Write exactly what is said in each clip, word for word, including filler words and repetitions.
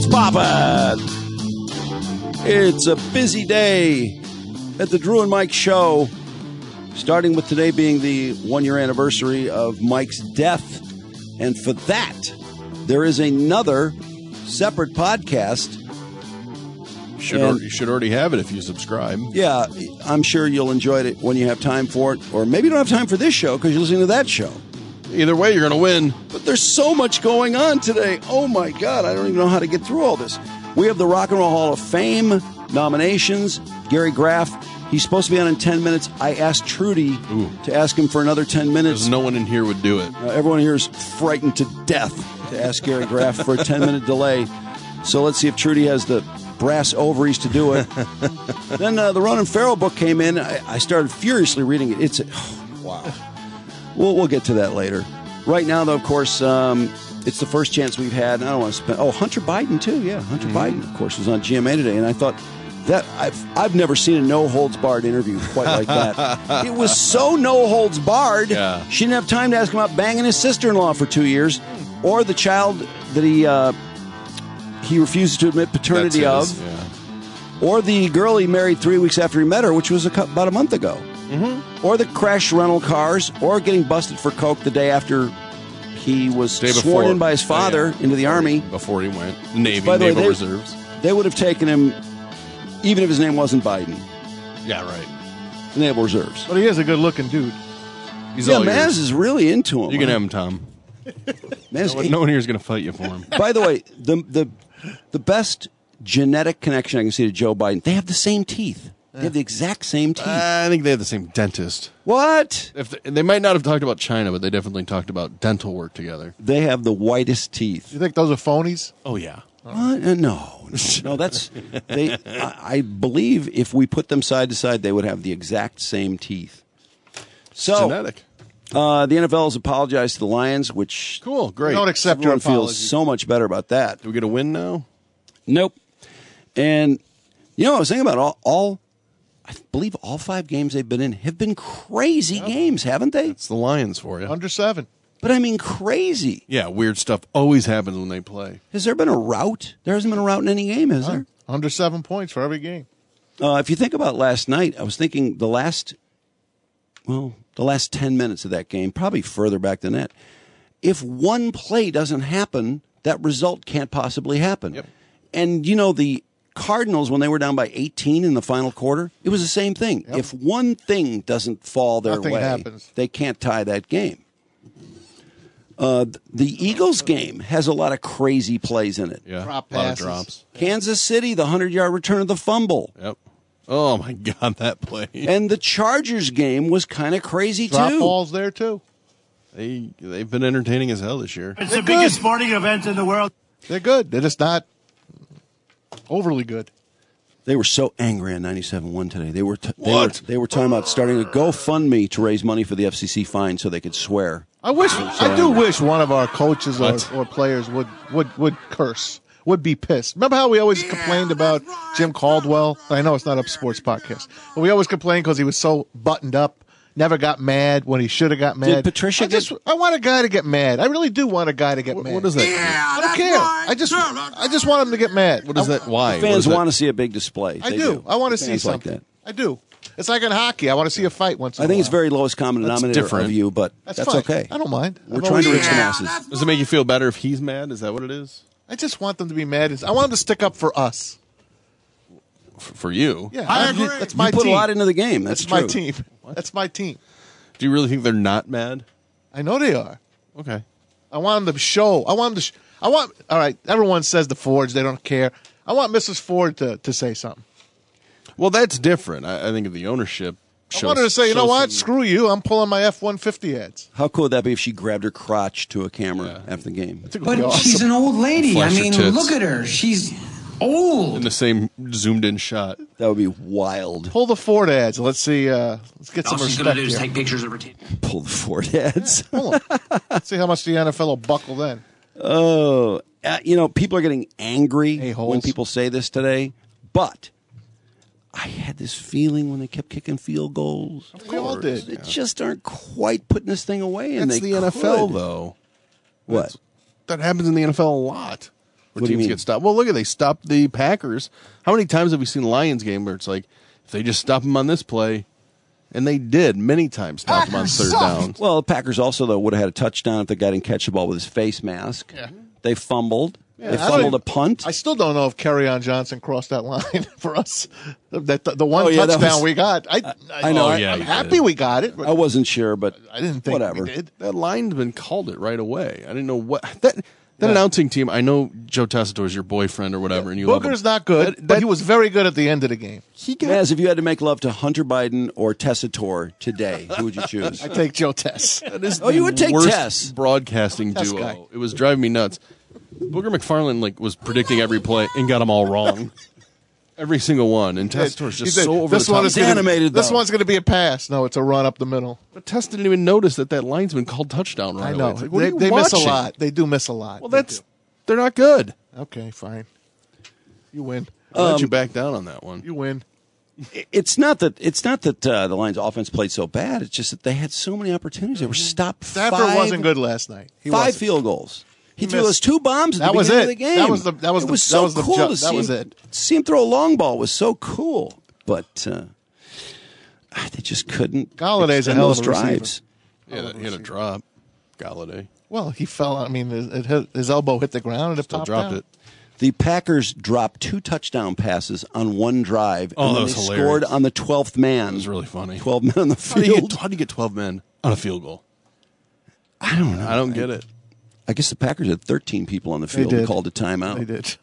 What's poppin'? It's a busy day at the Drew and Mike Show, starting with today being the one-year anniversary of Mike's death. And for that, there is another separate podcast. Should And- already, you should already have it if you subscribe. Yeah, I'm sure you'll enjoy it when you have time for it. Or maybe you don't have time for this show because you're listening to that show. Either way, you're going to win. But there's so much going on today. Oh, my God. I don't even know how to get through all this. We have the Rock and Roll Hall of Fame nominations. Gary Graff, he's supposed to be on in ten minutes. I asked Trudy Ooh. to ask him for another ten minutes. Because no one in here would do it. Uh, everyone here is frightened to death to ask Gary Graff for a ten-minute delay. So let's see if Trudy has the brass ovaries to do it. Then uh, the Ronan Farrow book came in. I, I started furiously reading it. It's a, oh, wow. We'll, we'll get to that later. Right now, though, of course, um, it's the first chance we've had. And I don't want to spend. Oh, Hunter Biden too. Yeah, Hunter mm-hmm. Biden, of course, was on G M A today, and I thought that I've I've never seen a no holds barred interview quite like that. It was so no holds barred. Yeah. She didn't have time to ask him about banging his sister-in-law for two years, or the child that he uh, he refuses to admit paternity That's of, his, yeah. or the girl he married three weeks after he met her, which was a, cou- about a month ago. Mm-hmm. Or the crash rental cars, or getting busted for coke the day after he was Day sworn before. in by his father Oh, yeah. into the Before Army. he- Before he went. Navy, By the way, Naval they- Reserves. They would have taken him, even if his name wasn't Biden. Yeah, right. Naval Reserves. But he is a good-looking dude. He's Yeah, all Maz yours. is really into him. You can have him, Tom. Maz, No one, no one here is going to fight you for him. By the way, the the the best genetic connection I can see to Joe Biden, they have the same teeth. They have the exact same teeth. I think they have the same dentist. What? If they, they might not have talked about China, but they definitely talked about dental work together. They have the whitest teeth. You think those are phonies? Oh, yeah. What? Uh, no, no, that's they. I, I believe if we put them side to side, they would have the exact same teeth. So, Genetic. uh, the N F L has apologized to the Lions, which Cool, great. We don't accept your everyone feels apology. so much better about that. Do we get a win now? Nope. And you know, I was thinking about all. all I believe all five games they've been in have been crazy games, haven't they? It's the Lions for you. Under seven. But I mean, crazy. Yeah, weird stuff always happens when they play. Has there been a rout? There hasn't been a rout in any game, has there? Under seven points for every game. Uh, if you think about last night, I was thinking the last, well, the last ten minutes of that game, probably further back than that. If one play doesn't happen, that result can't possibly happen. Yep. And, you know, the Cardinals, when they were down by eighteen in the final quarter, it was the same thing. Yep. If one thing doesn't fall their Nothing way, happens. they can't tie that game. Uh, the Eagles game has a lot of crazy plays in it. Yeah, Drop a lot of passes. drops. Kansas City, the hundred-yard return of the fumble. Yep. Oh, my God, that play. And the Chargers game was kind of crazy, Drop too. balls there, too. They, they've been entertaining as hell this year. It's They're the biggest good. sporting event in the world. They're good. They're just not overly good. They were so angry on ninety-seven one today. They were, t- they were What? they were talking about starting a GoFundMe to raise money for the F C C fine so they could swear. I wish, I do wish one of our coaches or, What? or players would, would, would curse, would be pissed. Remember how we always complained about Jim Caldwell? I know it's not a sports podcast, but we always complained because he was so buttoned up, never got mad when he should have got mad. Patricia I just, get- I want a guy to get mad. I really do want a guy to get What, mad. what is that? I don't care. I just, I just want him to get mad. What is that? Why? What Fans is that? want to see a big display. I They do. I want to see Fans like something. that. I do. It's like in hockey. I want to see a fight once in I a think it's while. very lowest common That's denominator different. of you, but That's, that's, fine. okay. I don't mind. We're I've trying to always- reach the masses. Does it make you feel better if he's mad? Is that what it is? I just want them to be mad. I want them to stick up for us. F- for you? Yeah, I I- agree. That's my you put team. a lot into the game. That's, That's my true. team. That's my team. Do you really think they're not mad? I know they are. Okay. I want them to show. I want them to. Sh- I want. All right. Everyone says the Fords. They don't care. I want Missus Ford to, to say something. Well, that's different. I, I think of the ownership. I shows- want her to say, you know shows what? some- Screw you. I'm pulling my F one fifty ads. How cool would that be if she grabbed her crotch to a camera after the game? But Awesome. she's an old lady. Flash I her mean, tits. look at her. She's old. in the same zoomed-in shot. That would be wild. Pull the Ford ads. Let's see. Uh, let's get All some she's respect going to do is here. take pictures of her tits. Pull the Ford ads. Hold on. Let's see how much the N F L will buckle then. Oh, uh, you know, people are getting angry A-holes. when people say this today, but I had this feeling when they kept kicking field goals. We all did. They just aren't quite putting this thing away, and That's they the N F L, could. though. What? That happens in the N F L a lot. where What do you teams mean? get stopped. Well, look at they stopped the Packers. How many times have we seen the Lions game where it's like if they just stop them on this play, and they did many times stop them on Packers third suck. downs. Well, the Packers also, though, would have had a touchdown if the guy didn't catch the ball with his face mask. Yeah. They fumbled. Yeah, they I fumbled don't- a punt. I still don't know if Kerryon Johnson crossed that line for us. That the, the one Oh, yeah, that touchdown was- we got. I, I, I know, Oh, I- yeah, I'm you happy did. we got it. But I wasn't sure, but I didn't think whatever. we did. That linesman called it right away. I didn't know what that that announcing team. I know Joe Tessitore is your boyfriend or whatever, and you love him. Booker's not good, That- but that- he was very good at the end of the game. He got Maz, if you had to make love to Hunter Biden or Tessitore today, who would you choose? I take Joe Tess. That is Oh, you the would take worst Tess. broadcasting Tess duo. guy. It was driving me nuts. Booger McFarland like was predicting every play and got them all wrong, every single one. And Tessitore's He just said, so over this the one top. is He's gonna, animated, This though. one's going to be a pass. No, it's a run up the middle. But Tess didn't even notice that that linesman called touchdown right I know. away. It's like, what they are you they miss a watching? lot. They do miss a lot. Well, They that's they're not good. do. Okay, fine. You win. I'll let Um, you back down on that one. You win. It's not that it's not that uh, the Lions' offense played so bad. It's just that they had so many opportunities. They were stopped. Stafford five, wasn't good last night. He five wasn't. field goals. He, He threw missed. those two bombs at That the was beginning it. of the game. That was the- that was it the- was that so was the cool ju- to that see was him, it. see him throw a long ball was so cool, but uh, they just couldn't. Galladay's a extend hell of those a receiver. drives. Yeah, that, he had a drop. Galladay Well, he fell. I mean, it hit, his elbow hit the ground and it still popped dropped out. it. The Packers dropped two touchdown passes on one drive, Oh, and that then was they hilarious. scored on the twelfth man. It was really funny. Twelve men on the How do, you field. get, how do you get twelve men on a field goal? I don't know. I don't get it. I guess the Packers had thirteen people on the They field and did. called a timeout. They did.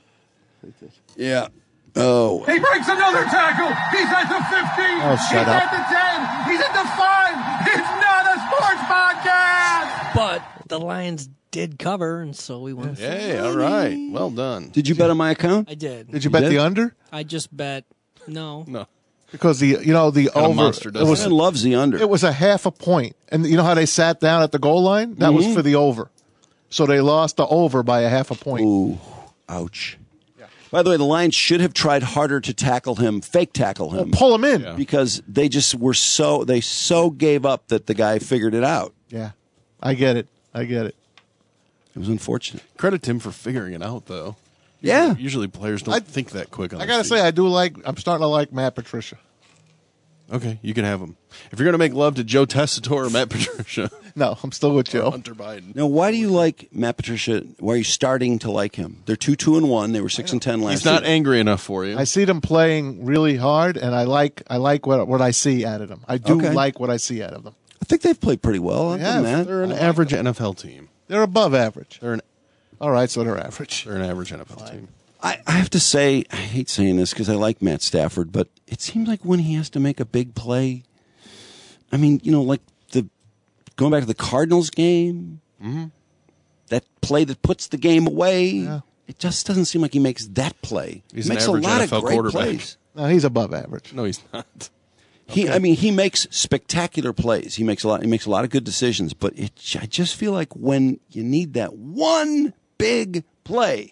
Yeah. Oh, He breaks another tackle. He's at the fifteen. Oh, shut He's up. at the ten. He's at the five. It's not a sports podcast. But the Lions did cover, and so we won. Hey, all right. Well done. did you bet on my account? I did. Did you bet did? the under? I just bet no. No. Because the you know the kind of over monster it does was Ryan loves the under. it was a half a point, and you know how they sat down at the goal line? That Mm-hmm. was for the over. So they lost the over by a half a point. Ooh, ouch. By the way, the Lions should have tried harder to tackle him, fake tackle him, Pull him in. Yeah. because they just were so they so gave up that the guy figured it out. Yeah, I get it. I get it. It was unfortunate. Credit to him for figuring it out, though. Yeah. Usually players don't I- think that quick on I their gotta feet. say, I do like. I'm starting to like Matt Patricia. Okay, you can have him. If you're going to make love to Joe Tessitore or Matt Patricia, No, I'm still with Joe. Hunter Biden. Now, why do you like Matt Patricia? Why are you starting to like him? They're two, two, and one. They were six and ten last He's not year. angry enough for you. I see them playing really hard, and I like. I like what what I see out of them. I do Okay. like what I see out of them. I think they've played pretty well. Other They than have. that, They're an average N F L team. They're above average. They're an All right, so they're average. they're an average N F L team. I, I have to say, I hate saying this because I like Matt Stafford, but it seems like when he has to make a big play, I mean, you know, like the going back to the Cardinals game, that play that puts the game away. Yeah. It just doesn't seem like he makes that play. He's he an makes average a lot N F L of great quarterback. plays. No, he's above average. No, he's not. He, I mean, he makes spectacular plays. He makes a lot. He makes a lot of good decisions. But it, I just feel like when you need that one big play,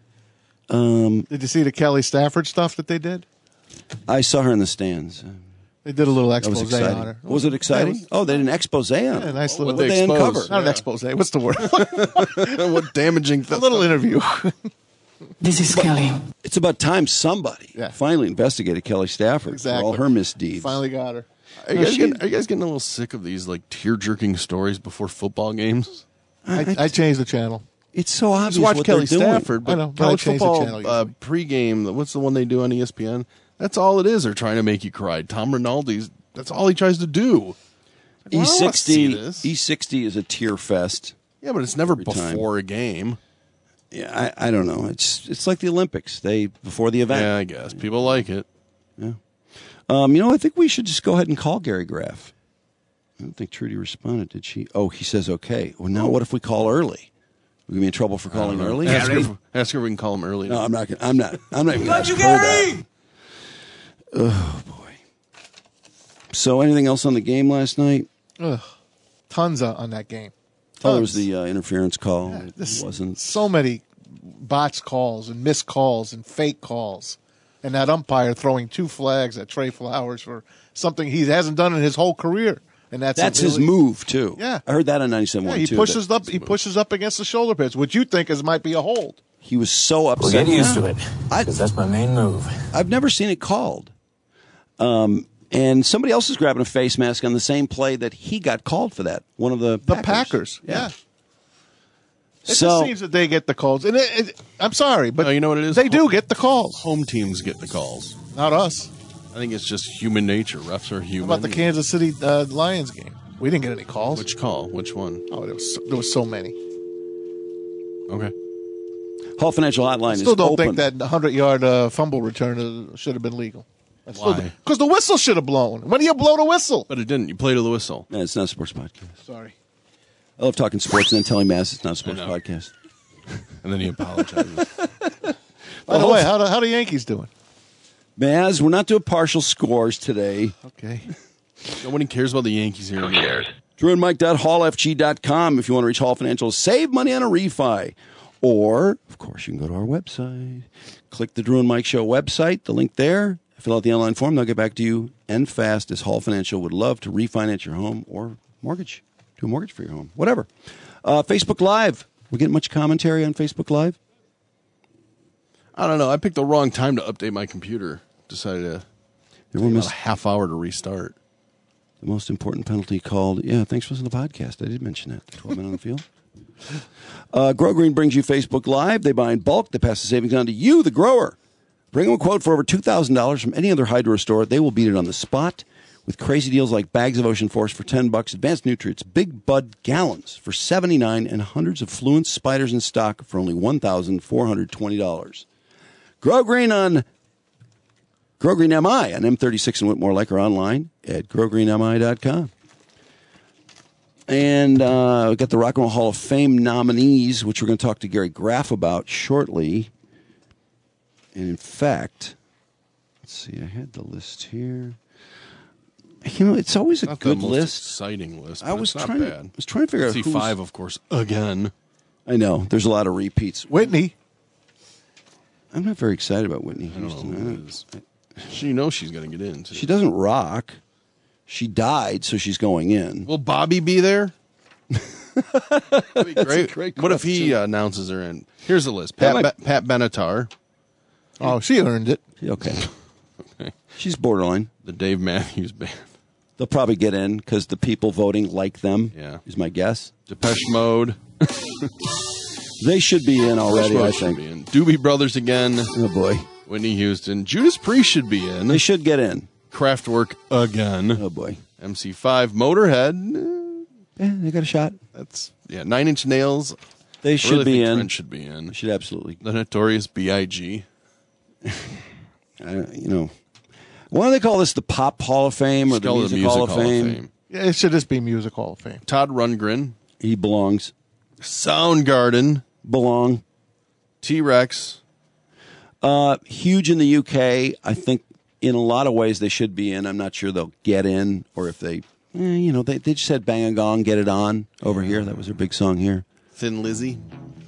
Did you see the Kelly Stafford stuff that they did? I saw her in the stands. They did a little That was expose exciting. on her. Was it exciting? Yeah, it was- Oh, they did an expose on yeah, it. a nice What little. What they they uncover? expose? Not an Yeah. expose. What's the word? What damaging a thing? little interview. This is Kelly. It's about time somebody Yeah. finally investigated Kelly Stafford Exactly. for all her misdeeds. Finally got her. Are you, No, guys she- getting, are you guys getting a little sick of these like tear jerking stories before football games? I, I changed the channel. It's so obvious Just watch what Kelly they're doing. Stafford, but I know, but I college changed the football channel uh, usually. pregame. What's the one they do on E S P N? That's all it is. They're trying to make you cry. Tom Rinaldi's. That's all he tries to do. Like, well, I E don't wanna see sixty this. E sixty is a tear fest. Yeah, but it's never Every time. before a game. Yeah, I, I don't know. It's it's like the Olympics. They before the event. Yeah, I guess people like it. Um, you know, I think we should just go ahead and call Gary Graff. I don't think Trudy responded, did she? Oh, he says okay. Well, now what if we call early? We gonna be in trouble for calling early? Ask her, if, ask her if we can call him early. No, I'm not. Gonna, I'm not. I'm not even going to ask her that. Oh boy. So, anything else on the game last night? Ugh. Tons of, on that game. Oh, there was Tons. the uh, interference call. Yeah, it this- wasn't. so many bots calls and missed calls and fake calls, and that umpire throwing two flags at Trey Flowers for something he hasn't done in his whole career, and that's That's his illegal. move too. Yeah. I heard that on ninety-seven Yeah, point he two. pushes that- up. He pushes up against the shoulder pads, which you think is might be a hold. He was so upset. Well, get used to it, I- because that's my main move. I've never seen it called. Um, and somebody else is grabbing a face mask on the same play that he got called for that. One of the The Packers. Packers. Yeah. It So- just seems that they get the calls. And it, it, I'm sorry, but No, you know what it is? they do get the calls. Home teams get the calls. Not us. I think it's just human nature. Refs are How human. about the Kansas City uh, Lions game? We didn't get any calls. Which call? Which one? Oh, there was so, there was so many. Okay. Hall Financial Hotline Still is don't open. think that hundred-yard uh, fumble return uh, should have been legal. Why? Because the whistle should have blown. When do you blow the whistle? But it didn't. You played to the whistle. No, it's not a sports podcast. Sorry. I love talking sports and then telling Mass it's not a sports know. podcast. And then he apologizes. By the way, how the, how the Yankees doing? Maz, we're not doing partial scores today. Okay. Nobody cares about the Yankees here. Who cares? Drew and Mike dot hall f g dot com if you want to reach Hall Financial. Save money on a refi. Or, of course, you can go to our website. Click the Drew and Mike Show website, the link there. Fill out the online form. They'll get back to you and fast, as Hall Financial would love to refinance your home or mortgage. Do a mortgage for your home. Whatever. Uh, Facebook Live. We getting much commentary on Facebook Live? I don't know. I picked the wrong time to update my computer. Decided to take Everyone about missed a half hour to restart. the most important penalty called. Yeah, thanks for listening to the podcast. I did mention that. twelve men on the field. Uh, Grow Green brings you Facebook Live. They buy in bulk. They pass the savings on to you, the grower. Bring them a quote for over two thousand dollars from any other hydro store. They will beat it on the spot with crazy deals like bags of Ocean Force for ten bucks, Advanced Nutrients, Big Bud gallons for seventy-nine, and hundreds of Fluent spiders in stock for only one thousand four hundred twenty dollars. Grow Green on Grow Green M I on M thirty-six in Whitmore Lake or online at grow green m i dot com. And uh, we've got the Rock and Roll Hall of Fame nominees, which we're going to talk to Gary Graff about shortly. And in fact, let's see, I had the list here. You know, it's always a Not good the most list. exciting list. I but was it's not trying. To, I bad. was trying to figure out C who's. five, of course, again. I know there's a lot of repeats. Whitney. I'm not very excited about Whitney I don't Houston. know who it is. She knows she's going to get in. Too. She doesn't rock. She died, so she's going in. Will Bobby be there? That'd be great. great What if he question. uh, announces her in? Here's the list: That Pat, might- Be- Pat Benatar, Oh, she earned it. Okay. She's borderline. the Dave Matthews Band, They'll probably get in because the people voting like them. Yeah. Is my guess. Depeche Mode. They should be in already, Depeche I Mode should think. be in. Doobie Brothers again. Oh, boy. Whitney Houston. Judas Priest should be in. They should get in. Kraftwerk again. Oh, boy. M C five. Motorhead. eh, Yeah, they got a shot. That's yeah. Nine Inch Nails. They I should really be think in. Trent should be in. Should absolutely. The Notorious B I G I, you know. Why do they call this the Pop Hall of Fame or the Skull Music, Hall, of, Fame? Yeah, it should just be Music Hall of Fame. Todd Rundgren. He belongs. Soundgarden. Belong. T-Rex. Uh, huge in the U K. I think in a lot of ways they should be in. I'm not sure they'll get in or if they, eh, you know, they, they just said Bang a Gong, Get It On over here. That was their big song here. Thin Lizzy.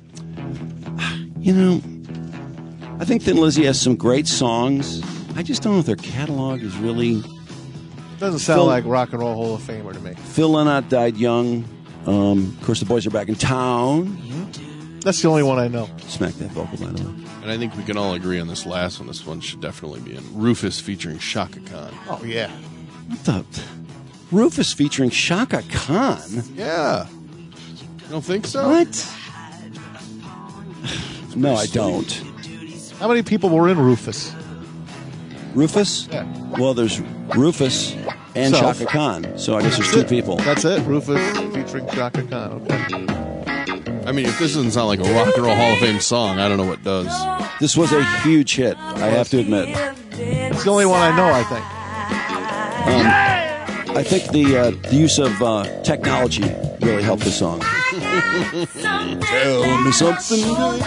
You know, I think Thin Lizzy has some great songs. I just don't know if their catalog is really. Doesn't sound Phil- like Rock and Roll Hall of Famer to me. Phil Lynott died young. Um, of course, the boys are back in town. That's the only one I know. Smack that vocal, by the way. And I think we can all agree on this last one. This one should definitely be in. Rufus featuring Shaka Khan. Oh, yeah. What the? Rufus featuring Shaka Khan? Yeah. You don't think so? What? No, I don't. How many people were in Rufus? Rufus? Yeah. Well, there's Rufus and Self. Shaka Khan. So I guess there's two people. That's it. Rufus featuring Shaka Khan. Okay. I mean, if this doesn't sound like a Rock and Roll Hall of Fame song, I don't know what does. This was a huge hit, I have to admit. It's the only one I know, I think. I think the uh, the use of uh, technology really helped the song. Tell me something good.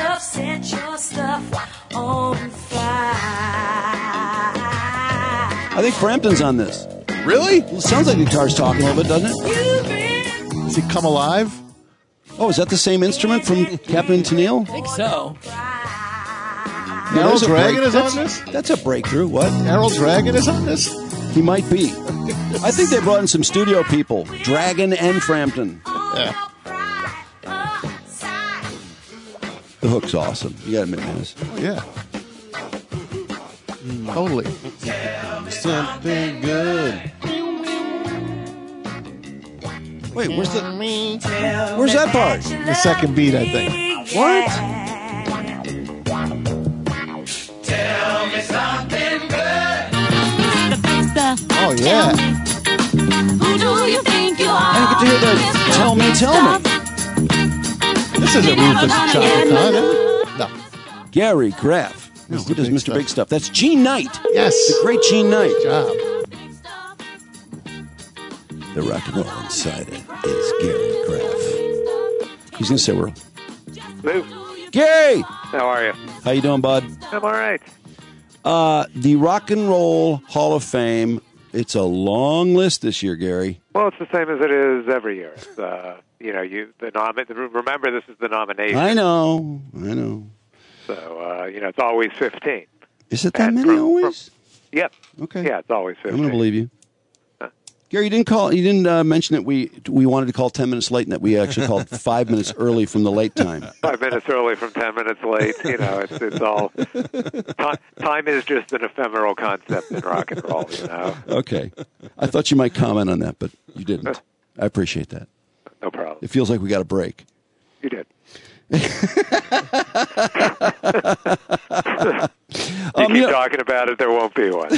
I think Frampton's on this. Really? It sounds like the guitar's talking a little bit, doesn't it? Does he come alive? Oh, is that the same instrument from Captain Tennille? I think so. Yeah, Errol there's a Dragon break- is on that's- this? That's a breakthrough. What? Errol Dragon is on this? He might be. I think they brought in some studio people. Dragon and Frampton. Yeah. The hook's awesome. You got to admit, Dennis. Oh, yeah. Totally. Something good. Wait, where's the? Where's that part? The second beat, I think. What? Oh, yeah. Who do you think you are? I didn't get to hear the "Tell Me, Tell Me." This isn't Rufus Chocolate Con, is it? No. Gary Graff. No, he does Big Mister Stuff. Big Stuff. That's Gene Knight. Yes. The great Gene Knight. Good job. The rock and roll insider is Gary Graff. He's gonna say we're Lou, Gary. how are you? How you doing, bud? I'm all right. Uh, the Rock and Roll Hall of Fame. It's a long list this year, Gary. Well, it's the same as it is every year. It's, uh, you know, you the nom- remember this is the nomination. I know. I know. So uh, you know, it's always fifteen. Is it that And many from- always? Yep. Okay. Yeah, it's always fifteen. I'm going to believe you. Huh. Gary, you didn't call. You didn't uh, mention that we we wanted to call ten minutes late, and that we actually called five minutes early from the late time. Five minutes early from ten minutes late. You know, it's it's all time, time is just an ephemeral concept in rock and roll. You know, Okay, I thought you might comment on that, but you didn't. I appreciate that. no problem. It feels like we got a break. You did. Um, you keep you know- talking about it, there won't be one.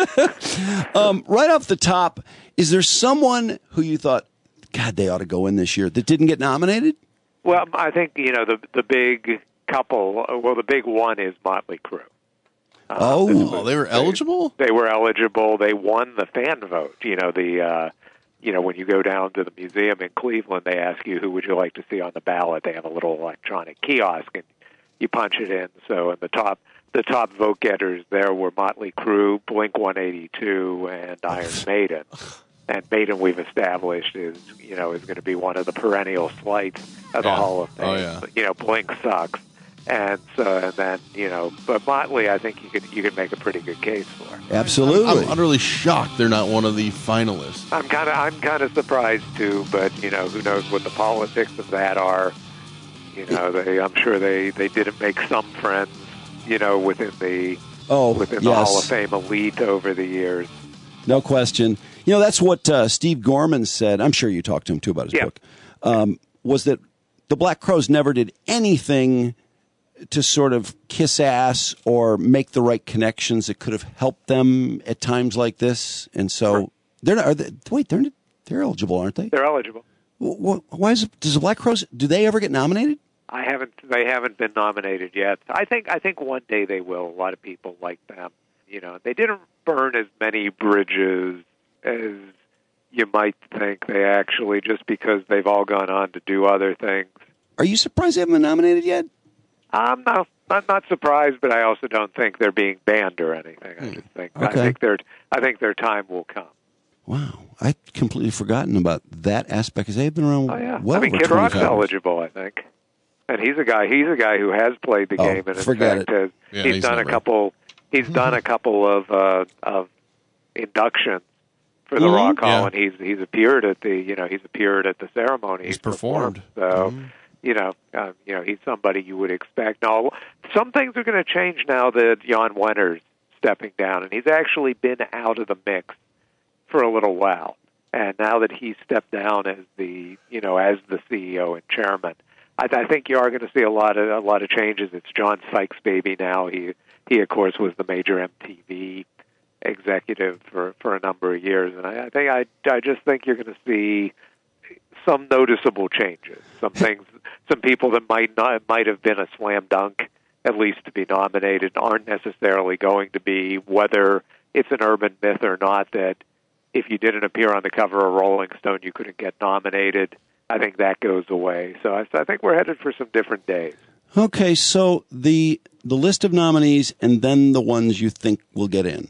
So. Um, right off the top, is there someone who you thought, God, they ought to go in this year that didn't get nominated? Well, I think you know the the big couple. Well, the big one is Motley Crue. Uh, Oh. this Oh, was- they were eligible? They were eligible. They won the fan vote. You know the. Uh, you know when you go down to the museum in Cleveland, they ask you who would you like to see on the ballot. They have a little electronic kiosk, and you punch it in. So, in the top the top vote getters there were Motley Crue, Blink one eighty-two, and Iron Maiden. And Maiden, we've established, is you know is going to be one of the perennial slights of the Yeah. Hall of Fame. Oh, yeah. You know, Blink sucks, and so and then you know, but Motley, I think you could you could make a pretty good case for. Absolutely. I'm utterly shocked they're not one of the finalists. I'm kind of I'm kind of surprised too, but you know, who knows what the politics of that are? You know, they I'm sure they they didn't make some friends, you know, within the oh, within the yes. Hall of Fame elite over the years. No question. You know, that's what uh, Steve Gorman said. I'm sure you talked to him, too, about his Yeah. book. Um, was that the Black Crowes never did anything to sort of kiss ass or make the right connections that could have helped them at times like this. And so Sure. they're not, are they, wait, they're they're eligible, aren't they? They're eligible. Wh- wh- Why is it, does the Black Crowes, do they ever get nominated? I haven't. They haven't been nominated yet. I think. I think one day they will. A lot of people like them. You know, they didn't burn as many bridges as you might think. They actually, just because they've all gone on to do other things. Are you surprised they haven't been nominated yet? I'm not. I'm not surprised, but I also don't think they're being banned or anything. I just think. I Okay. think their. I think their time will come. Wow. I'd completely forgotten about that aspect because they've been around Oh yeah. well I mean, over Kid Rock's twenty-five years. eligible, I think. And he's a guy. He's a guy who has played the Oh, game, and in forget fact it. has. Yeah, he's, he's done a never- couple. He's done a couple of uh, of inductions for the Mhm. Rock Hall, Yeah. and he's he's appeared at the you know he's appeared at the ceremony. He's performed. So you know uh, you know he's somebody you would expect. Now some things are going to change now that Jan Wenner's stepping down, and he's actually been out of the mix for a little while. And now that he's stepped down as the you know as the C E O and chairman, I, I think you are going to see a lot of a lot of changes. It's John Sykes' baby now. He he of course was the major M T V executive for for a number of years, and I, I think I I just think you're going to see some noticeable changes. Some things, some people that might not might have been a slam dunk, at least to be nominated, aren't necessarily going to be. Whether it's an urban myth or not, that if you didn't appear on the cover of Rolling Stone, you couldn't get nominated. I think that goes away. So I, I think we're headed for some different days. Okay, so the the list of nominees and then the ones you think will get in.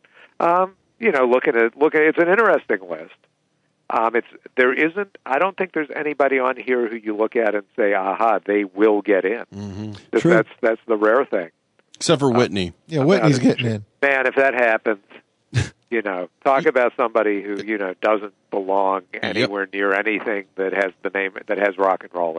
Um, you know, looking at look at it's an interesting list. Um, it's there isn't. I don't think there's anybody on here who you look at and say, "Aha, they will get in." Mm-hmm. True. That's that's the rare thing. Except for Whitney. Yeah, Whitney's getting in. Man, if that happens, you know, talk about somebody who you know doesn't belong anywhere near anything that has the name that has rock and roll in it.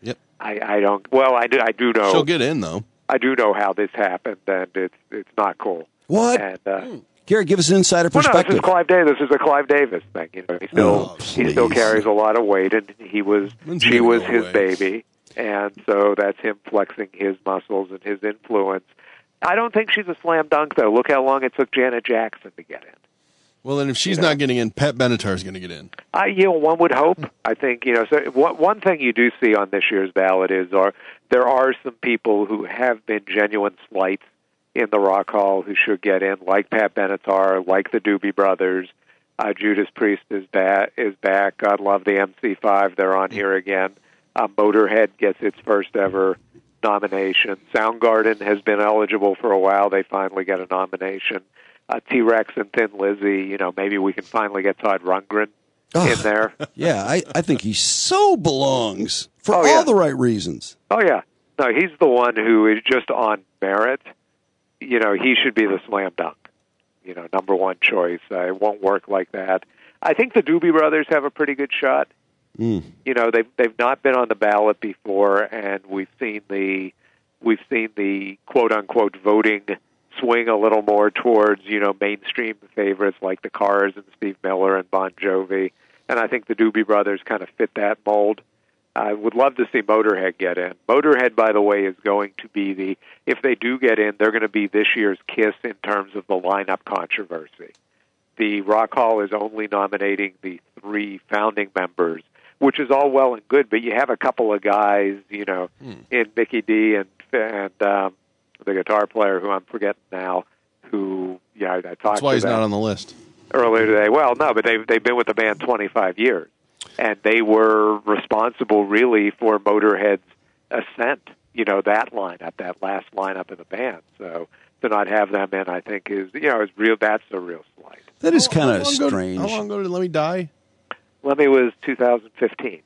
Yep. I, I don't. Well, I do. I do know. She'll get in though. I do know how this happened, and it's it's not cool. What? And, uh, Gary, give us an insider well, no, perspective. this is Clive Davis. This is a Clive Davis thing. You know, he still Oh, he still please. carries a lot of weight, and he was When's she he was gonna his go away? baby, and so that's him flexing his muscles and his influence. I don't think she's a slam dunk, though. Look how long it took Janet Jackson to get in. Well, then if she's not getting in, Pat Benatar's going to get in. I, you know, one would hope. I think, you know, so one, one thing you do see on this year's ballot is are there are some people who have been genuine slights in the Rock Hall who should get in, like Pat Benatar, like the Doobie Brothers. Uh, Judas Priest is back. Is back. God love the M C five. They're on here again. Uh, Motorhead gets its first ever nomination. Soundgarden has been eligible for a while. They finally get a nomination. Uh, T-Rex and Thin Lizzy, you know, maybe we can finally get Todd Rundgren in there. Yeah, I, I think he so belongs for Oh, all yeah. the right reasons. Oh, yeah. No, he's the one who is just on merit. You know, he should be the slam dunk, you know, number one choice. Uh, it won't work like that. I think the Doobie Brothers have a pretty good shot. Mm. You know, they've they've not been on the ballot before, and we've seen the we've seen the quote unquote voting swing a little more towards, you know, mainstream favorites like the Cars and Steve Miller and Bon Jovi, and I think the Doobie Brothers kind of fit that mold. I would love to see Motorhead get in. Motorhead, by the way, is going to be the, if they do get in, they're going to be this year's Kiss in terms of the lineup controversy. The Rock Hall is only nominating the three founding members, which is all well and good, but you have a couple of guys, you know, hmm. in Mickey D and and um, the guitar player who I'm forgetting now, who, yeah, I talked That's why to he's them not on the list. earlier today. Well, no, but they've, they've been with the band twenty-five years, and they were responsible, really, for Motorhead's ascent, you know, that lineup, that last lineup of the band. So to not have them in, I think, is, you know, is real. That's a real slight. That is How- kind how of long ago- strange. How long ago did Let Me Die? Lemmy was two thousand fifteen.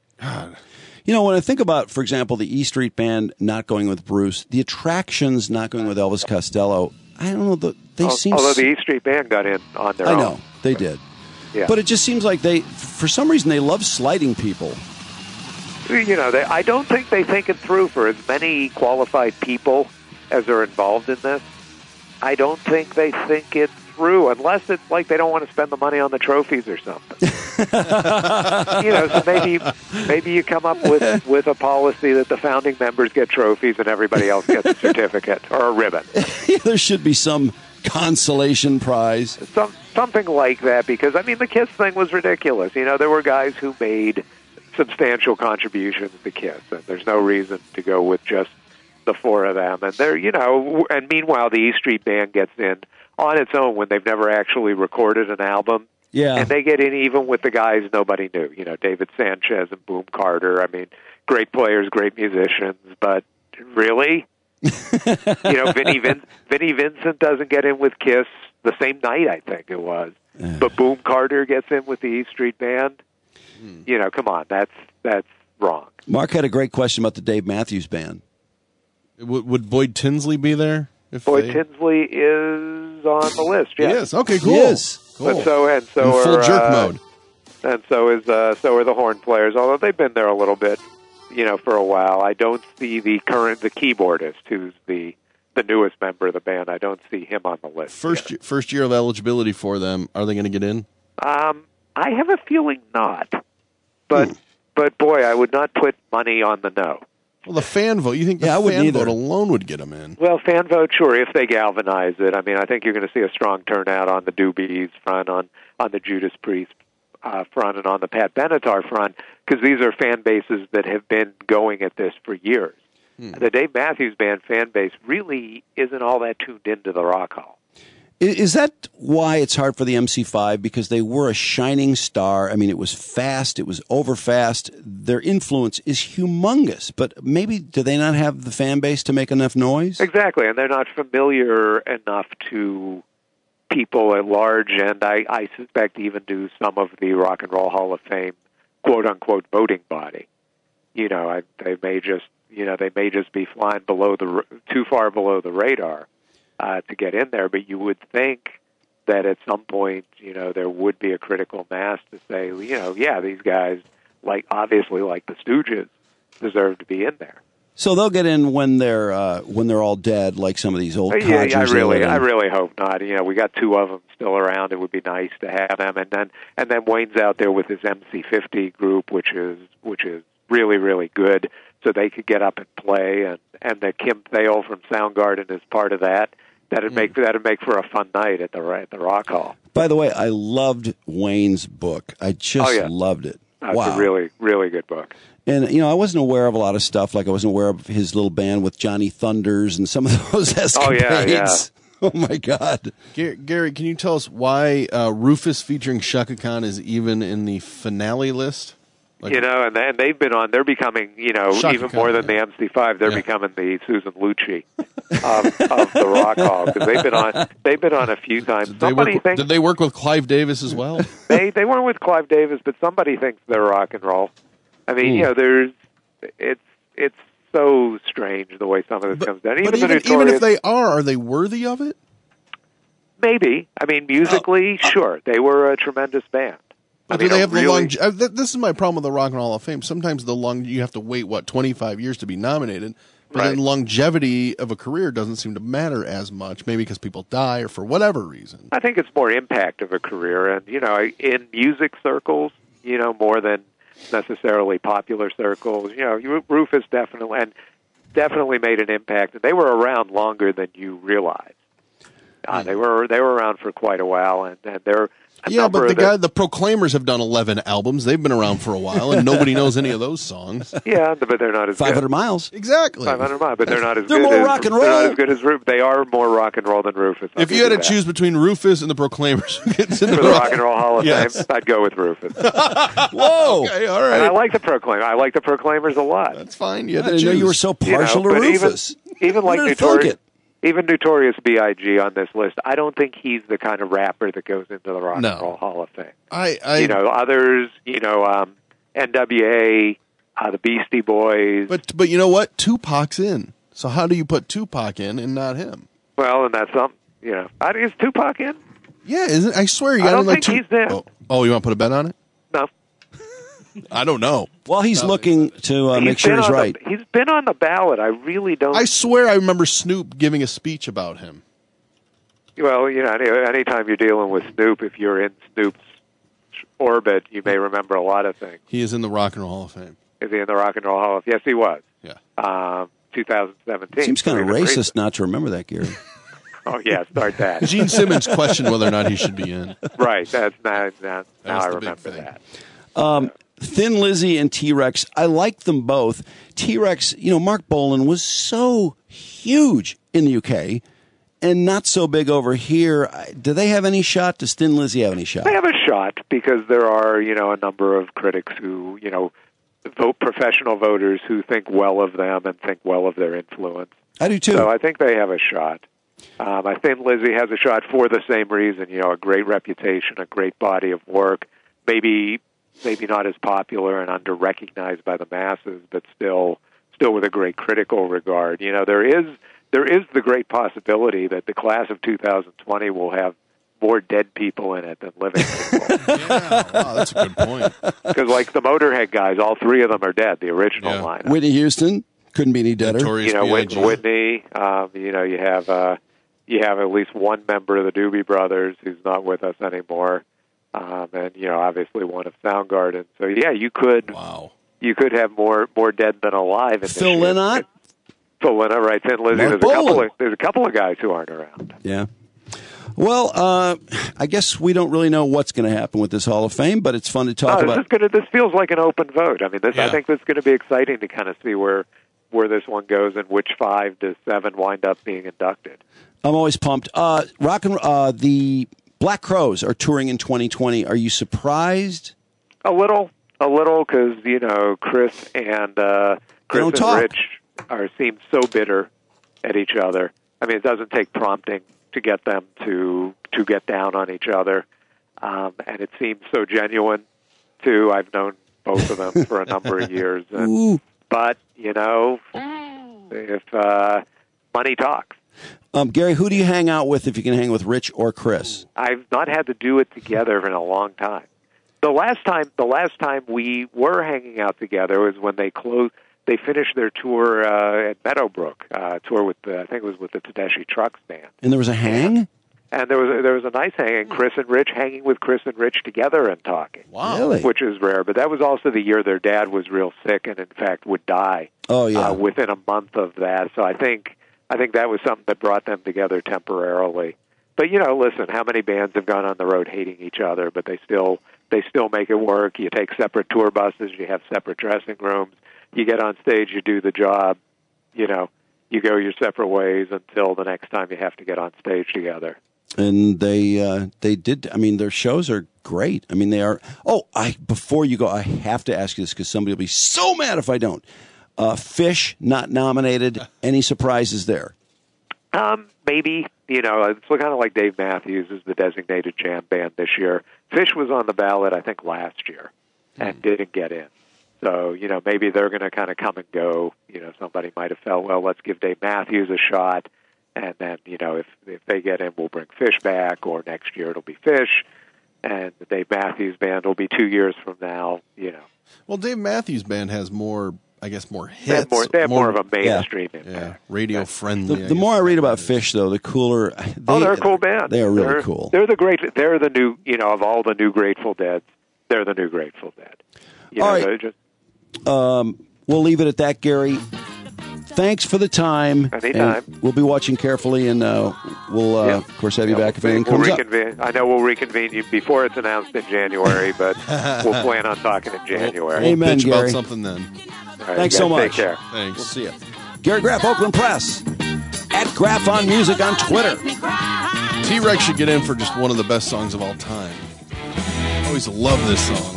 You know, when I think about, for example, the E Street Band not going with Bruce, the Attractions not going with Elvis Costello, I don't know, the, they Al- seem... Although s- the E Street Band got in on their I own. know, they did. Yeah. But it just seems like they, for some reason, they love slighting people. You know, they, I don't think they think it through for as many qualified people as are involved in this. I don't think they think it through, unless it's like they don't want to spend the money on the trophies or something. You know, so maybe maybe you come up with, with a policy that the founding members get trophies and everybody else gets a certificate or a ribbon. There should be some consolation prize. Some, something like that, because, I mean, the KISS thing was ridiculous. You know, there were guys who made substantial contributions to KISS, and there's no reason to go with just the four of them. And they're, you know, and meanwhile, the E Street Band gets in on its own when they've never actually recorded an album. Yeah. And they get in even with the guys nobody knew. You know, David Sanchez and Boom Carter. I mean, great players, great musicians, but really? You know, Vinnie, Vin- Vinnie Vincent doesn't get in with KISS the same night, I think it was. But Boom Carter gets in with the E Street Band. You know, come on, that's that's wrong. Mark had a great question about the Dave Matthews Band. Would, would Boyd Tinsley be there? If Boyd they... Tinsley is on the list. Yes. Yes. Okay. Cool. Yes. Cool. But so and so In are full jerk uh, mode. and so is uh, so are the horn players. Although they've been there a little bit, you know, for a while. I don't see the current the keyboardist, who's the the newest member of the band. I don't see him on the list. First, yet. year, first year of eligibility for them. Are they going to get in? Um, I have a feeling not. But but boy, I would not put money on the no. Well, the fan vote. You think the Yeah, I wouldn't fan either. vote alone would get them in? Well, fan vote, sure, if they galvanize it. I mean, I think you're going to see a strong turnout on the Doobies front, on, on the Judas Priest uh, front, and on the Pat Benatar front, because these are fan bases that have been going at this for years. Hmm. The Dave Matthews Band fan base really isn't all that tuned into the Rock Hall. Is that why it's hard for the M C five? Because they were a shining star. I mean, it was fast. It was over fast. Their influence is humongous. But maybe do they not have the fan base to make enough noise? Exactly, and they're not familiar enough to people at large, and I, I suspect even to some of the Rock and Roll Hall of Fame, quote-unquote, voting body. You know, I, they may just, you know, they may just be flying below the too far below the radar. Uh, to get in there, but you would think that at some point, you know, there would be a critical mass to say, you know, yeah, these guys, like obviously like the Stooges, deserve to be in there. So they'll get in when they're uh, when they're all dead, like some of these old. Uh, yeah, yeah, I codgers really, that are- I really hope not. You know, we got two of them still around. It would be nice to have them, and then and then Wayne's out there with his M C fifty group, which is which is really really good. So they could get up and play, and and the Kim Thale from Soundgarden is part of that. That'd make that'd make for a fun night at the at the Rock Hall. By the way, I loved Wayne's book. I just Oh, yeah. loved it. Uh, wow. It's a really really good book. And, you know, I wasn't aware of a lot of stuff. Like, I wasn't aware of his little band with Johnny Thunders and some of those escapades. Oh, yeah, yeah. Oh, my God. Gary, Gary, can you tell us why uh, Rufus featuring Shaka Khan is even in the finale list? Like, You know, and, they, and they've been on. They're becoming, you know, Shaka even Khan, more than yeah. the M C five. They're Yeah. becoming the Susan Lucci of, of the Rock Hall because they've been on. They've been on a few times. did, they Somebody work, thinks did they work with Clive Davis as well? they they weren't with Clive Davis, but somebody thinks they're rock and roll. I mean, you know, there's it's it's so strange the way some of this comes down. but Even, even, the even if Notorious, they are, are they worthy of it? maybe. I mean, musically, sure, they were a tremendous band. I But mean, do they a have really, the long? Uh, th- this is my problem with the Rock and Roll Hall of Fame. Sometimes the long you have to wait what twenty-five years to be nominated, but Right. then longevity of a career doesn't seem to matter as much. Maybe because people die or for whatever reason. I think it's more impact of a career, and you know, in music circles, you know, more than necessarily popular circles. You know, Ru- Rufus definitely and definitely made an impact, and they were around longer than you realize. Uh, they were they were around for quite a while, and, and they're a Yeah, number but the of the- guy, the Proclaimers have done eleven albums. They've been around for a while, and nobody knows any of those songs. yeah, but they're not as five hundred good. miles. Exactly. five hundred miles, but they're not as They're good more as rock and They're not roll. as good as Rufus. They are more rock and roll than Rufus. I'll If give you had to that. choose between Rufus and the Proclaimers, who gets into for the Rock and Roll Hall of Yes. Fame, I'd go with Rufus. Whoa. Okay, all And I right. like the Proclaimers. I like the Proclaimers a lot. That's fine. You I had to didn't know choose. you were so You know, partial but to even- Rufus. Even like Who did thunk Notorious, it? even Notorious B I G on this list, I don't think he's the kind of rapper that goes into the Rock No. and Roll Hall of Fame. I, I, you know, others, you know, um, N W A, uh, the Beastie Boys. but but you know what? Tupac's in. So how do you put Tupac in and not him? Well, and that's something. You know, I, is Tupac in? Yeah, isn't? I swear you I got don't him like think two. he's in. Oh, oh, you want to put a bet on it? No. I don't know. Well, he's looking to uh, He's make sure been he's on right. The, he's been on the ballot. I really don't. I swear I remember Snoop giving a speech about him. Well, you know, any, anytime you're dealing with Snoop, if you're in Snoop's orbit, you may remember a lot of things. He is in the Rock and Roll Hall of Fame. Is he in the Rock and Roll Hall of Fame? Yes, he was. Yeah. Um, twenty seventeen. Seems kind of So he's a racist not to remember that, Gary. Oh, yeah, start that. Gene Simmons questioned whether or not he should be in. Right, that's now, now, now was I the big remember thing. that. Thin Lizzy and T-Rex, I like them both. T-Rex, you know, Mark Bolan was so huge in the U K and not so big over here. I- Do they have any shot? Does Thin Lizzy have any shot? They have a shot because there are, you know, a number of critics who, you know, vote professional voters who think well of them and think well of their influence. I do too. So I think they have a shot. Um, I think Lizzie has a shot for the same reason, you know, a great reputation, a great body of work, maybe maybe not as popular and under-recognized by the masses, but still still with a great critical regard. You know, there is there is the great possibility that the class of two thousand twenty will have more dead people in it than living people. Yeah, wow, that's a good point. Because, like, the Motorhead guys, all three of them are dead, the original Yeah. lineup. Whitney Houston couldn't be any deader. Notorious You know, B I G Whit- Whitney, um, you know, you have uh, you have at least one member of the Doobie Brothers who's not with us anymore. Um, and, you know, obviously one of Soundgarden. So, yeah, you could Wow. you could have more more dead than alive in this Phil year. Lynott? Phil Lynott, right? Thin Lizzy. Mark There's a couple Bolan. of there's a couple of guys who aren't around. Yeah. Well, uh, I guess we don't really know what's going to happen with this Hall of Fame, but it's fun to talk No, this about. is gonna. This feels like an open vote. I mean, this. I Yeah. think this is going to be exciting to kind of see where where this one goes and which five to seven wind up being inducted. I'm always pumped. Uh, rock and uh, the Black Crowes are touring in twenty twenty. Are you surprised? A little, a little, because you know Chris and uh, Chris don't and talk. Rich are seem so bitter at each other. I mean, it doesn't take prompting to get them to to get down on each other, um, and it seems so genuine too. I've known both of them for a number of years, and, Ooh. but you know, if uh, money talks. Um, Gary, who do you hang out with if you can hang with Rich or Chris? I've not had to do it together in a long time. The last time, the last time we were hanging out together was when they closed. they finished their tour uh, at Meadowbrook, uh, tour with the, I think it was with the Tedeschi Trucks band. And there was a hang? And there was a, there was a nice hanging, Chris and Rich hanging with Chris and Rich together and talking. Wow. Really? Which is rare. But that was also the year their dad was real sick and, in fact, would die. Oh, yeah. Uh, within a month of that. So I think I think that was something that brought them together temporarily. But, you know, listen, how many bands have gone on the road hating each other, but they still they still make it work. You take separate tour buses, you have separate dressing rooms, you get on stage, you do the job, you know, you go your separate ways until the next time you have to get on stage together. And they uh, they did. I mean, their shows are great. I mean, they are. Oh, I before you go, I have to ask you this because somebody will be so mad if I don't. Uh, Fish not nominated. Any surprises there? Um, maybe. You know, it's kind of like Dave Matthews is the designated jam band this year. Fish was on the ballot, I think, last year and mm. didn't get in. So, you know, maybe they're going to kind of come and go. You know, somebody might have felt, well, let's give Dave Matthews a shot. And then, you know, if if they get in, we'll bring Fish back, or next year it'll be Fish, and the Dave Matthews Band will be two years from now, you know. Well, Dave Matthews Band has more, I guess, more hits. They have more, they have more, more of a mainstream yeah, impact. yeah, radio-friendly. The, the more I read about Fish, though, the cooler. They, oh, they're a cool band. They are really they're, cool. They're the great. They're the new, you know, of all the new Grateful Dead, they're the new Grateful Dead. You all know, right. Just, um, we'll leave it at that, Gary. Thanks for the time. Anytime. And we'll be watching carefully, and uh, we'll, uh, yeah. of course, have you yeah, back if we'll, anything we'll comes reconvene. up. I know we'll reconvene you before it's announced in January, but we'll plan on talking in January. We'll Amen, bitch Gary. about something then. All right, Thanks guys, so much. Take care. Thanks. We'll see you. Gary Graff, Oakland Press. At Graff on Music on Twitter. T-Rex should get in for just one of the best songs of all time. I always love this song.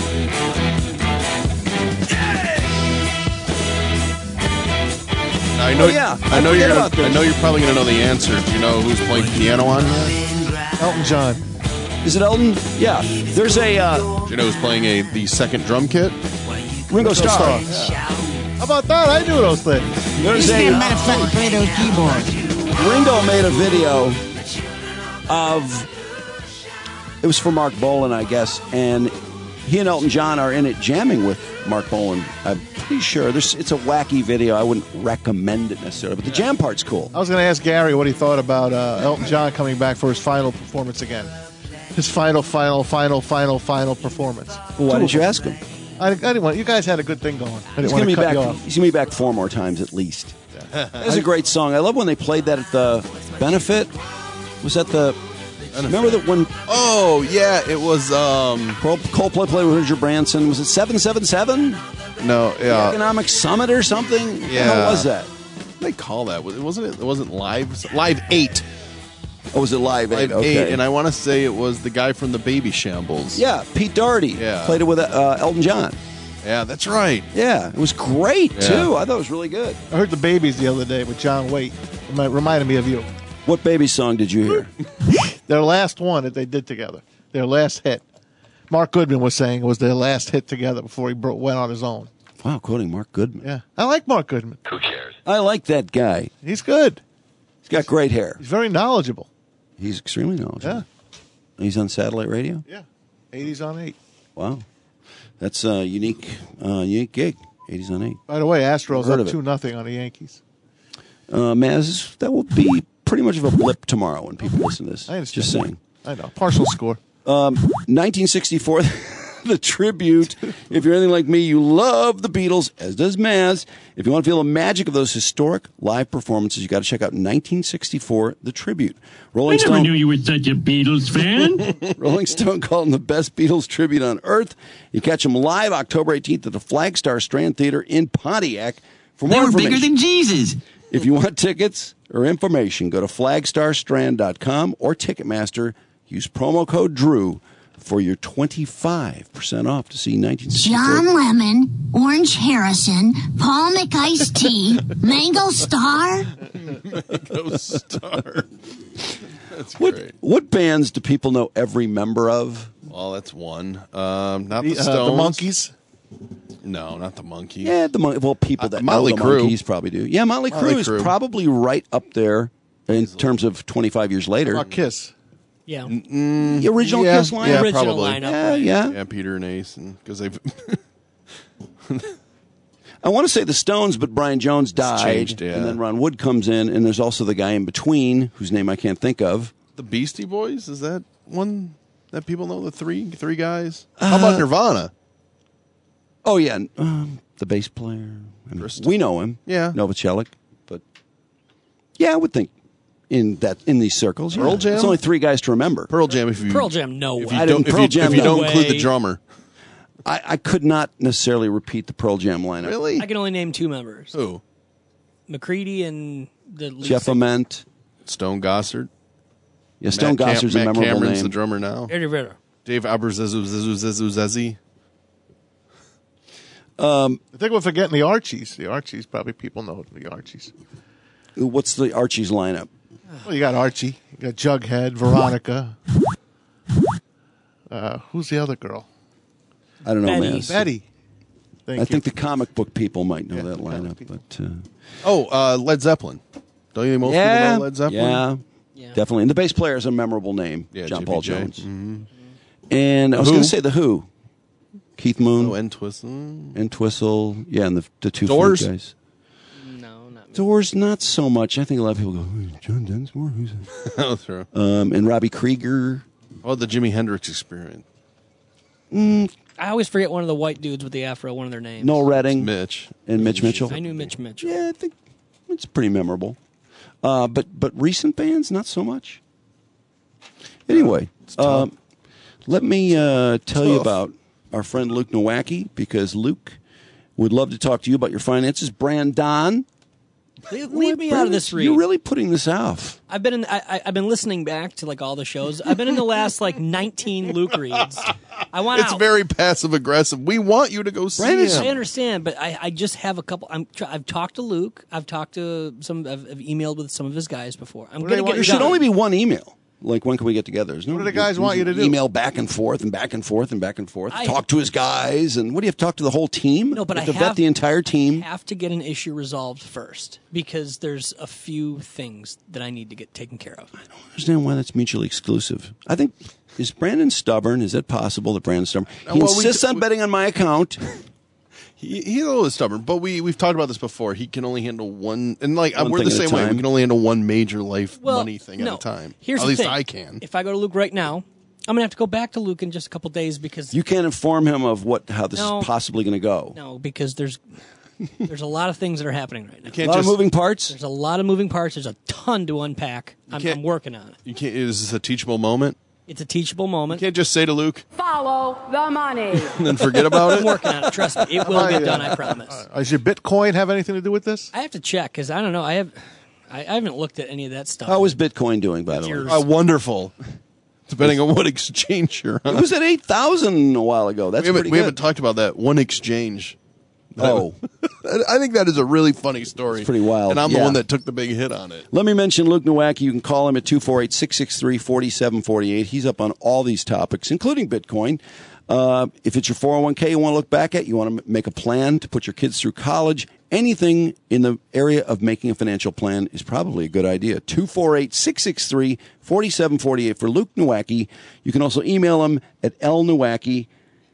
I know. Oh, yeah. I know I you're. forget Gonna, I know you're probably going to know the answer. Do you know who's playing piano on here? Elton John. Is it Elton? Yeah. There's a uh, Do you know who's playing a the second drum kit? Ringo Starr. How about that? I knew those things. There's a matter of fact, play those keyboards. Ringo made a video of. It was for Mark Bolan, I guess, and he and Elton John are in it jamming with Mark Bolan. I'm pretty sure. There's, it's a wacky video. I wouldn't recommend it necessarily, but the jam part's cool. I was going to ask Gary what he thought about uh, Elton John coming back for his final performance again. His final, final, final, final, final performance. Well, why did you ask him? I, I didn't want. You guys had a good thing going. I didn't He's want going to to be cut back. you off. He's going to be back four more times at least. That's a great song. I love when they played that at the benefit. Was that the? Benefit. Remember that when? Oh yeah, it was. um Coldplay played with Richard Branson. Was it seven seven seven? No, yeah, Economic Summit or something. Yeah, how was that? What did they call that? Was it wasn't it? It wasn't live. Live eight. Oh, was it live eight? Live Okay. eight, and I want to say it was the guy from the Baby Shambles. Yeah, Pete Doherty. Yeah. Played it with uh, Elton John. Yeah, that's right. Yeah, it was great Yeah. too. I thought it was really good. I heard the Babies the other day with John Waite. It reminded me of you. What baby song did you hear? Their last one that they did together. Their last hit. Mark Goodman was saying it was their last hit together before he bro- went on his own. Wow, quoting Mark Goodman. Yeah, I like Mark Goodman. Who cares? I like that guy. He's good. He's got great hair. He's very knowledgeable. He's extremely knowledgeable. Yeah. He's on satellite radio. Yeah. eighties on eight. Wow, that's a unique, uh, unique gig. eighties on eight. By the way, Astros Heard up of it. two nothing on the Yankees. Uh, Maz, that will be pretty much of a blip tomorrow when people listen to this. I understand. Just saying. I know. Partial score. Um, nineteen sixty-four, the tribute. If you're anything like me, you love the Beatles, as does Maz. If you want to feel the magic of those historic live performances, you got to check out nineteen sixty-four, the tribute. Rolling I never Stone. knew you were such a Beatles fan. Rolling Stone called him the best Beatles tribute on earth. You catch him live October eighteenth at the Flagstar Strand Theater in Pontiac. For more They were information, bigger than Jesus. if you want tickets or information, go to flagstar strand dot com or Ticketmaster. Use promo code Drew for your twenty-five percent off to see nineteen sixty-four. John Lemon, Orange Harrison, Paul McIce T, Mango Star. Mango Star. That's What, great. what bands do people know every member of? Well, that's one. Um, not the, The, uh, Stones. the Monkees. No, not the Monkees. Yeah, the Mon- well, people Uh, that Motley know the Crue. Monkees probably do. Yeah, Motley, Motley Crue is Crue. probably right up there in terms of twenty-five years later. About Kiss. Yeah. The original Yeah, Kiss line? yeah, Original probably. lineup. Yeah, right. yeah. Yeah, Peter and Ace, because they've. I want to say the Stones, but Brian Jones died. changed, yeah. And then Ron Wood comes in, and there's also the guy in between, whose name I can't think of. The Beastie Boys, is that one that people know? The three three guys. How about Nirvana? Oh, yeah. Um, the bass player. I mean, Bristol. we know him. Yeah. Novoselic. But, yeah, I would think in that in these circles. Pearl yeah. Jam? It's only three guys to remember. Pearl Jam. If you Pearl Jam, no if way. you I don't, didn't if Pearl you, Jam, if you no don't include the way. drummer, I, I could not necessarily repeat the Pearl Jam lineup. really? I can only name two members: Who? McCready and the lead Jeff singer. Ament. Stone Gossard. Yeah, Stone Matt Cam- Gossard's a Matt memorable Cameron's name. the drummer now. Eddie Vedder. Dave Aberzezuzezuzezuzi. I think we're forgetting the Archies. The Archies, probably people know the Archies. What's the Archie's lineup? Well, you got Archie, you got Jughead, Veronica. Uh, who's the other girl? I don't know, Betty. man. Betty. Thank I you. think the comic book people might know Yeah, that the comic lineup, people. but uh, Oh, uh, Led Zeppelin. Don't you think most yeah, people know Led Zeppelin? yeah, Yeah. definitely. And the bass player is a memorable name, Yeah, John J P Paul J. Jones. Mhm. And I was Who? going to say the Who, Keith Moon Oh, and Twist. Mm. and Twistle, yeah, and the the two Doors? Fleet guys. No, not me. Doors, not so much. I think a lot of people go, "Who's John Densmore, who's that?" Oh, true. Um, and Robbie Krieger. Oh, the Jimi Hendrix Experience. I always forget one of the white dudes with the afro. One of their names. Noel Redding Mitch. and Mitch Mitchell. I knew Mitch Mitchell. Yeah, I think it's pretty memorable. Uh, but but recent bands, not so much. Anyway, um, let me uh, tell you Tough. about our friend Luke Nowacki, because Luke would love to talk to you about your finances. Brandon, Leave, leave me out of this read. You're really putting this off. I've been in, I, I- I've been listening back to like all the shows. I've been in the last like nineteen Luke reads. I want It's out. very passive aggressive. We want you to go see Brandon's- I him. understand, but I, I just have a couple. I'm. tr- I've talked to Luke. I've talked to some. I've, I've emailed with some of his guys before. I'm What do gonna they get. want There you should done? only be one email. Like, when can we get together? There's no, What do the guys want you to do? Email back and forth and back and forth and back and forth. I- talk to his guys. And what do you have to talk to the whole team? No, but you I have to have vet the entire team. have to get an issue resolved first because there's a few things that I need to get taken care of. I don't understand why that's mutually exclusive. I think, is Brandon stubborn? Is it possible that Brandon's stubborn? He well, we insists d- on we- betting on my account. He, he's a little stubborn, but we we've talked about this before. He can only handle one, and like One we're the thing at a same way. time. We can only handle one major life Well, money thing no. at a time. Here's at the least thing. I can. If I go to Luke right now, I'm gonna have to go back to Luke in just a couple days because You can't inform him of what how this No. is possibly going to go. no, because there's there's a lot of things that are happening right now. A Can't lot just, of moving parts. There's a lot of moving parts. There's a ton to unpack. I'm, can't- I'm working on it. You can't. Is this a teachable moment? It's a teachable You moment. can't just say to Luke Follow the money. and then forget about I'm it. working on it. Trust me, it will get done. I promise. Uh, Does your Bitcoin have anything to do with this? I have to check because I don't know. I have I, I haven't looked at any of that stuff. How is Bitcoin doing, by the way? yours. Uh, wonderful. Depending on what exchange you're It on. was at eight thousand a while ago. That's we haven't, pretty we good. haven't talked about that one exchange. Oh. I think that is a really funny story. It's pretty wild, And I'm yeah. the one that took the big hit on it. Let me mention Luke Nowacki. You can call him at two four eight, six six three, four seven four eight. He's up on all these topics, including Bitcoin. Uh, if it's your four oh one k you want to look back at, you want to make a plan to put your kids through college, anything in the area of making a financial plan is probably a good idea. two four eight, six six three, four seven four eight for Luke Nowacki. You can also email him at lnowacki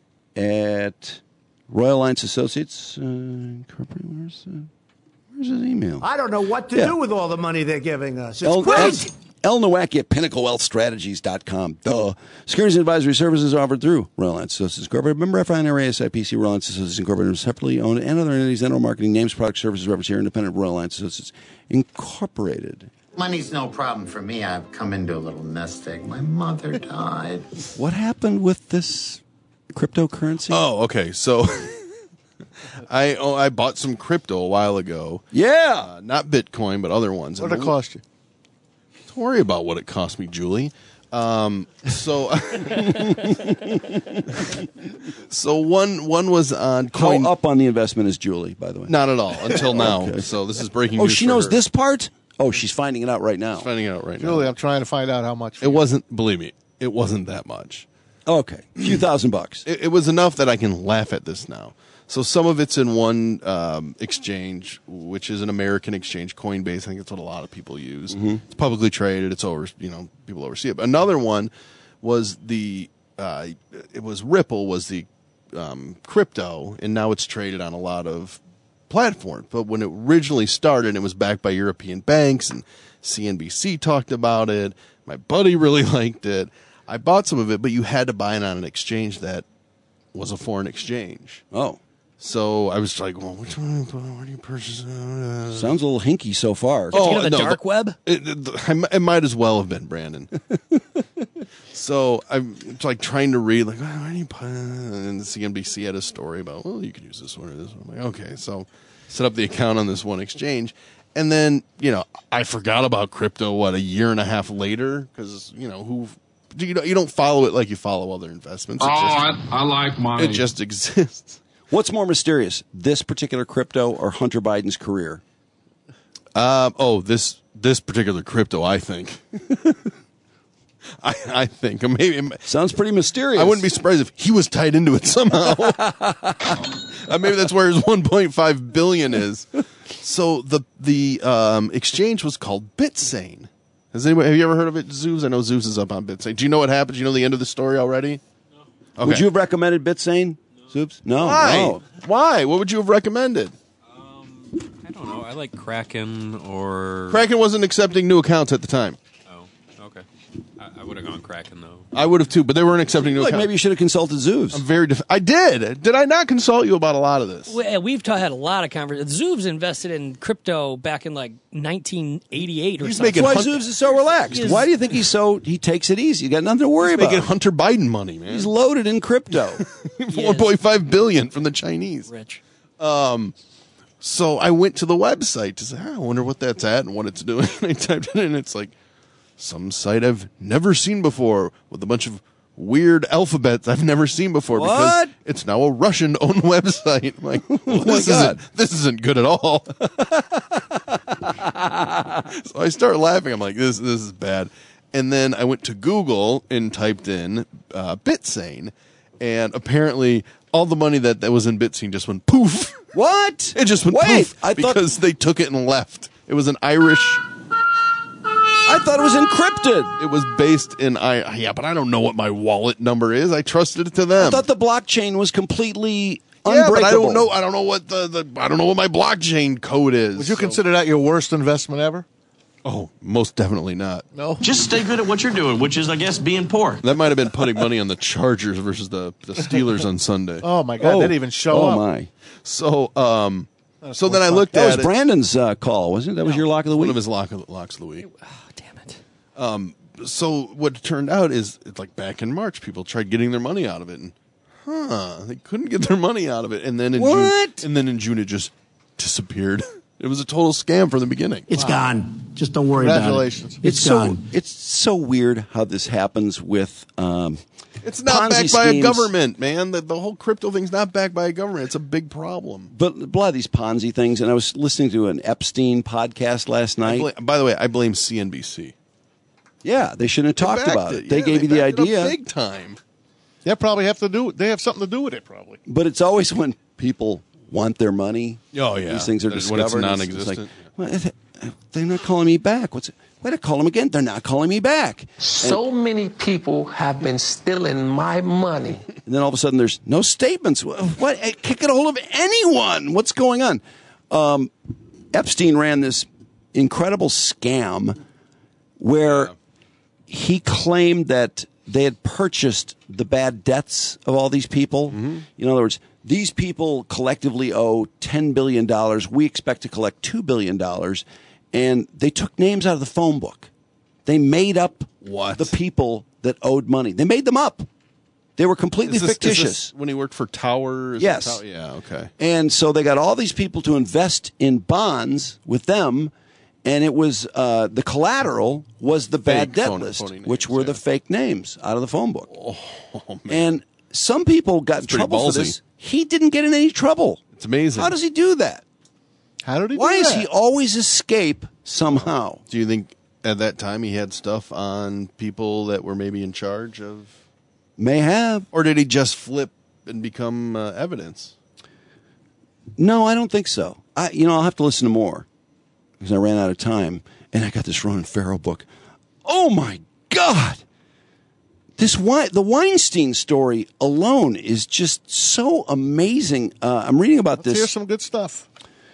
at Royal Alliance Associates. Uh, Incorporated. Where's, uh, where's his email? I don't know what to Yeah. do with all the money they're giving us. It's El, El, crazy. El Nowacki at pinnacle wealth strategies dot com. Duh. Securities and advisory services offered through Royal Alliance Associates Incorporated. Member F I N R A S I P C. Royal Alliance Associates Incorporated is separately owned and other entities, general marketing names, products, services, reference here, independent of Royal Alliance Associates Incorporated. Money's no problem for me. I've come into a little nest egg. My mother died. What happened with this cryptocurrency? Oh, okay. So I oh, I bought some crypto a while ago. yeah. Uh, not Bitcoin, but other ones. What did it cost you? Don't worry about what it cost me, Julie. Um, so, so one one was on How coin. up on the investment is Julie, by the way? Not at all until now. Okay. So this is breaking Oh, news. she for knows her. this part? Oh, she's finding it out right now. Finding it out right Julie, now. I'm trying to find out how much. It wasn't. Believe me, it wasn't that much. Okay. A few thousand bucks. It, it was enough that I can laugh at this now. So some of it's in one um, exchange, which is an American exchange, Coinbase. I think that's what a lot of people use. It's publicly traded. It's over. You know, people oversee it. But another one was the. Uh, it was Ripple was the um, crypto, and now it's traded on a lot of platform. But when it originally started, it was backed by European banks, and C N B C talked about it. My buddy really liked it. I bought some of it, but you had to buy it on an exchange that was a foreign exchange. Oh. So I was like, well, which one? Where do you purchase it? Uh, Sounds a little hinky so far. Did you go to the no, dark the- web? It, it, it might as well have been, Brandon. So I'm like trying to read, like, where do you put it? And the C N B C had a story about, well, you could use this one or this one. I'm like, okay. So set up the account on this one exchange. And then, you know, I forgot about crypto, what, a year and a half later? Because, you know, who, you know, you don't follow it like you follow other investments. It Oh, just, I, I like mine. it just exists. What's more mysterious, this particular crypto or Hunter Biden's career? Um, oh, this this particular crypto, I think. I, I think maybe sounds pretty mysterious. I wouldn't be surprised if he was tied into it somehow. uh, maybe that's where his one point five billion is. So the the um, exchange was called BitSane. Has anybody have you ever heard of it, Zeus? I know Zeus is up on BitSane. Do you know what happens? Do you know the end of the story already? No. Okay. Would you have recommended BitSane, Zoops? No. Why? No. Why? What would you have recommended? I don't know. I like Kraken or Kraken wasn't accepting new accounts at the time. Oh, okay. I, I would have gone Kraken though. I would have too, but they weren't accepting new Like accounts. maybe you should have consulted Zeus. I'm very. Def- I did. Did I not consult you about a lot of this? We- We've ta- had a lot of conversations. Zoob's invested in crypto back in like nineteen eighty-eight or He's something. making Why hun- Zeus is so relaxed? He is- Why do you think he's so? He takes it easy. You got nothing to worry He's about. making Hunter Biden money, man. He's loaded in crypto. one point five billion from the Chinese. Rich. Um, so I went to the website to say, "Ah, I wonder what that's at and what it's doing. And I typed it in, and it's like some site I've never seen before with a bunch of weird alphabets I've never seen before What? because it's now a Russian-owned website. I'm like, well, Oh my this God. isn't this isn't good at all. So I start laughing. I'm like, this this is bad. And then I went to Google and typed in uh, BitSane, and apparently all the money that, that was in BitSane just went poof. What? It just went Wait, poof I thought- because they took it and left. It was an Irish. I thought it was encrypted. It was based in I. Yeah, but I don't know what my wallet number is. I trusted it to them. I thought the blockchain was completely yeah, unbreakable. but I don't know. I don't know what the, the I don't know what my blockchain code is. Would you so- consider that your worst investment ever? Oh, most definitely not. No. Just stay good at what you're doing, which is, I guess, being poor. That might have been putting money on the Chargers versus the, the Steelers on Sunday. Oh my God, Oh. they didn't even show Oh up. my! So, um, so then I looked That at was it. Brandon's uh, call, wasn't it? That was your lock of the One week. of his lock of, locks of the week. Oh, damn it. Um, so what it turned out is, it's like back in March, people tried getting their money out of it, and huh, they couldn't get their money out of it, and then in What? June, and then in June it just disappeared. It was a total scam from the beginning. It's gone. Just don't worry about it. Congratulations. It's so gone. it's so weird how this happens with. Um, It's not Ponzi backed by a schemes. government, man. The, the whole crypto thing's not backed by a government. It's a big problem. But a lot of these Ponzi things, and I was listening to an Epstein podcast last I night. bla- by the way, I blame C N B C. Yeah, they shouldn't have talked They about backed it. They Yeah, gave you the backed it up idea, big time. They probably have to do. They have something to do with it, probably. but it's always when people want their money. Oh, yeah. these things are When it's discovered. non-existent. Like, well, they're not calling me back. What's it? Wait, I call them again. They're not calling me back. So many people have been stealing my money. And then all of a sudden, there's no statements. What? what I can't get a hold of anyone. What's going on? Um, Epstein ran this incredible scam where he claimed that they had purchased the bad debts of all these people. Mm-hmm. In other words, these people collectively owe ten billion dollars. We expect to collect two billion dollars. And they took names out of the phone book. They made up What? the people that owed money. They made them up. They were completely Is this- is fictitious. this when he worked for Tower? Is it Yes. Tower? Yeah, okay. And so they got all these people to invest in bonds with them, and it was uh, the collateral was the bad Fake debt phony- list, phony names, which were the yeah. fake names out of the phone book. Oh, man. And some people got in That's pretty trouble for ballsy. this. He didn't get in any trouble. It's amazing. How does he do that? How did he? Why do does that? he always escape somehow? Do you think at that time he had stuff on people that were maybe in charge of, May have. or did he just flip and become uh, evidence? No, I don't think so. I, you know, I'll have to listen to more because I ran out of time, and I got this Ronan Farrow book. Oh my God! This Wein- the Weinstein story alone is just so amazing. Uh, I'm reading about Let's hear this. some good stuff.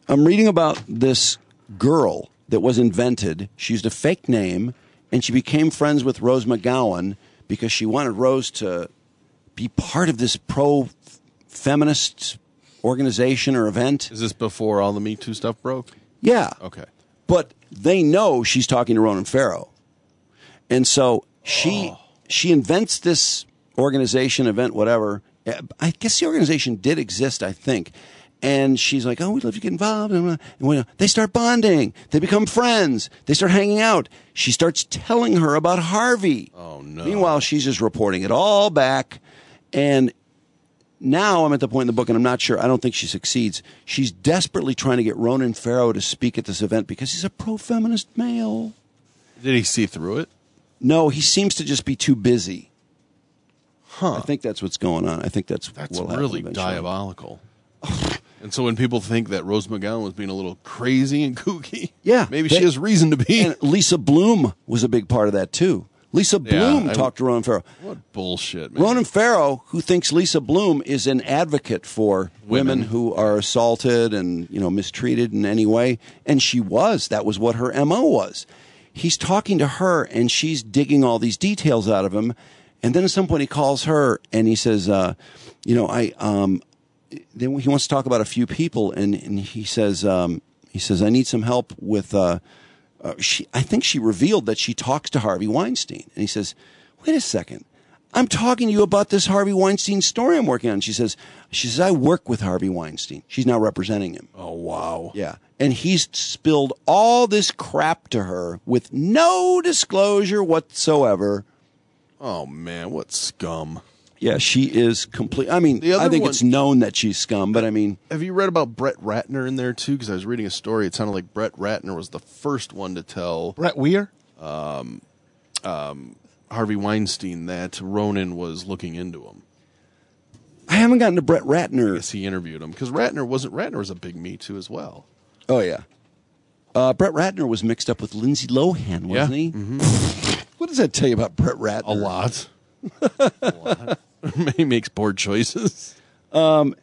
I'm reading about this girl that was invented. She used a fake name, and she became friends with Rose McGowan because she wanted Rose to be part of this pro-feminist organization or event. Is this before all the Me Too stuff broke? Yeah. Okay. But they know she's talking to Ronan Farrow. And so she oh. she invents this organization, event, whatever. I guess the organization did exist, I think. And she's like, oh, we'd love to get involved. And we, they start bonding. They become friends. They start hanging out. She starts telling her about Harvey. Oh, no. Meanwhile, she's just reporting it all back. And now I'm at the point in the book, and I'm not sure. I don't think she succeeds. She's desperately trying to get Ronan Farrow to speak at this event because he's a pro-feminist male. Did he see through it? No, he seems to just be too busy. Huh. I think that's what's going on. I think that's That's what'll really happen diabolical. And so when people think that Rose McGowan was being a little crazy and kooky, yeah, maybe they, she has reason to be. And Lisa Bloom was a big part of that, too. Lisa Bloom yeah, I, talked to Ronan Farrow. What bullshit, man. Ronan Farrow, who thinks Lisa Bloom is an advocate for women, women who are assaulted and, you know, mistreated in any way. And she was. That was what her M O was. He's talking to her, and she's digging all these details out of him. And then at some point he calls her, and he says, uh, you know, I... um. Then he wants to talk about a few people, and, and he says, um, he says, I need some help with. Uh, uh, she, I think she revealed that she talks to Harvey Weinstein, and he says, wait a second, I'm talking to you about this Harvey Weinstein story I'm working on. She says, she says, I work with Harvey Weinstein. She's now representing him. Oh wow, yeah, and he's spilled all this crap to her with no disclosure whatsoever. Oh man, what scum. Yeah, she is complete. I mean, I think one, it's known that she's scum, but I mean... Have you read about Brett Ratner in there, too? Because I was reading a story. It sounded like Brett Ratner was the first one to tell... Brett Weir? Um, um, Harvey Weinstein that Ronan was looking into him. I haven't gotten to Brett Ratner. I guess he interviewed him. Because Ratner wasn't... Ratner was a big Me Too as well. Oh, yeah. Uh, Brett Ratner was mixed up with Lindsay Lohan, wasn't yeah. he? Mm-hmm. What does that tell you about Brett Ratner? A lot. A lot. He makes poor choices. Um,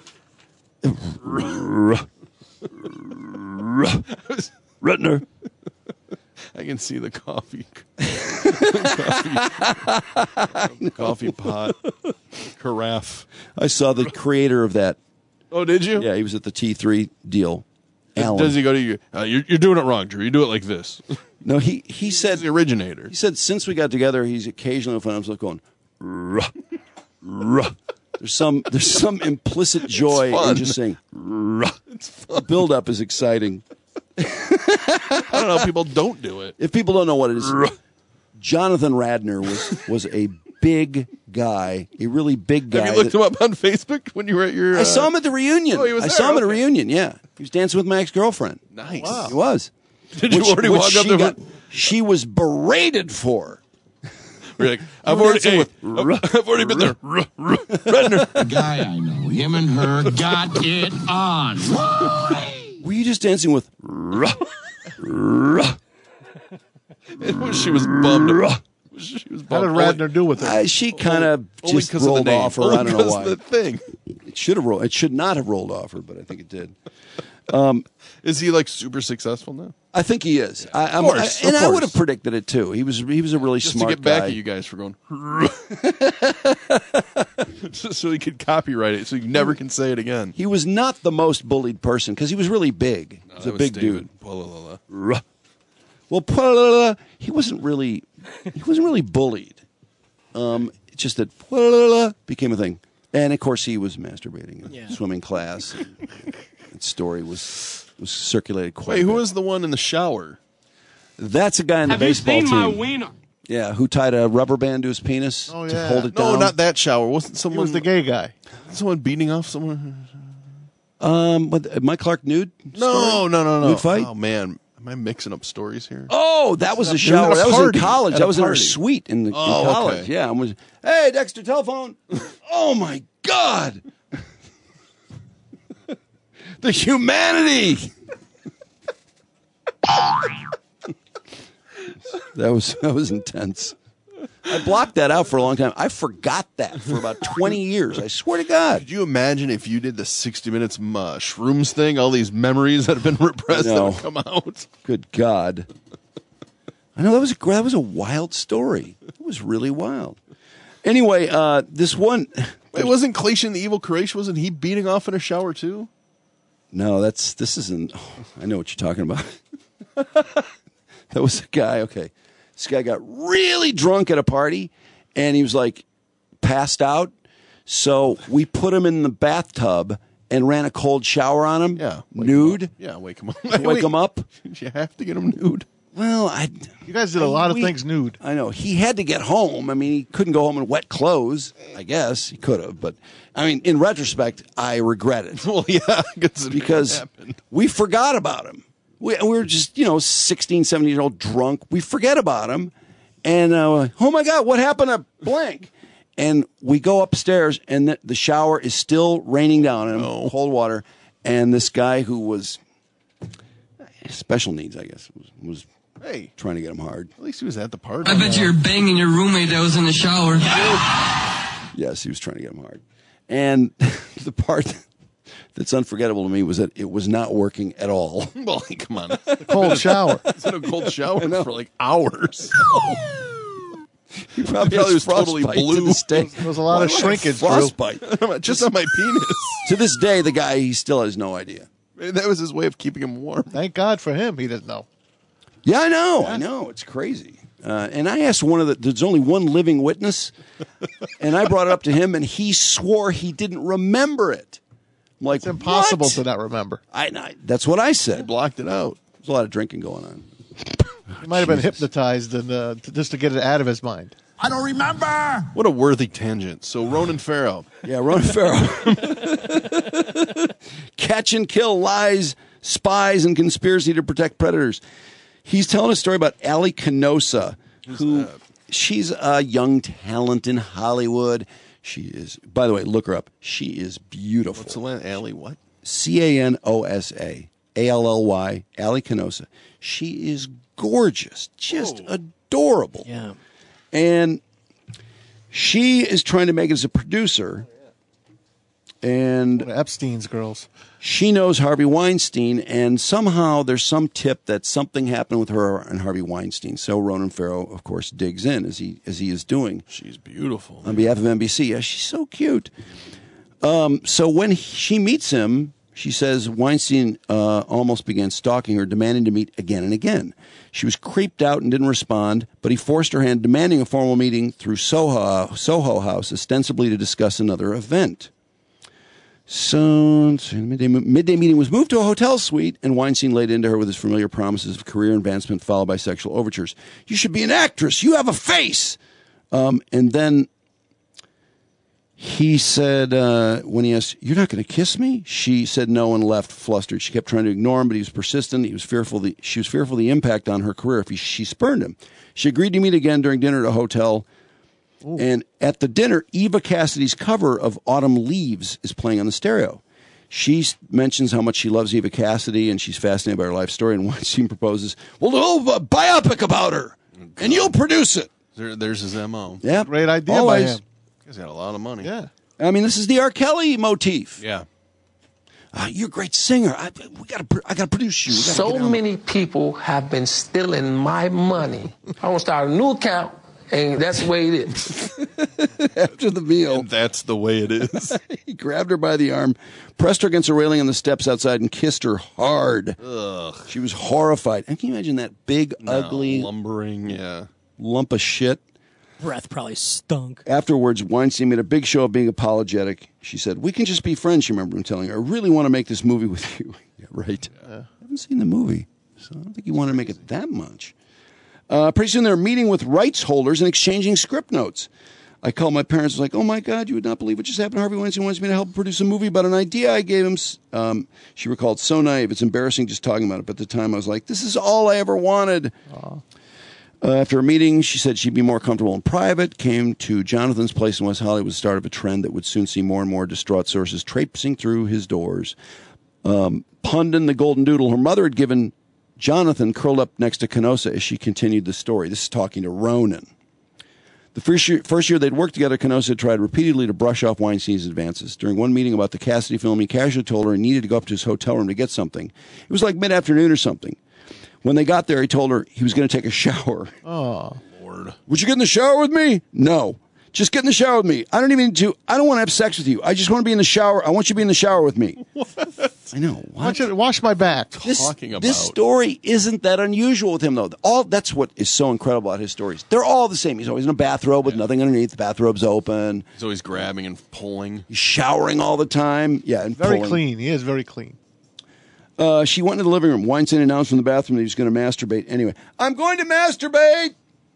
Ratner. I can see the coffee. coffee, coffee pot. Carafe. I saw the creator of that. Oh, did you? Yeah, he was at the T three deal. Alan. Does he go to you? Uh, you're, you're doing it wrong, Drew. You do it like this. No, he, he said... He's the originator. He said since we got together, he's occasionally when I was going... Ruh, ruh. There's some there's some implicit joy in just saying ruh. It's fun. The build-up is exciting. I don't know. People don't do it. If people don't know what it is, ruh. Jonathan Radner was was a big guy, a really big guy. Have you looked that, him up on Facebook when you were at your... Uh... I saw him at the reunion. Oh, he was I there? saw him okay. at a reunion, yeah. He was dancing with my ex-girlfriend. Nice. Wow. He was. Did you which, already which walk up she there? Got, she was berated for. We're like, I've already, hey, I've, I've already been there. Redner. The guy I know, him and her got it on. Were you just dancing with... She was bummed. She was bummed. How did Radner do with it? Uh, she kind of just rolled of off her. Only I don't know why. The thing. It should have rolled. It should not have rolled off her, but I think it did. Um, is he like super successsul now? I think he is. Yeah, I, of course, I, and of I course. would have predicted it too. He was he was a really Just smart to get back guy. at you guys for going. Just so he could copyright it, so you never can say it again. He was not the most bullied person because he was really big. No, he was a was big David. dude. Well, he wasn't really he wasn't really bullied. Um, it's just that became a thing, and of course he was masturbating in Yeah. swimming class. And that story was was circulated quite. Wait, a who bit. was the one in the shower? That's a guy in the Have you baseball seen team. my wiener? Yeah, who tied a rubber band to his penis Oh, to yeah. hold it No, down? not that shower. Wasn't He someone was the gay guy. someone beating off someone? Um, what, uh, Mike Clark nude? No, story? no, no, no. Nude fight? Oh man, am I mixing up stories here? Oh, that was a It was shower. at a That was party. in college. At That a was in our party. suite in, the, in Oh, college. okay. Yeah, I was. Hey, Dexter, telephone. Oh my God, the humanity. that was that was intense. I blocked that out for a long time. I forgot that for about twenty years. I swear to God. Could you imagine if you did the sixty minutes mushrooms thing, all these memories that have been repressed that would come out? Good God. I know that was a, that was a wild story. It was really wild. Anyway, uh, this one... It wasn't Clayton the Evil Croatian, wasn't he beating off in a shower too? No, that's this isn't. Oh, I know what you're talking about. That was a guy. Okay, this guy got really drunk at a party, and he was like passed out. So we put him in the bathtub and ran a cold shower on him. Yeah, nude. Him yeah, wake him up. wake, wake him up. You have to get him nude. Well, I. You guys did a lot we, of things nude. I know. He had to get home. I mean, he couldn't go home in wet clothes. I guess he could have, but I mean, in retrospect, I regret it. Well, yeah, because we forgot about him. We, we were just, you know, sixteen, seventeen year old drunk. We forget about him, and uh, oh my God, what happened to blank? And we go upstairs, and the, the shower is still raining down on him, oh. cold water, and this guy who was special needs, I guess, was. was Hey, trying to get him hard. At least he was at the party. I bet you were banging your roommate that was in the shower. Yes, he was trying to get him hard. And the part that's unforgettable to me was that it was not working at all. Well, come on. The cold shower. It's in a cold shower for like hours. He probably, probably was totally blue. To this day. There was a lot of shrinkage. Frostbite. Just on my penis. To this day, the guy, he still has no idea. Maybe that was his way of keeping him warm. Thank God for him. He didn't know. Yeah, I know. I know. It's crazy. Uh, and I asked one of the, there's only one living witness, and I brought it up to him, and he swore he didn't remember it. I'm like, it's impossible what? to not remember. I, I That's what I said. He blocked it out. There's a lot of drinking going on. He might have been hypnotized and uh, to, just to get it out of his mind. I don't remember. What a worthy tangent. So Ronan Farrow. Yeah, Ronan Farrow. Catch and kill lies, spies, and conspiracy to protect predators. He's telling a story about Allie Canosa, who she's a young talent in Hollywood. She is, by the way, look her up. She is beautiful. What's the name? Allie what? C A N O S A. A L L Y. Allie Canosa. She is gorgeous. Just Whoa. adorable. Yeah. And she is trying to make it as a producer. And One of Epstein's girls. She knows Harvey Weinstein, and somehow there's some tip that something happened with her and Harvey Weinstein. So Ronan Farrow, of course, digs in as he as he is doing. She's beautiful. On behalf of N B C. Yeah, she's so cute. Um, so when he, she meets him, she says Weinstein uh, almost began stalking her, demanding to meet again and again. She was creeped out and didn't respond, but he forced her hand, demanding a formal meeting through Soho, Soho House, ostensibly to discuss another event. So, the midday, midday meeting was moved to a hotel suite, and Weinstein laid into her with his familiar promises of career advancement, followed by sexual overtures. You should be an actress. You have a face. Um, and then he said, uh, when he asked, "You're not going to kiss me?" She said no and left, flustered. She kept trying to ignore him, but he was persistent. He was fearful. The, she was fearful of the impact on her career if he, she spurned him. She agreed to meet again during dinner at a hotel. Ooh. And at the dinner, Eva Cassidy's cover of Autumn Leaves is playing on the stereo. She mentions how much she loves Eva Cassidy, and she's fascinated by her life story. And Weinstein proposes, well, do a biopic about her, and you'll produce it. There, there's his M O. Yeah, great idea always. by him. He's got a lot of money. Yeah. I mean, this is the R. Kelly motif. Yeah. Uh, you're a great singer. I, we gotta, I got to produce you. So many people have been stealing my money. I want to start a new account. And that's the way it is. After the meal. And that's the way it is. He grabbed her by the arm, pressed her against a railing on the steps outside, and kissed her hard. Ugh. She was horrified. And can you imagine that big, no, ugly, lumbering, yeah, lump of shit? Breath probably stunk. Afterwards, Weinstein made a big show of being apologetic. She said, "We can just be friends," she remembered him telling her. "I really want to make this movie with you." Yeah, right. Yeah. I haven't seen the movie, so I don't think he wanted to make it that much. Uh, pretty soon they were meeting with rights holders and exchanging script notes. I called my parents and was like, "Oh my God, you would not believe what just happened. Harvey Weinstein wants me to help produce a movie about an idea I gave him." Um, she recalled, "So naive. It's embarrassing just talking about it. But at the time I was like, this is all I ever wanted." Uh, after a meeting, she said she'd be more comfortable in private, came to Jonathan's place in West Hollywood, was the start of a trend that would soon see more and more distraught sources traipsing through his doors. Um, Pundin, the golden doodle, her mother had given Jonathan, curled up next to Canosa as she continued the story. This is talking to Ronan. The first year, first year they'd worked together, Canosa tried repeatedly to brush off Weinstein's advances. During one meeting about the Cassidy film, he casually told her he needed to go up to his hotel room to get something. It was like mid-afternoon or something. When they got there, he told her he was going to take a shower. Oh, Lord. Would you get in the shower with me? No. Just get in the shower with me. I don't even need to. I don't want to have sex with you. I just want to be in the shower. I want you to be in the shower with me. What? I know. What? I want you to wash my back. This, Talking about. this story isn't that unusual with him, though. All that's what is so incredible about his stories. They're all the same. He's always in a bathrobe with nothing underneath. The bathrobe's open. He's always grabbing and pulling. He's showering all the time. Yeah, and very pulling. clean. He is very clean. Uh, she went into the living room. Weinstein announced from the bathroom that he was going to masturbate anyway. I'm going to masturbate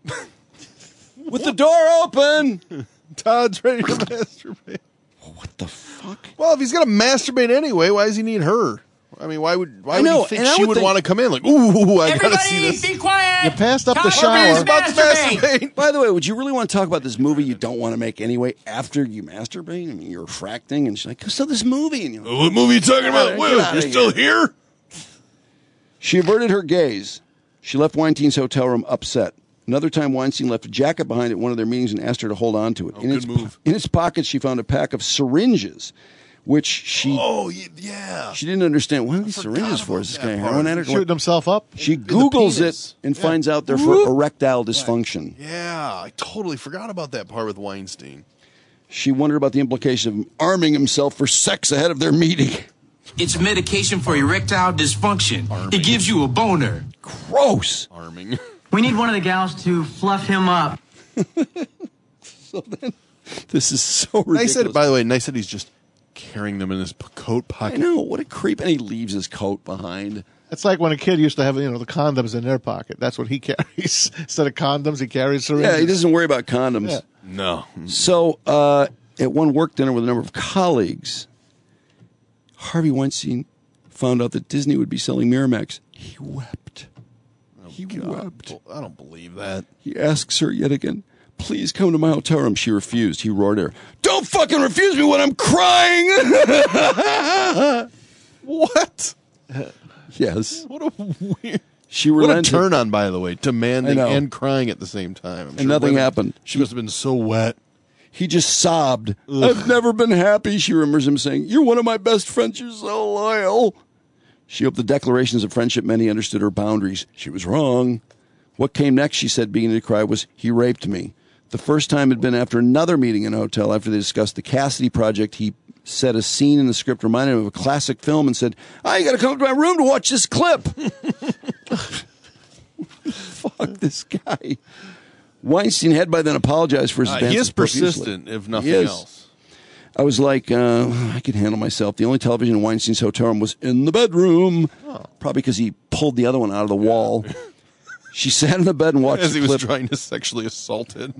with the door open. Todd's ready to masturbate. What the fuck? Well, if he's going to masturbate anyway, why does he need her? I mean, why would why I know, would he think and I she would would think- want to come in? Like, ooh, I got to Everybody see this. be quiet. You passed up the Todd shower. Roberts About to masturbate. masturbate. By the way, would you really want to talk about this movie you don't want to make anyway after you masturbate? I mean, you're fracting, and she's like, so this movie. And you're like, What movie are you talking about? Get Wait, outta you're still here? She averted her gaze. She left Weinstein's hotel room upset. Another time, Weinstein left a jacket behind at one of their meetings and asked her to hold on to it. Oh, in, good its, move. in its pocket, she found a pack of syringes, which she Oh, y- yeah. she didn't understand. What are these forgot syringes for? about Is this that guy a part. heroin addict? Shooting himself up. She the Googles penis. it and finds out they're for erectile dysfunction. Yeah, I totally forgot about that part with Weinstein. She wondered about the implication of him arming himself for sex ahead of their meeting. It's medication for erectile dysfunction. Arming. It gives you a boner. Gross. Arming. We need one of the gals to fluff him up. So then, this is so ridiculous. Nice that, by the way, nice that he's just carrying them in his p- coat I pocket. know, what a creep. And he leaves his coat behind. It's like when a kid used to have, you know, the condoms in their pocket. That's what he carries. Instead of condoms, he carries syringes. Yeah, he doesn't worry about condoms. Yeah. No. So, uh, at one work dinner with a number of colleagues, Harvey Weinstein found out that Disney would be selling Miramax. He wept. He wept. I don't believe that. He asks her yet again, please come to my hotel room. She refused. He roared at her, don't fucking refuse me when I'm crying. What? Yes. What a weird. She What a relented. turn on, by the way, demanding I know. and crying at the same time. I'm And nothing women- happened. She must have been so wet. He just sobbed. I've never been happy. She remembers him saying, you're one of my best friends. You're so loyal. She hoped the declarations of friendship meant he understood her boundaries. She was wrong. What came next, she said, beginning to cry, was, he raped me. The first time had been after another meeting in a hotel after they discussed the Cassidy project. He said a scene in the script reminded him of a classic film and said, oh, you got to come up to my room to watch this clip. Fuck this guy. Weinstein had by then apologized for his Uh, advances he is profusely. persistent, if nothing He is. else. I was like, uh, I could handle myself. The only television in Weinstein's hotel room was in the bedroom. Oh. Probably because he pulled the other one out of the wall. She sat in the bed and watched As the he was clip. trying to sexually assault it.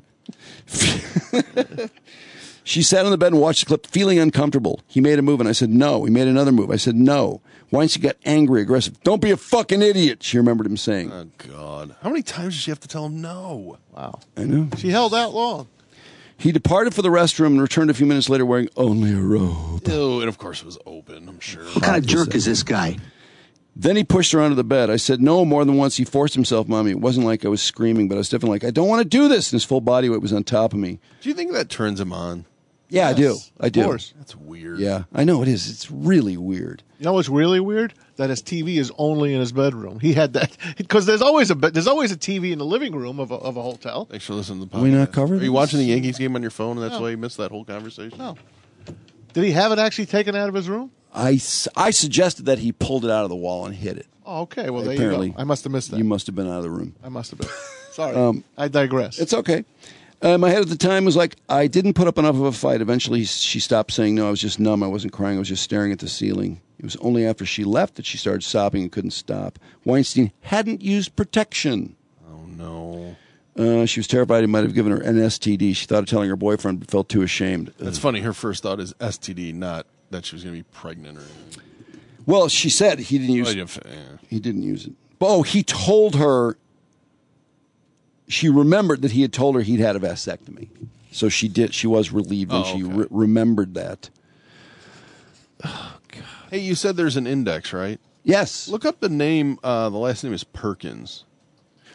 She sat in the bed and watched the clip, feeling uncomfortable. He made a move, and I said, no. He made another move. I said, no. Weinstein got angry, aggressive. Don't be a fucking idiot, she remembered him saying. Oh, God. How many times did she have to tell him no? Wow. I know. She held out long. He departed for the restroom and returned a few minutes later wearing only a robe. Ew, and of course it was open, I'm sure. What kind of jerk is this guy? Then he pushed her onto the bed. I said, no, more than once. He forced himself, Mommy. It wasn't like I was screaming, but I was definitely like, I don't want to do this. And his full body weight was on top of me. Do you think that turns him on? Yeah, I do. I do. Of course. That's weird. Yeah, I know it is. It's really weird. You know what's really weird? That his T V is only in his bedroom. He had that because there's always a there's always a T V in the living room of a, of a hotel. Thanks for listening to the podcast. we not cover Are you this? watching the Yankees game on your phone, and that's No. why you missed that whole conversation? No. Did he have it actually taken out of his room? I, s- I suggested that he pulled it out of the wall and hit it. Oh, okay. Well, there Apparently, you go. I must have missed that. You must have been out of the room. I must have been. Sorry. Um, I digress. It's okay. Uh, my head at the time was like, I didn't put up enough of a fight. Eventually, she stopped saying no. I was just numb. I wasn't crying. I was just staring at the ceiling. It was only after she left that she started sobbing and couldn't stop. Weinstein hadn't used protection. Oh, no. Uh, she was terrified he might have given her an S T D. She thought of telling her boyfriend, but felt too ashamed. That's funny. Her first thought is S T D, not that she was going to be pregnant or anything. Well, she said he didn't use Oh, it. yeah, yeah. He didn't use it. Oh, he told her. She remembered that he had told her he'd had a vasectomy. So she did. She was relieved when Oh, she okay. re- remembered that. Oh, God. Hey, you said there's an index, right? Yes. Look up the name. Uh, the last name is Perkins.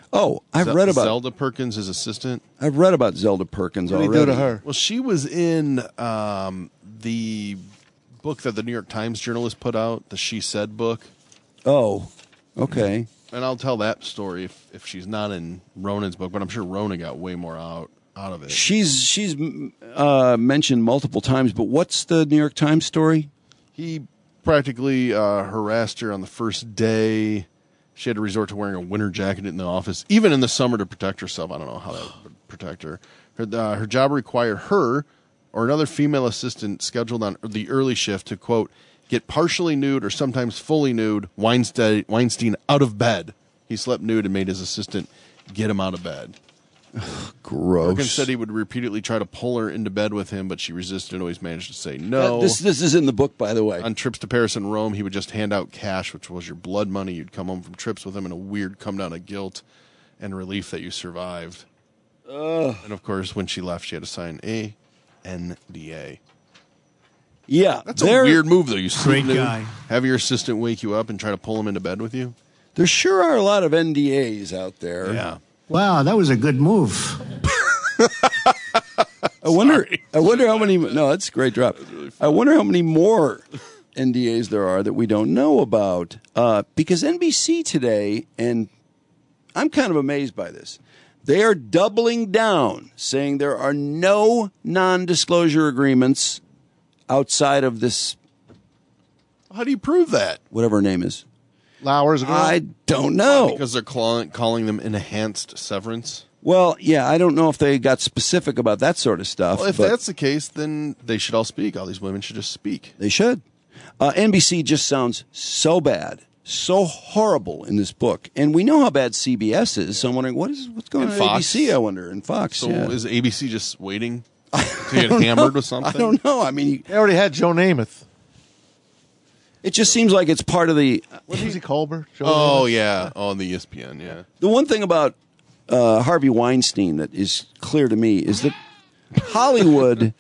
Oh, I've Zel- read about Zelda Perkins, his assistant. I've read about Zelda Perkins What did already. he do to her? Well, she was in um, the book that the New York Times journalist put out, the She Said book. Oh, okay. And I'll tell that story if, if she's not in Ronan's book, but I'm sure Ronan got way more out, out of it. She's she's uh, mentioned multiple times, but what's the New York Times story? He practically uh, harassed her on the first day. She had to resort to wearing a winter jacket in the office, even in the summer, to protect herself. I don't know how that would protect her. Her, uh, her job required her or another female assistant scheduled on the early shift to, quote, get partially nude or sometimes fully nude Weinstein, Weinstein out of bed. He slept nude and made his assistant get him out of bed. Gross. Perkins said he would repeatedly try to pull her into bed with him, but she resisted and always managed to say no. Uh, this this is in the book, by the way. On trips to Paris and Rome, he would just hand out cash, which was your blood money. You'd come home from trips with him in a weird come down of guilt and relief that you survived. Ugh. And of course, when she left, she had to sign a N D A. Yeah, That's a weird move, though. You sleep nude, have your assistant wake you up and try to pull him into bed with you. There sure are a lot of N D As out there. Yeah. Wow, that was a good move. I wonder. I wonder how many. No, that's a great drop. Really I wonder how many more N D As there are that we don't know about. Uh, because N B C today, and I'm kind of amazed by this, they are doubling down, saying there are no non-disclosure agreements outside of this. How do you prove that? Whatever her name is. Lauer's ago? I don't know. Because they're calling, calling them enhanced severance. Well, yeah, I don't know if they got specific about that sort of stuff. Well, if but that's the case, then they should all speak. All these women should just speak. They should. Uh, N B C just sounds so bad, so horrible in this book. And we know how bad C B S is, so I'm wondering, what is, what's going And on Fox. at A B C, I wonder, and Fox. So yeah. is A B C just waiting to get hammered with something? I don't know. I mean, They already had Joe Namath. it just seems like it's part of the... What was he, Colbert? Joe Oh, Namath? yeah. Oh, on the E S P N, yeah. The one thing about uh, Harvey Weinstein that is clear to me is that Hollywood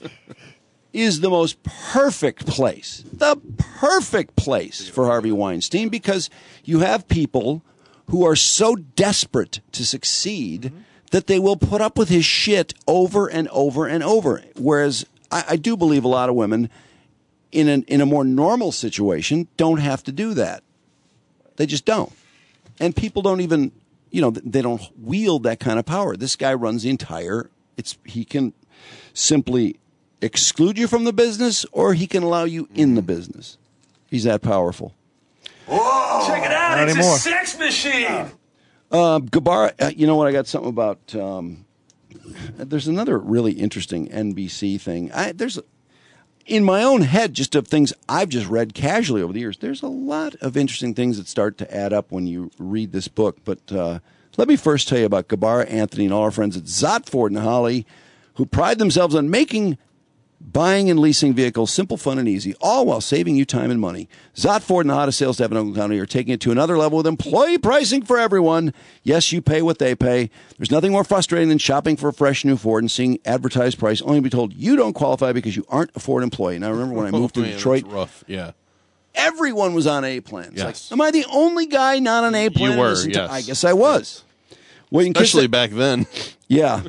is the most perfect place, the perfect place for Harvey Weinstein, because you have people who are so desperate to succeed mm-hmm. that they will put up with his shit over and over and over. Whereas I, I do believe a lot of women in an, in a more normal situation don't have to do that. They just don't. And people don't even, you know, they don't wield that kind of power. This guy runs the entire, it's, he can simply exclude you from the business or he can allow you in the business. He's that powerful. Whoa! Check it out. Not It's anymore. a sex machine. Uh, Gabara, uh, you know what? I got something about, um, there's another really interesting N B C thing. I, there's, in my own head, just of things I've just read casually over the years, there's a lot of interesting things that start to add up when you read this book. But uh, let me first tell you about Gabara Anthony and all our friends at Zott Ford and Holly, who pride themselves on making buying and leasing vehicles simple, fun, and easy, all while saving you time and money. Zott Ford and the hottest sales staff in Oakland County are taking it to another level with employee pricing for everyone. Yes, you pay what they pay. There's nothing more frustrating than shopping for a fresh new Ford and seeing advertised price only to be told you don't qualify because you aren't a Ford employee. Now, I remember when I moved Oh, to man, Detroit, that's rough. Yeah. everyone was on A plans. Yes. Like, am I the only guy not on A plan? You were, Listen to- yes. I guess I was. Well, you can kiss Especially it- back then. Yeah.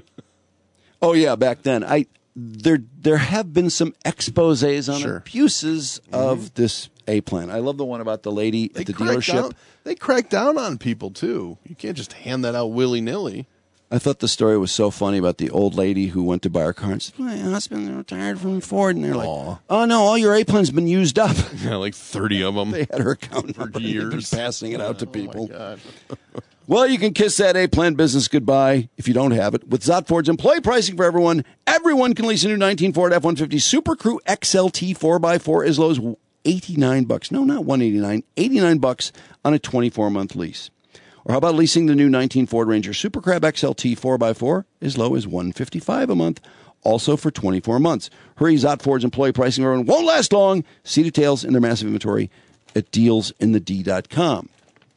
Oh yeah, back then. I there there have been some exposés on Sure. abuses of this A plan. I love the one about the lady They at the crack dealership. Down, they crack down on people, too. You can't just hand that out willy-nilly. I thought the story was so funny about the old lady who went to buy her car and said, "My husband retired from Ford," and they're like, Aw. "Oh no, all your A plan's been used up." Yeah, like thirty of them. They had her account For number. They've been years. passing it out to people. Oh, my God. Well, you can kiss that A-Plan business goodbye if you don't have it. With Zott Ford's employee pricing for everyone, everyone can lease a new nineteen Ford F one fifty Super Crew X L T four by four as low as eighty-nine bucks. No, not one eighty-nine, eighty-nine bucks on a twenty-four month lease. Or how about leasing the new nineteen Ford Ranger Super Crab X L T four by four as low as one fifty-five a month, also for twenty-four months. Hurry, Zott Ford's employee pricing for everyone won't last long. See details in their massive inventory at deals in the d dot com.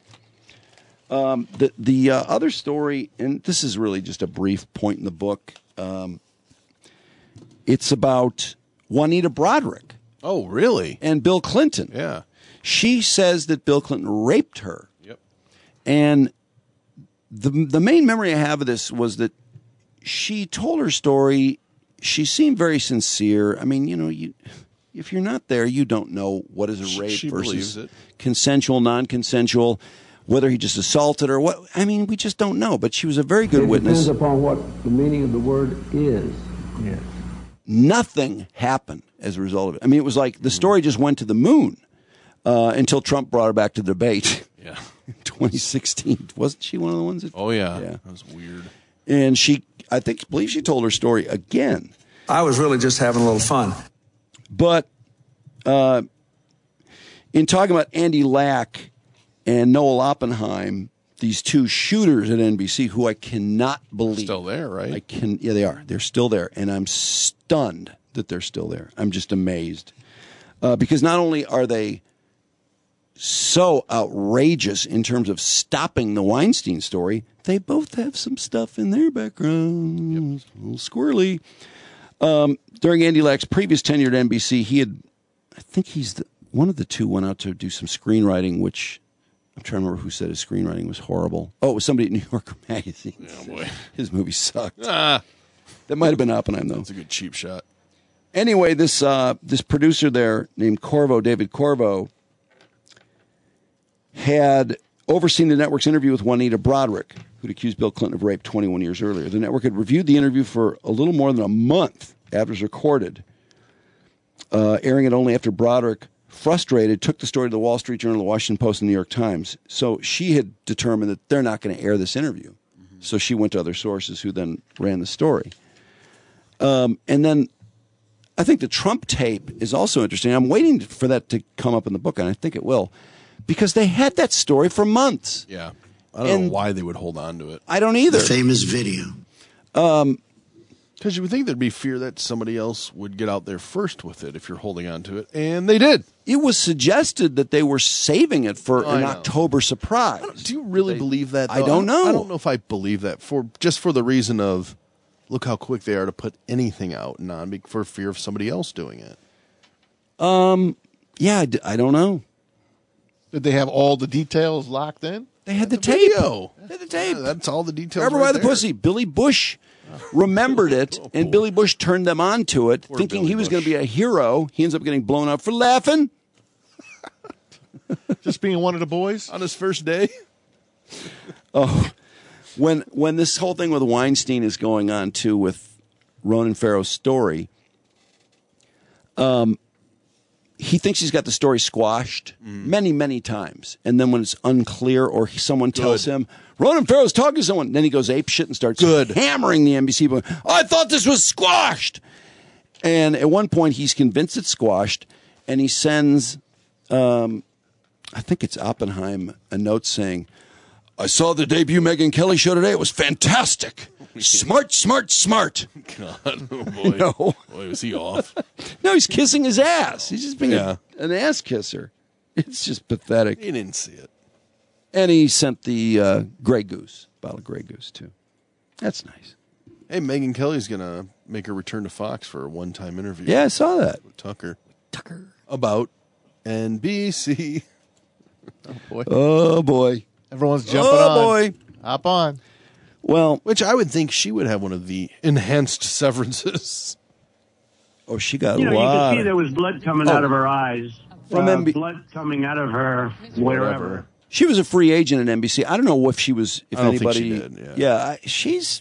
Um, the the uh, other story, and this is really just a brief point in the book, um, it's about Juanita Broderick. Oh, really? And Bill Clinton. Yeah. She says that Bill Clinton raped her. Yep. And the the main memory I have of this was that she told her story. She seemed very sincere. I mean, you know, you if you're not there, you don't know what is a rape she versus it. consensual, non-consensual, whether he just assaulted her. What I mean, we just don't know. But she was a very good it witness. Depends upon what the meaning of the word is. Yes. Nothing happened as a result of it. I mean, it was like the story just went to the moon uh, until Trump brought her back to the debate. Yeah, in twenty sixteen, wasn't she one of the ones? That, oh yeah, yeah, that was weird. And she, I think, believe she told her story again. I was really just having a little fun. But uh, in talking about Andy Lack and Noel Oppenheim, these two shooters at N B C, who I cannot believe still there, right? I can. Yeah, they are. They're still there, and I'm stunned that they're still there. I'm just amazed uh, because not only are they so outrageous in terms of stopping the Weinstein story, they both have some stuff in their background. Yep. A little squirrely. Um, during Andy Lack's previous tenure at N B C, he had, I think he's the, one of the two went out to do some screenwriting, which I'm trying to remember who said his screenwriting was horrible. Oh, it was somebody at New Yorker Magazine. Oh, boy. His movie sucked. Ah. That might have been Oppenheim, though. That's a good cheap shot. Anyway, this uh, this producer there named Corvo, David Corvo, had overseen the network's interview with Juanita Broderick, who'd accused Bill Clinton of rape twenty-one years earlier. The network had reviewed the interview for a little more than a month after it was recorded, uh, airing it only after Broderick, frustrated, took the story to the Wall Street Journal, the Washington Post, and the New York Times. So she had determined that they're not going to air this interview. Mm-hmm. So she went to other sources who then ran the story. Um, and then I think the Trump tape is also interesting. I'm waiting for that to come up in the book, and I think it will. Because they had that story for months. Yeah. I don't And know why they would hold on to it. I don't either. The famous video. Um, Because you would think there'd be fear that somebody else would get out there first with it if you're holding on to it. And they did. It was suggested that they were saving it for I an know. October surprise. Do you really They- believe that, though? I don't know. I don't know if I believe that for just for the reason of look how quick they are to put anything out non for fear of somebody else doing it. Um, yeah, I, d- I don't know. Did they have all the details locked in? They had the, The tape. video. They had the tape. Yeah, that's all the details. Forever right by the there. Pussy. Billy Bush remembered it, Oh, and boy. Billy Bush turned them on to it, Poor thinking Billy he was Bush. going to be a hero. He ends up getting blown up for laughing. Just being one of the boys? On his first day. Oh, when when this whole thing with Weinstein is going on too, with Ronan Farrow's story, um, he thinks he's got the story squashed many, many times, and then when it's unclear or he, someone tells him Ronan Farrow's talking to someone, then he goes ape shit and starts Good. hammering the N B C. Going, I thought this was squashed, and at one point he's convinced it's squashed, and he sends, um, I think it's Oppenheim, a note saying, I saw the debut Megyn Kelly show today. It was fantastic. Smart, smart, smart. God, oh boy. No. Boy, was he off. No, he's kissing his ass. He's just being Yeah. a, an ass kisser. It's just pathetic. He didn't see it. And he sent the uh, Grey Goose, bottle of Grey Goose, too. That's nice. Hey, Megyn Kelly's going to make her return to Fox for a one-time interview. Yeah, I saw that. With Tucker. Tucker. About N B C. Oh, boy. Oh, boy. Everyone's jumping oh, on. boy. Hop on. Well, Which I would think she would have one of the enhanced severances. oh, she got You know, a you lot. could see there was blood coming Oh. out of her eyes. From uh, N B blood coming out of her wherever. She was a free agent at N B C. I don't know if she was, if I don't think anybody. she did, yeah. I, she's.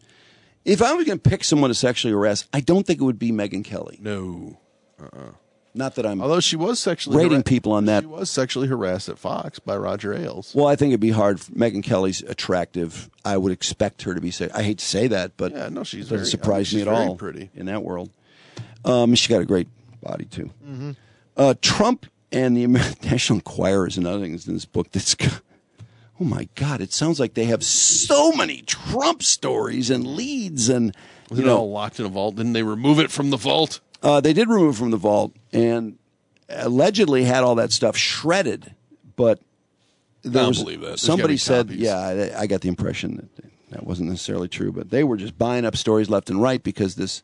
If I was going to pick someone to sexually harass, I don't think it would be Megyn Kelly. No. Uh-uh. Not that I'm Although she was sexually rating hara- people on that. She was sexually harassed at Fox by Roger Ailes. Well, I think it'd be hard. Megyn Kelly's attractive. I would expect her to be. Se- I hate to say that, but Yeah, no, she's it doesn't very- surprise I mean, me she's at very all. pretty. In that world. Um, she got a great body too. Mm-hmm. Uh, Trump and the Amer- National Enquirer is another thing that's in this book. That's got- oh my God! It sounds like they have so many Trump stories and leads, and Was you it know, all locked in a vault? Didn't they remove it from the vault? Uh, they did remove it from the vault and allegedly had all that stuff shredded, but there I don't was, believe that. There's somebody gotta be said, copies. yeah, I, I got the impression that that wasn't necessarily true, but they were just buying up stories left and right because this,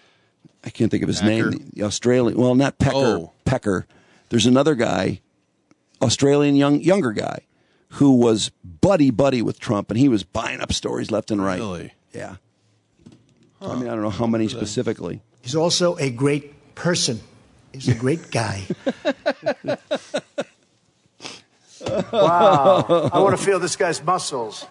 I can't think of his Packer? name, the Australian, well, not Pecker, Oh. Pecker. There's another guy, Australian young younger guy, who was buddy buddy with Trump, and he was buying up stories left and right. Really? Yeah. Huh. I mean, I don't know how many specifically. He's also a great person. He's a great guy. Wow. I want to feel this guy's muscles.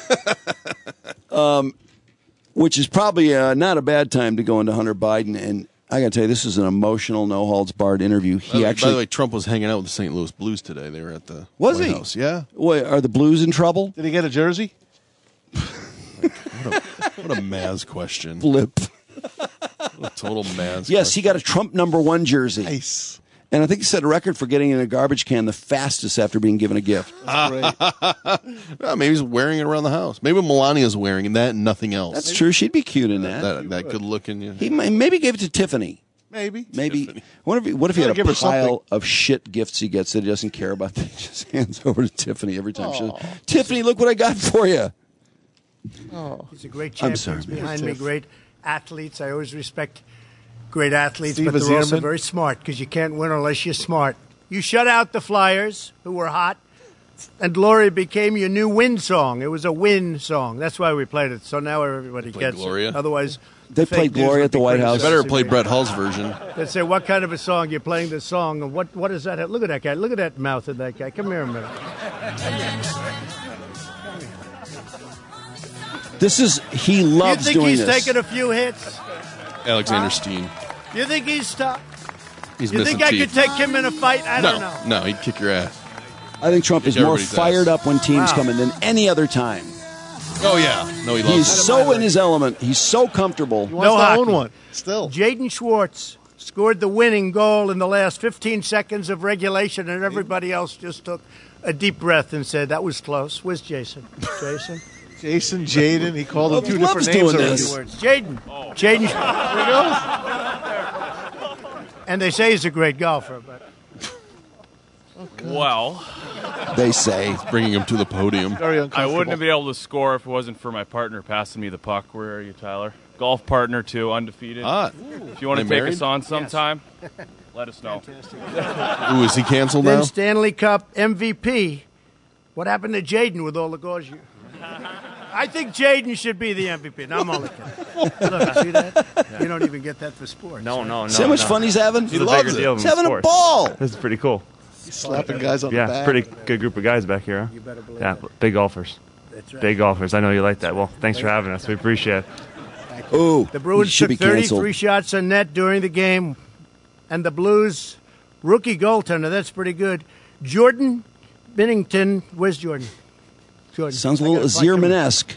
um, which is probably uh, not a bad time to go into Hunter Biden. And I got to tell you, this is an emotional, no-holds-barred interview. He by, the, actually, by the way, Trump was hanging out with the Saint Louis Blues today. They were at the was White he? House. Yeah. Wait, are the Blues in trouble? Did he get a jersey? What a, what a Maz question. Flip. What a total Maz Yes, he got a Trump number one jersey. Nice. And I think he set a record for getting in a garbage can the fastest after being given a gift. Well, maybe he's wearing it around the house. Maybe Melania's wearing that and nothing else. That's true. She'd be cute in that. That, that good looking. Yeah. He may- maybe gave it to Tiffany. Maybe. Maybe. Tiffany. What if he, what if he Gotta had give a her something. pile of shit gifts he gets that he doesn't care about? That he just hands over to Tiffany every time. She says, Tiffany, look what I got for you. Oh. He's a great I'm champion sorry, man. behind me. Tiff. Great athletes. I always respect great athletes, Steve but they're also Azirman. very smart because you can't win unless you're smart. You shut out the Flyers, who were hot, and Gloria became your new win song. It was a win song. That's why we played it. So now everybody Played gets Gloria? it. Otherwise, They fake played news Gloria would at the be White House. They better have criticizing played me. Brett Hull's version. They'd say, what kind of a song? You're playing this song. And what, what is that? Look at that guy. Look at that mouth of that guy. Come here a minute. This is, he loves you think doing he's this. taking a few hits? Alexander Huh? Steen. You think he's tough? He's You missing think I teeth. could take him in a fight? I no, don't know. no, he'd kick your ass. I think Trump is Kick more everybody's fired ass. up when teams Wow. come in than any other time. Oh yeah, no, he loves He's it. so in his element. He's so comfortable. He wants No to hockey. own one. Still. Jaden Schwartz scored the winning goal in the last fifteen seconds of regulation, and everybody else just took a deep breath and said, that was close. Where's Jason? Jason? Jason, Jaden, he called him Love- two loves different names doing already. this. Words. Jaden. Jaden. There he goes. And they say he's a great golfer, but Well, They say. Bringing him to the podium. Very I uncomfortable. wouldn't have been able to score if it wasn't for my partner passing me the puck. Where are you, Tyler? Golf partner, too, undefeated. Ah. If you want to They take married? us on sometime, let us know. Ooh, is he canceled then now? Stanley Cup M V P. What happened to Jaden with all the goals? You... I think Jaden should be the M V P. No, I'm only kidding. Look, see that? You don't even get that for sports. No, no, no. See how much no. fun he's having? This is a bigger deal He's than having a sports. ball. This is pretty cool. He's slapping guys on Yeah, the back. pretty good group of guys back here. Huh? You better believe Yeah, it. big golfers. That's right. Big golfers. I know you like that. Well, thanks for having us. We appreciate it. Ooh, The Bruins he should took be canceled. thirty-three shots on net during the game, and the Blues rookie goaltender. That's pretty good. Jordan Binnington. Where's Jordan? Jordan. Sounds a I little gotta find him. Azirman-esque.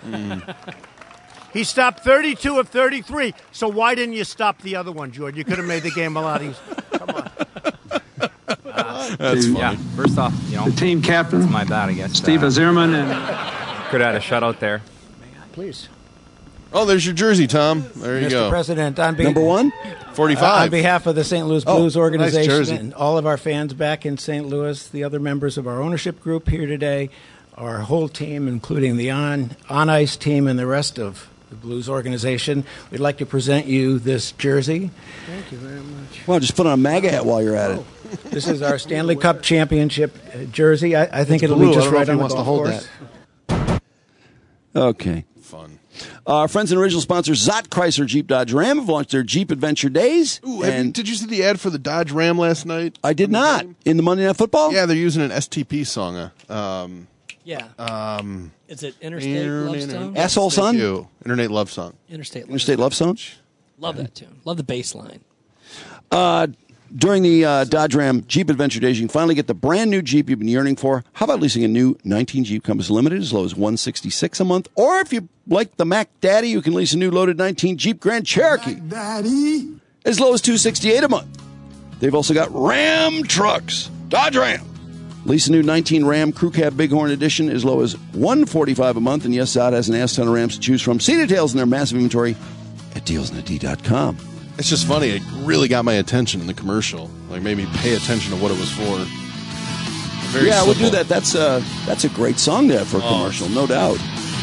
He stopped thirty-two of thirty-three. So why didn't you stop the other one, Jordan? You could have made the game a lot easier. Come on. That's funny. Yeah, first off, you know, The team captain, it's my bad, I guess. Steve Uh, Azirman, and could have had a shutout there. Please. Oh, there's your jersey, Tom. There you Mister go. President, on, be- Number one? forty-five. on behalf of the Saint Louis Oh, Blues nice organization jersey. and all of our fans back in Saint Louis, the other members of our ownership group here today, our whole team, including the on on ice team and the rest of the Blues organization, we'd like to present you this jersey. Thank you very much. Well, just put on a MAGA hat while you're at it. This is our Stanley Cup championship uh, jersey. I, I think It's it'll blue. be I just don't know right if he on the wants to golf hold course. that. Okay. Fun. Uh, our friends and original sponsors, Zott Chrysler Jeep Dodge Ram, have launched their Jeep Adventure Days. Ooh, have you, and did you see the ad for the Dodge Ram last night? I did On the not. game? In the Monday Night Football? Yeah, they're using an S T P song. Uh, um, Yeah. um, Is it Interstate Love Song? Asshole Thank Son? you. Internet Love Song. Interstate Love Interstate Love Song? Love that tune. Love the bass line. Uh, during the uh, Dodge Ram Jeep Adventure Days, you can finally get the brand new Jeep you've been yearning for. How about leasing a new nineteen Jeep Compass Limited as low as one hundred sixty-six dollars a month? Or if you like the Mac Daddy, you can lease a new loaded nineteen Jeep Grand Cherokee Daddy. as low as two hundred sixty-eight dollars a month. They've also got Ram trucks. Dodge Ram. Lease a new nineteen Ram Crew Cab Bighorn Edition as low as one hundred forty-five dollars a month. And yes, Zod has an ass ton of Rams to choose from. See details in their massive inventory at deals in a d dot com. It's just funny. It really got my attention in the commercial. Like, made me pay attention to what it was for. Very yeah, we'll simple. do that. That's uh, that's a great song to have for a Oh, commercial, no doubt.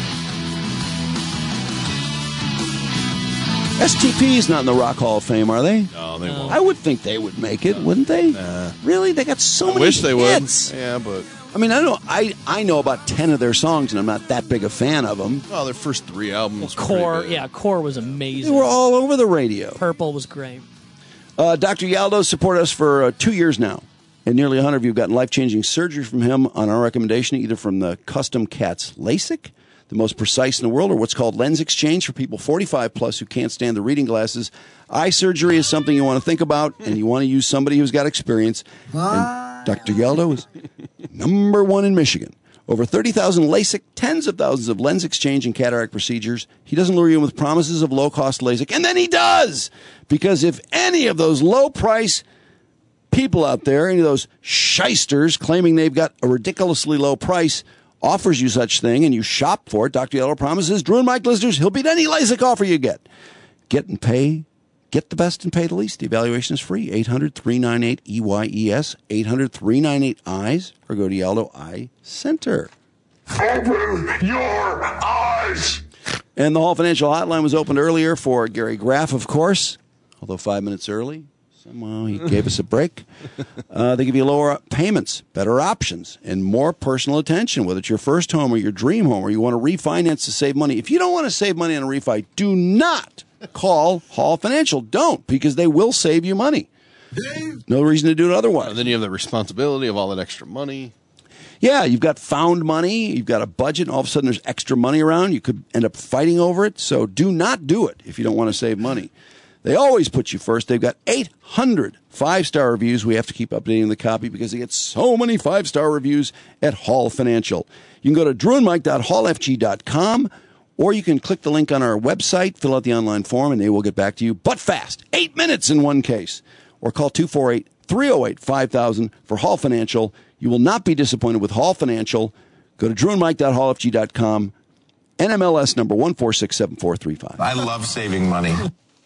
S T P's not in the Rock Hall of Fame, are they? No, they won't. I would think they would make it, wouldn't they? Nah. Really? They got so I many wish they would. hits. Yeah, but I mean, I know I, I know about ten of their songs, and I'm not that big a fan of them. Oh, their first three albums. were Core, pretty good. yeah, Core was They amazing. were all over the radio. Purple was great. Uh, Doctor Yaldo supported us for uh, two years now, and nearly one hundred of you have gotten life-changing surgery from him on our recommendation, either from the Custom Cats LASIK, the most precise in the world, or what's called lens exchange for people forty-five plus who can't stand the reading glasses. Eye surgery is something you want to think about, and you want to use somebody who's got experience. And Doctor Yaldo is number one in Michigan. Over thirty thousand LASIK, tens of thousands of lens exchange and cataract procedures. He doesn't lure you in with promises of low-cost LASIK, and then he does! Because if any of those low-price people out there, any of those shysters claiming they've got a ridiculously low price, offers you such thing, and you shop for it, Doctor Yellow promises, Drew and Mike listeners, he'll beat any LASIK offer you get. Get and pay. Get the best and pay the least. The evaluation is free. eight hundred, three nine eight, E Y E S. eight hundred, three nine eight, eyes. Or go to Yaldo Eye Center. Open your eyes! And the Hall Financial Hotline was opened earlier for Gary Graff, of course, although five minutes early. Somehow he gave us a break. Uh, they give you lower payments, better options, and more personal attention, whether it's your first home or your dream home, or you want to refinance to save money. If you don't want to save money on a refi, do not call Hall Financial. Don't, because they will save you money. No reason to do it otherwise. And then you have the responsibility of all that extra money. Yeah, you've got found money, you've got a budget, and all of a sudden there's extra money around. You could end up fighting over it. So do not do it if you don't want to save money. They always put you first. They've got eight hundred five-star reviews. We have to keep updating the copy because they get so many five-star reviews at Hall Financial. You can go to drew and mike dot hall f g dot com, or you can click the link on our website, fill out the online form, and they will get back to you. But fast, eight minutes in one case. Or call two four eight, three oh eight, five thousand for Hall Financial. You will not be disappointed with Hall Financial. Go to drew and mike dot hall f g dot com, N M L S number one four six seven four three five. I love saving money.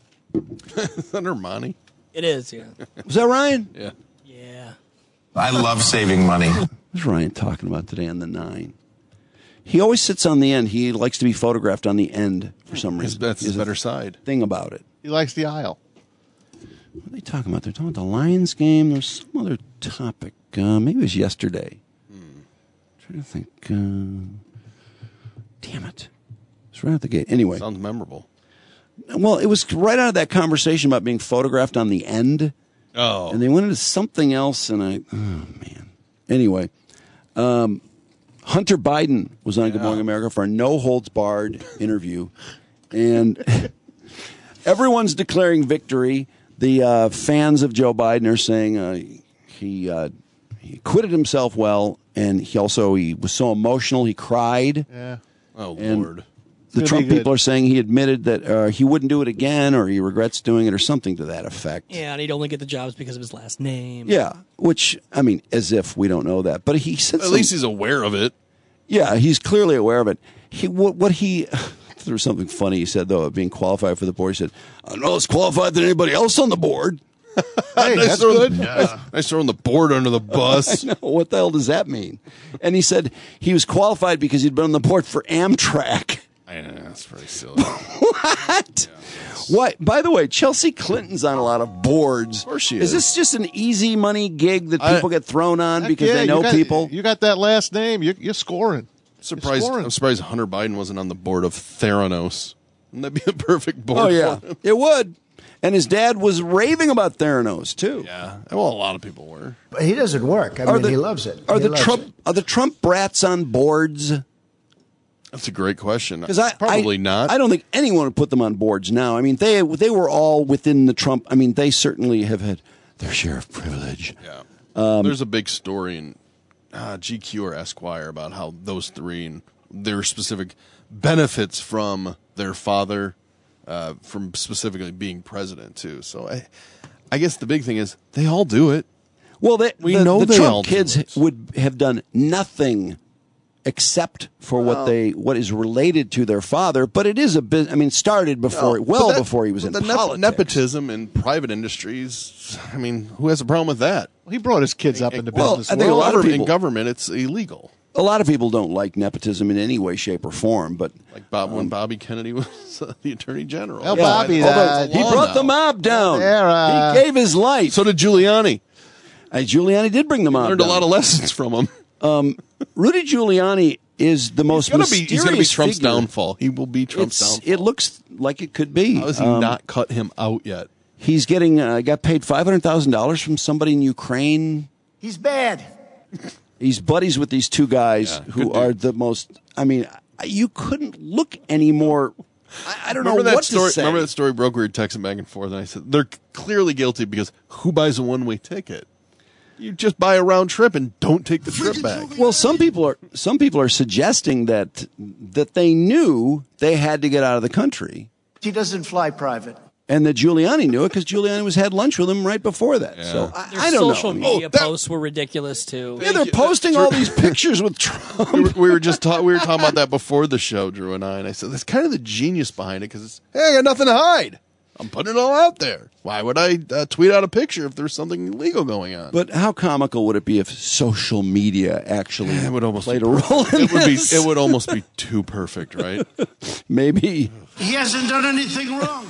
Is that Armani? It is, yeah. Was that Ryan? Yeah. Yeah. I love saving money. What's Ryan talking about today on the nine? He always sits on the end. He likes to be photographed on the end for some reason. That's his There's a better side. Thing about it. He likes the aisle. What are they talking about? They're talking about the Lions game. There's some other topic. Uh, maybe it was yesterday. Hmm. Trying to think. Uh, damn it. It's right at the gate. Anyway. Sounds memorable. Well, it was right out of that conversation about being photographed on the end. Oh. And they went into something else, and I, oh, man. Anyway, um, Hunter Biden was on yeah. Good Morning America for a no-holds-barred interview, and everyone's declaring victory. The uh, fans of Joe Biden are saying uh, he, uh, he acquitted himself well, and he also he was so emotional, he cried. Yeah. Oh, and Lord. The Trump people are saying he admitted that uh, he wouldn't do it again, or he regrets doing it, or something to that effect. Yeah, and he'd only get the jobs because of his last name. Yeah, which, I mean, as if we don't know that. But he said At some, least he's aware of it. Yeah, he's clearly aware of it. He What, what he... There was something funny he said, though, of being qualified for the board. He said, I'm not less qualified than anybody else on the board. Hey, nice that's throwing, good. Yeah. Nice throwing the board under the bus. I know. What the hell does that mean? And he said he was qualified because he'd been on the board for Amtrak. I know, that's pretty silly. What? Yeah. What? By the way, Chelsea Clinton's on a lot of boards. Of course she is. Is this just an easy money gig that people I, get thrown on because yeah, they know you got, people? You got that last name. You're, you're scoring. Surprised, you're scoring. I'm surprised Hunter Biden wasn't on the board of Theranos. Wouldn't that be a perfect board oh, yeah. for him? It would. And his dad was raving about Theranos, too. Yeah. Well, a lot of people were. But he doesn't work. I are mean, the, he loves it. Are he the loves Trump it. Are the Trump brats on boards? That's a great question. Because I Probably I, not. I don't think anyone would put them on boards now. I mean, they they were all within the Trump. I mean, they certainly have had their share of privilege. Yeah. Um, There's a big story in uh, G Q or Esquire about how those three and their specific benefits from their father, uh, from specifically being president too. So I, I guess the big thing is they all do it. Well, they, we the, know the they Trump all do kids it. would have done nothing except for well, what they what is related to their father. But it is a bit. I mean, started before no, well that, before he was in the politics. Nepotism in private industries. I mean, who has a problem with that? Well, he brought his kids up in the well, business I think world. a lot of in people, government, it's illegal. A lot of people don't like nepotism in any way, shape, or form. But like Bob, um, when Bobby Kennedy was uh, the attorney general, well, yeah, Bobby, although he brought now. the mob down. There, uh, he gave his life. So did Giuliani. Uh, Giuliani did bring the mob Learned down. a lot of lessons from him. Um, Rudy Giuliani is the most He's gonna be, mysterious he's going to be Trump's figure. downfall. He will be Trump's It's- downfall. It looks like it could be. How has he Um, not cut him out yet? He's getting uh, got paid five hundred thousand dollars from somebody in Ukraine. He's bad. He's buddies with these two guys Yeah, who good are dude. the most. I mean, you couldn't look any more. I, I don't remember know that what story, to say. Remember that story broke? We were texting back and forth, and I said they're clearly guilty because who buys a one-way ticket? You just buy a round trip and don't take the trip back. Well, some people are some people are suggesting that that they knew they had to get out of the country, He doesn't fly private. and that Giuliani knew it because Giuliani was had lunch with him right before that. So I, Their I don't social know. media Oh, that- posts were ridiculous too. Yeah, they're posting all these pictures with Trump. we, were, we were just ta- we were talking about that before the show, Drew and I, and I said that's kind of the genius behind it because it's hey, I got nothing to hide. I'm putting it all out there. Why would I uh, tweet out a picture if there's something illegal going on? But how comical would it be if social media actually it would almost played be a role in it would be this? it would almost be too perfect, right? Maybe. He hasn't done anything wrong.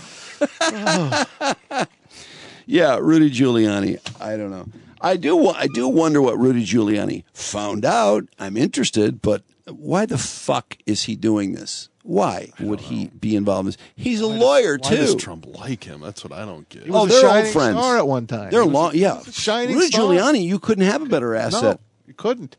Yeah, Rudy Giuliani. I don't know. I do. wa- I do wonder what Rudy Giuliani found out. I'm interested, but why the fuck is he doing this? Why would he be involved in this? He's a lawyer Why too. does Trump like him? That's what I don't get. He was Oh, a they're shining old friends. star at one time. They're He was long. a- Yeah, a shining Rudy star. Giuliani. You couldn't have a better asset. No, you couldn't.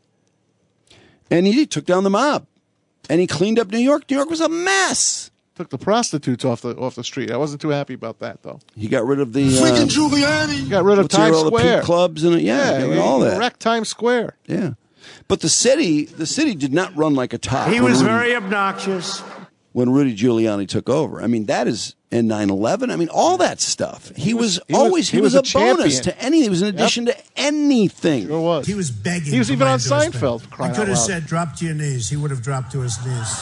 And he took down the mob, and he cleaned up New York. New York was a mess. Took the prostitutes off the off the street. I wasn't too happy about that though. He got rid of the uh, Giuliani. Got rid of what's the- Times all the Square. pink clubs and yeah, Yeah, got rid he of all that. wrecked Times Square. Yeah, but the city, the city did not run like a top. He when was Rudy- very obnoxious. when Rudy Giuliani took over. I mean, that is in nine eleven. I mean, all that stuff. He, was, he was- always he he was, was a, a bonus champion. to anything. He was an addition to anything. Sure was. He was begging. He was for even my on endorsement. Seinfeld, for I crying could out have loud. said, "Drop to your knees." He would have dropped to his knees.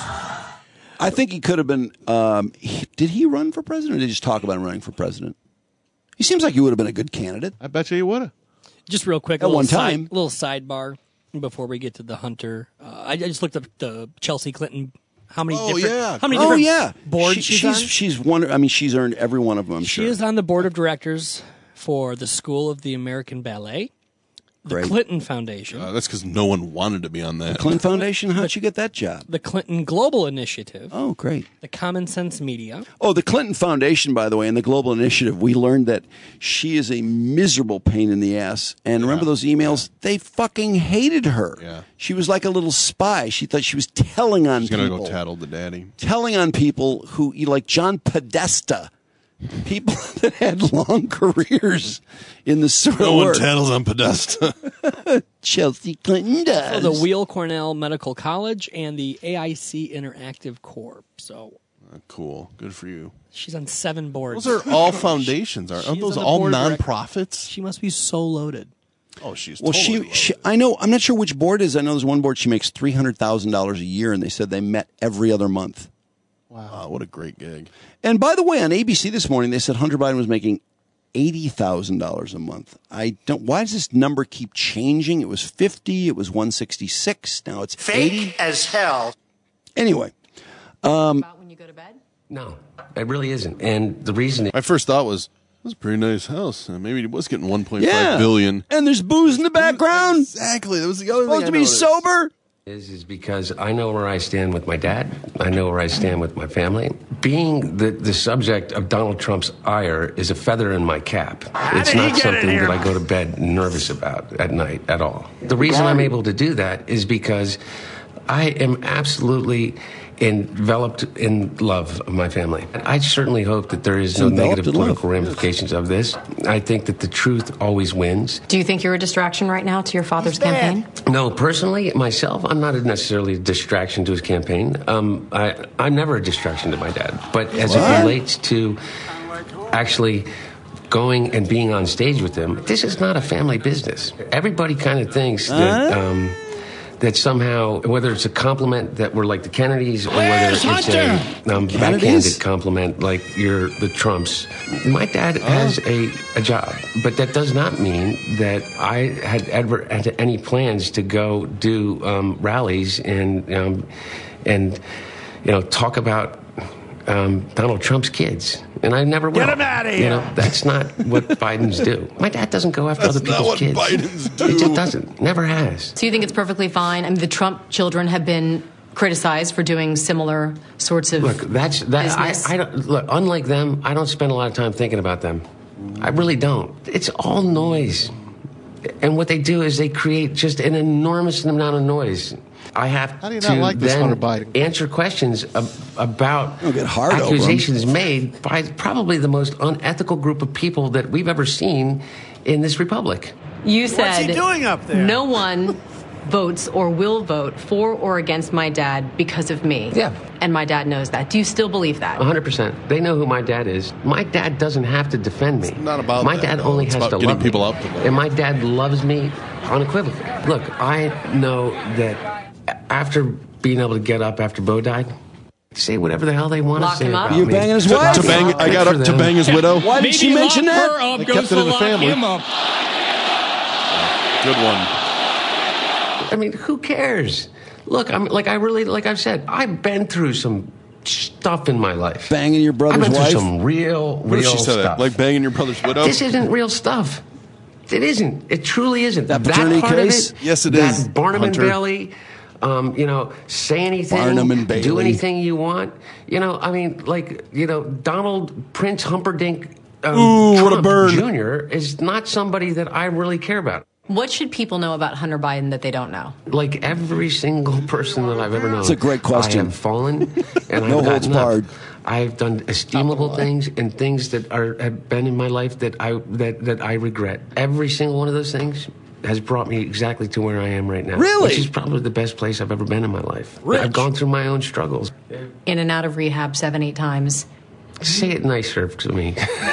I think he could have been. Um, he, did he run for president, or did he just talk about him running for president? He seems like he would have been a good candidate. I bet you he would have. Just real quick, At a little one side- time. little sidebar before we get to the Hunter. Uh, I, I just looked up the Chelsea Clinton. How many? Oh different, yeah. How many oh different yeah. boards She- she's, she's on? she's one. I mean, she's earned every one of them. I'm She sure. is on the board of directors for the School of the American Ballet, the Great. Clinton Foundation, Uh, that's because no one wanted to be on that. Clinton Foundation. How'd you get that job? the Clinton Global Initiative, Oh, great. the Common Sense Media. Oh, the Clinton Foundation, by the way, and the Global Initiative, we learned that she is a miserable pain in the ass. And remember those emails? They fucking hated her. Yeah. She was like a little spy. She thought she was telling on He's gonna people. go tattle the daddy. telling on people who, like John Podesta, people that had long careers in the sort No of one work. tattles on Podesta. Chelsea Clinton does. So the Weill Cornell Medical College and the A I C Interactive Corp. So Cool. Good for you. she's on seven boards. Those are all foundations, aren't, aren't She's those on the all board of direct- nonprofits? She must be so loaded. Oh, she's Well, totally she, she, I know, I'm not sure which board it is. I know there's one board she makes three hundred thousand dollars a year, and they said they met every other month. Wow, what a great gig. And by the way, on A B C this morning, they said Hunter Biden was making eighty thousand dollars a month. I don't, why does this number keep changing? It was fifty, it was one sixty-six, now it's eighty. Fake as hell. Anyway. Um, when you go to bed? No, it really isn't. And the reason My first thought was, that's a pretty nice house. Uh, maybe he was getting one point five yeah. billion. And there's booze in the background. Exactly. That was the other Supposed thing to I be noticed. sober. Is is because I know where I stand with my dad. I know where I stand with my family. Being the, the subject of Donald Trump's ire is a feather in my cap. It's did he not get in something here? that I go to bed nervous about at night at all. The reason I'm able to do that is because I am absolutely enveloped in love of my family. And I certainly hope that there is no Enveloped negative in love. political ramifications of this. I think that the truth always wins. Do you think you're a distraction right now to your father's campaign? No, personally, myself, I'm not necessarily a distraction to his campaign. Um, I, I'm never a distraction to my dad. But as What? it relates to actually going and being on stage with him, this is not a family business. Everybody kind of thinks that... Huh? Um, that somehow, whether it's a compliment that we're like the Kennedys, or whether Where's it's Hunter? a um, Kennedys? backhanded compliment like you're the Trumps. My dad has a, a job, but that does not mean that I had ever had any plans to go do um, rallies and um, and you know talk about um, Donald Trump's kids, and I never will. Get him out of here. You know, that's not what Bidens do. My dad doesn't go after That's other people's not what kids. Bidens do. He just doesn't. Never has. So you think it's perfectly fine? I mean, the Trump children have been criticized for doing similar sorts of Look, that's that. I, business. I don't look. Unlike them, I don't spend a lot of time thinking about them. I really don't. It's all noise, and what they do is they create just an enormous amount of noise. I have How do you to not like this then Hunter Biden? answer questions ab- about Don't get hard over 'em. accusations made by probably the most unethical group of people that we've ever seen in this republic. You said What's he doing up there? no one votes or will vote for or against my dad because of me. Yeah. And my dad knows that. Do you still believe that? one hundred percent. They know who my dad is. My dad doesn't have to defend me. It's not about my that, dad though. only It's has about to getting love people me. up to vote. And my dad loves me unequivocally. Look, I know that after being able to get up after Bo died, say whatever the hell they want Lock to say him up? about You're me. banging his To, wife? to bang, I got Good for to them. bang his widow. Why did she mention that? They kept it in the family. Good one. I mean, who cares? Look, I'm like I really like I've said, I've been through some stuff in my life. Banging your I've brother's been through wife? some real, What if real she said stuff. that? Like banging your brother's widow? This isn't real stuff. It isn't. It truly isn't. That paternity part case? Of it, Yes, it that is, Barnum Hunter. and Bailey. Um, you know, say anything, Barnum and do Bailey. anything you want. You know, I mean, like, you know, Donald Prince Humperdinck um, Ooh, what a Trump burn. Junior is not somebody that I really care about. What should people know about Hunter Biden that they don't know? Like every single person that I've ever known. It's a great question. I have fallen, and No I've holds gotten up. barred. I've done esteemable things and things that are have been in my life that I that that I regret. Every single one of those things has brought me exactly to where I am right now. Really? Which is probably the best place I've ever been in my life. Rich. I've gone through my own struggles. In and out of rehab seven, eight times. Say it nicer to me.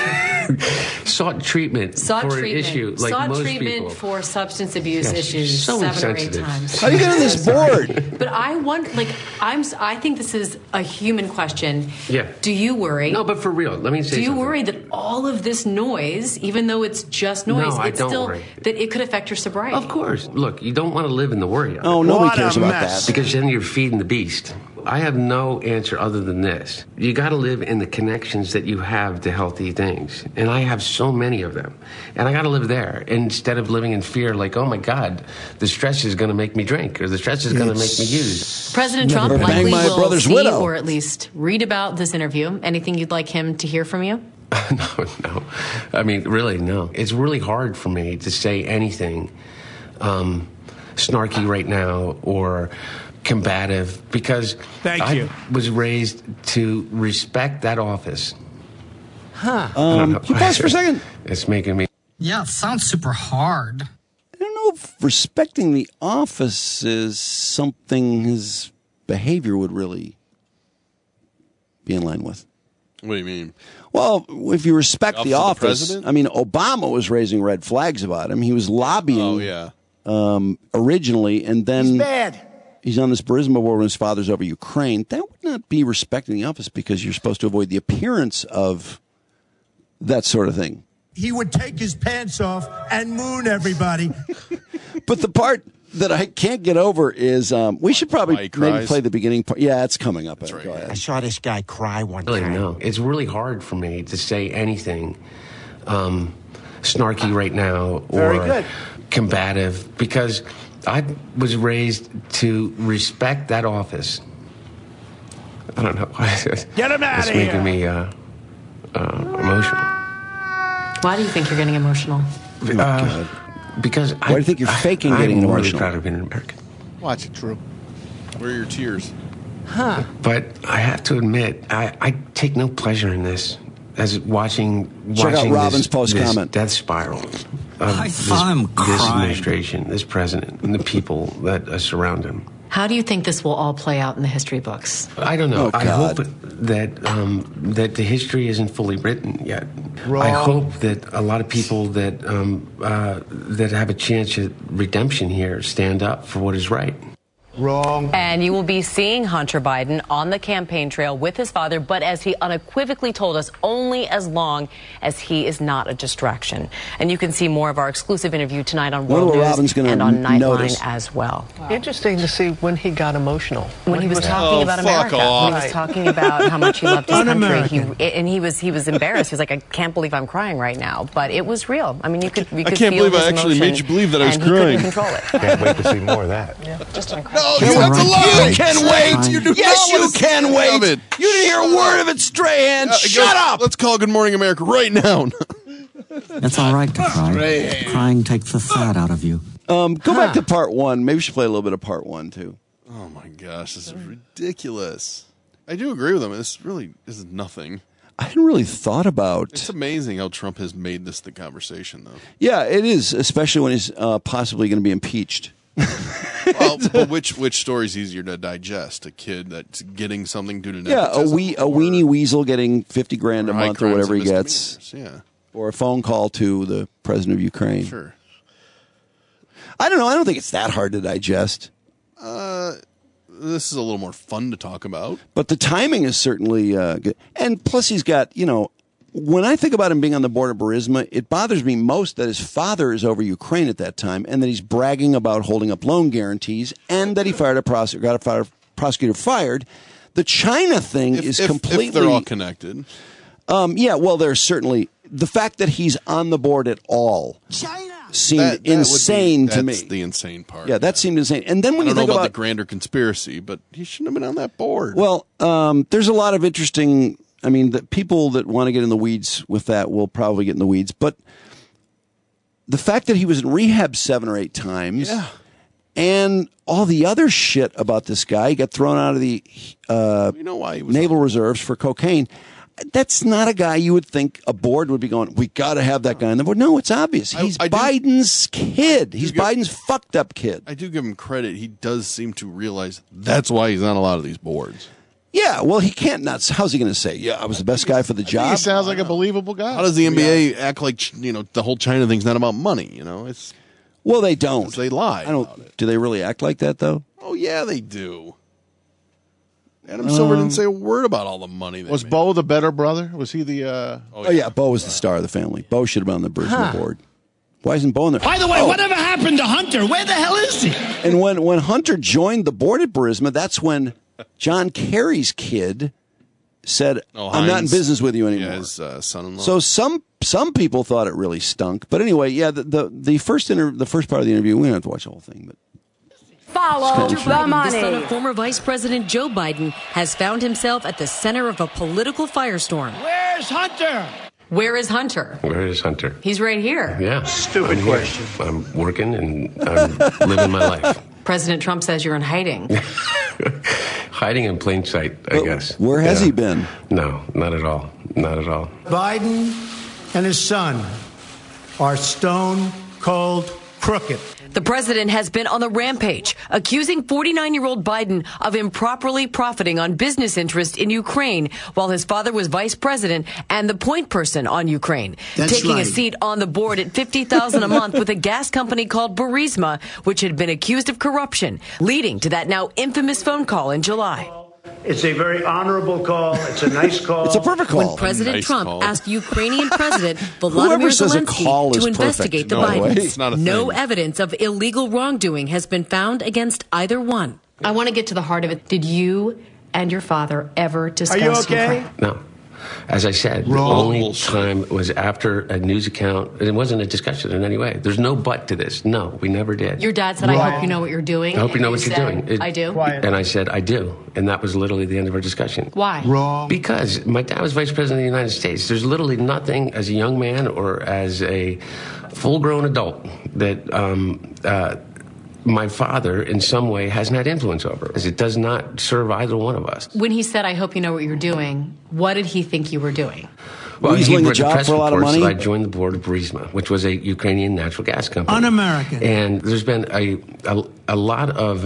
Sought treatment Sought for treatment. an issue like Sought most treatment people. for substance abuse Yes, issues so seven or eight insensitive. times. How do you get on this board? But I want, like, I'm. s- I think this is a human question. Yeah. Do you worry? No, but for real, let me say Do you something. worry that all of this noise, even though it's just noise, No, I it's don't still worry. that it could affect your sobriety? Of course. Look, you don't want to live in the worry of it. Oh, nobody What a cares about mess. that. Because then you're feeding the beast. I have no answer other than this. You got to live in the connections that you have to healthy things. And I have so many of them. And I got to live there instead of living in fear like, oh my God, the stress is going to make me drink or the stress is going to make me use. President Trump Never bang likely my will brother's see widow. or at least read about this interview. Anything you'd like him to hear from you? no, no. I mean, really, no. It's really hard for me to say anything um, snarky right now or combative because Thank I you. was raised to respect that office. Huh. Um, can you pause for a second? It's making me. Yeah, it sounds super hard. I don't know if respecting the office is something his behavior would really be in line with. What do you mean? Well, if you respect The the office of the office, president? I mean, Obama was raising red flags about him. He was lobbying Oh, yeah. um, originally, and then He's bad. he's on this Burisma board when his father's over Ukraine. That would not be respecting the office because you're supposed to avoid the appearance of that sort of thing. He would take his pants off and moon everybody. But the part that I can't get over is um, we should probably Why he maybe cries. play the beginning part. Yeah, it's coming up. That's right. Go ahead. I saw this guy cry one Really, time. no. It's really hard for me to say anything um, snarky right now or Very good. combative because I was raised to respect that office. I don't know. Get him outta It's here. making me uh, uh, emotional. Why do you think you're getting emotional? Uh, because Why do you think you're faking I, getting I'm really emotional? proud of being an American. Watch it, Drew. Where are your tears? Huh. But I have to admit, I, I take no pleasure in this. As watching, Check out watching Robin's this, post this comment. death spiral of I this, saw him this crying. administration, this president, and the people that uh, surround him. How do you think this will all play out in the history books? I don't know. Oh, I God. hope that um, that the history isn't fully written yet. Wrong. I hope that a lot of people that um, uh, that have a chance at redemption here stand up for what is right. Wrong. And you will be seeing Hunter Biden on the campaign trail with his father, but as he unequivocally told us, only as long as he is not a distraction. And you can see more of our exclusive interview tonight on World Wonder what News Robin's gonna and on Nightline notice. as well. Interesting to see when he got emotional. When he was was- talking Oh, about fuck America, off. when he was talking about how much he loved his country, Un-American. he, and he was he was embarrassed. He was like, "I can't believe I'm crying right now," but it was real. I mean, you could you I could can't feel believe I his actually emotion, made you believe that I was and he crying. couldn't control it. Can't wait to see more of that. Just incredible. No, you that's a lie. You can wait. You do yes, not you want to can see wait. of it. You didn't hear a word of it, Strahan. Uh, Shut go- up. Let's call Good Morning America right now. It's all right to cry. Crying takes the fat out of you. Um, go back to part one. Maybe we should play a little bit of part one too. Oh my gosh, this is ridiculous. I do agree with him. This really is nothing. I hadn't really thought about. It's amazing how Trump has made this the conversation, though. Yeah, it is, especially when he's uh, possibly going to be impeached. Well, but which which story is easier to digest? A kid that's getting something due to Yeah, a nepotism, wee a weenie weasel getting fifty grand a or high month or crimes whatever and he gets, misdemeanors? Yeah, or a phone call to the president of Ukraine. sure. I don't know. I don't think it's that hard to digest. Uh, this is a little more fun to talk about. But the timing is certainly uh, good. And plus, he's got, you know, when I think about him being on the board of Burisma, it bothers me most that his father is over Ukraine at that time and that he's bragging about holding up loan guarantees and that he fired a prosecutor, got a fire, prosecutor fired. The China thing If, is if, completely. if they're all connected. Um, yeah, well, there's certainly the fact that he's on the board at all. China seemed That- that would be- insane to me. That's the insane part. Yeah, that seemed insane. And then when I you don't think know about, about the grander conspiracy, but he shouldn't have been on that board. Well, um, there's a lot of interesting. I mean, the people that want to get in the weeds with that will probably get in the weeds. But the fact that he was in rehab seven or eight times, Yeah. and all the other shit about this guy, he got thrown out of the uh, you know why he was naval reserves for cocaine. That's not a guy you would think a board would be going, we got to have that guy on the board. No, it's obvious. He's I do- Biden's kid. He's give- Biden's fucked up kid. I do give him credit. He does seem to realize that's why he's on a lot of these boards. Yeah, well, he can't not. How's he going to say, yeah, I was the best guy for the He job? sounds like a believable guy. How does the N B A act like, you know, the whole China thing's not about money? You know, it's Well, they don't. they lie. I don't. Do they really act like that though? Oh yeah, they do. Adam Silver didn't say a word about all the money. They Was made. Bo the better brother? Was he the? Uh... Oh yeah, Bo was the star of the family. Bo should have been on the Burisma board. Why isn't Bo in there? By the way, Oh, whatever happened to Hunter? Where the hell is he? And when when Hunter joined the board at Burisma, that's when John Kerry's kid said, Oh, "I'm not in Heinz. business with you anymore." Yeah, his uh, son-in-law. So some some people thought it really stunk. But anyway, yeah, the the, the first inter- the first part of the interview, we don't have to watch the whole thing, but. Follow Hunter the Biden, money. The son of former Vice President Joe Biden has found himself at the center of a political firestorm. Where's Hunter? Where is Hunter? Where is Hunter? He's right here. Yeah. Stupid I'm here. question. I'm working and I'm living my life. President Trump says you're in hiding. Hiding in plain sight, I But guess. where has Yeah. he been? No, not at all. Not at all. Biden and his son are stone cold crooked. The president has been on the rampage, accusing forty-nine-year-old Biden of improperly profiting on business interest in Ukraine while his father was vice president and the point person on Ukraine, That's taking a right. seat on the board at fifty thousand dollars a month with a gas company called Burisma, which had been accused of corruption, leading to that now infamous phone call in July. It's a very honorable call. It's a nice call. It's a perfect call. When President nice Trump call. asked Ukrainian President Whoever Volodymyr says a call Zelensky is to perfect. investigate the No way. Bidens, It's not a no thing. evidence of illegal wrongdoing has been found against either one. I want to get to the heart of it. Did you and your father ever discuss Are you okay? Ukraine? No. As I said, the only time was after a news account. It wasn't a discussion in any way. There's no but to this. No, we never did. Your dad said, I hope you know what you're doing. I hope you know And what you're said, doing. It- I do. Quiet. And I said, I do. And that was literally the end of our discussion. Why? Wrong. Because my dad was vice president of the United States. There's literally nothing as a young man or as a full-grown adult that um, uh, my father in some way hasn't had influence over. Because it does not serve either one of us. When he said, I hope you know what you're doing, what did he think you were doing? Well, Weaseling he the read job press for a lot of reports money? that I joined the board of Burisma, which was a Ukrainian natural gas company. Un-American. And there's been a, a, a lot of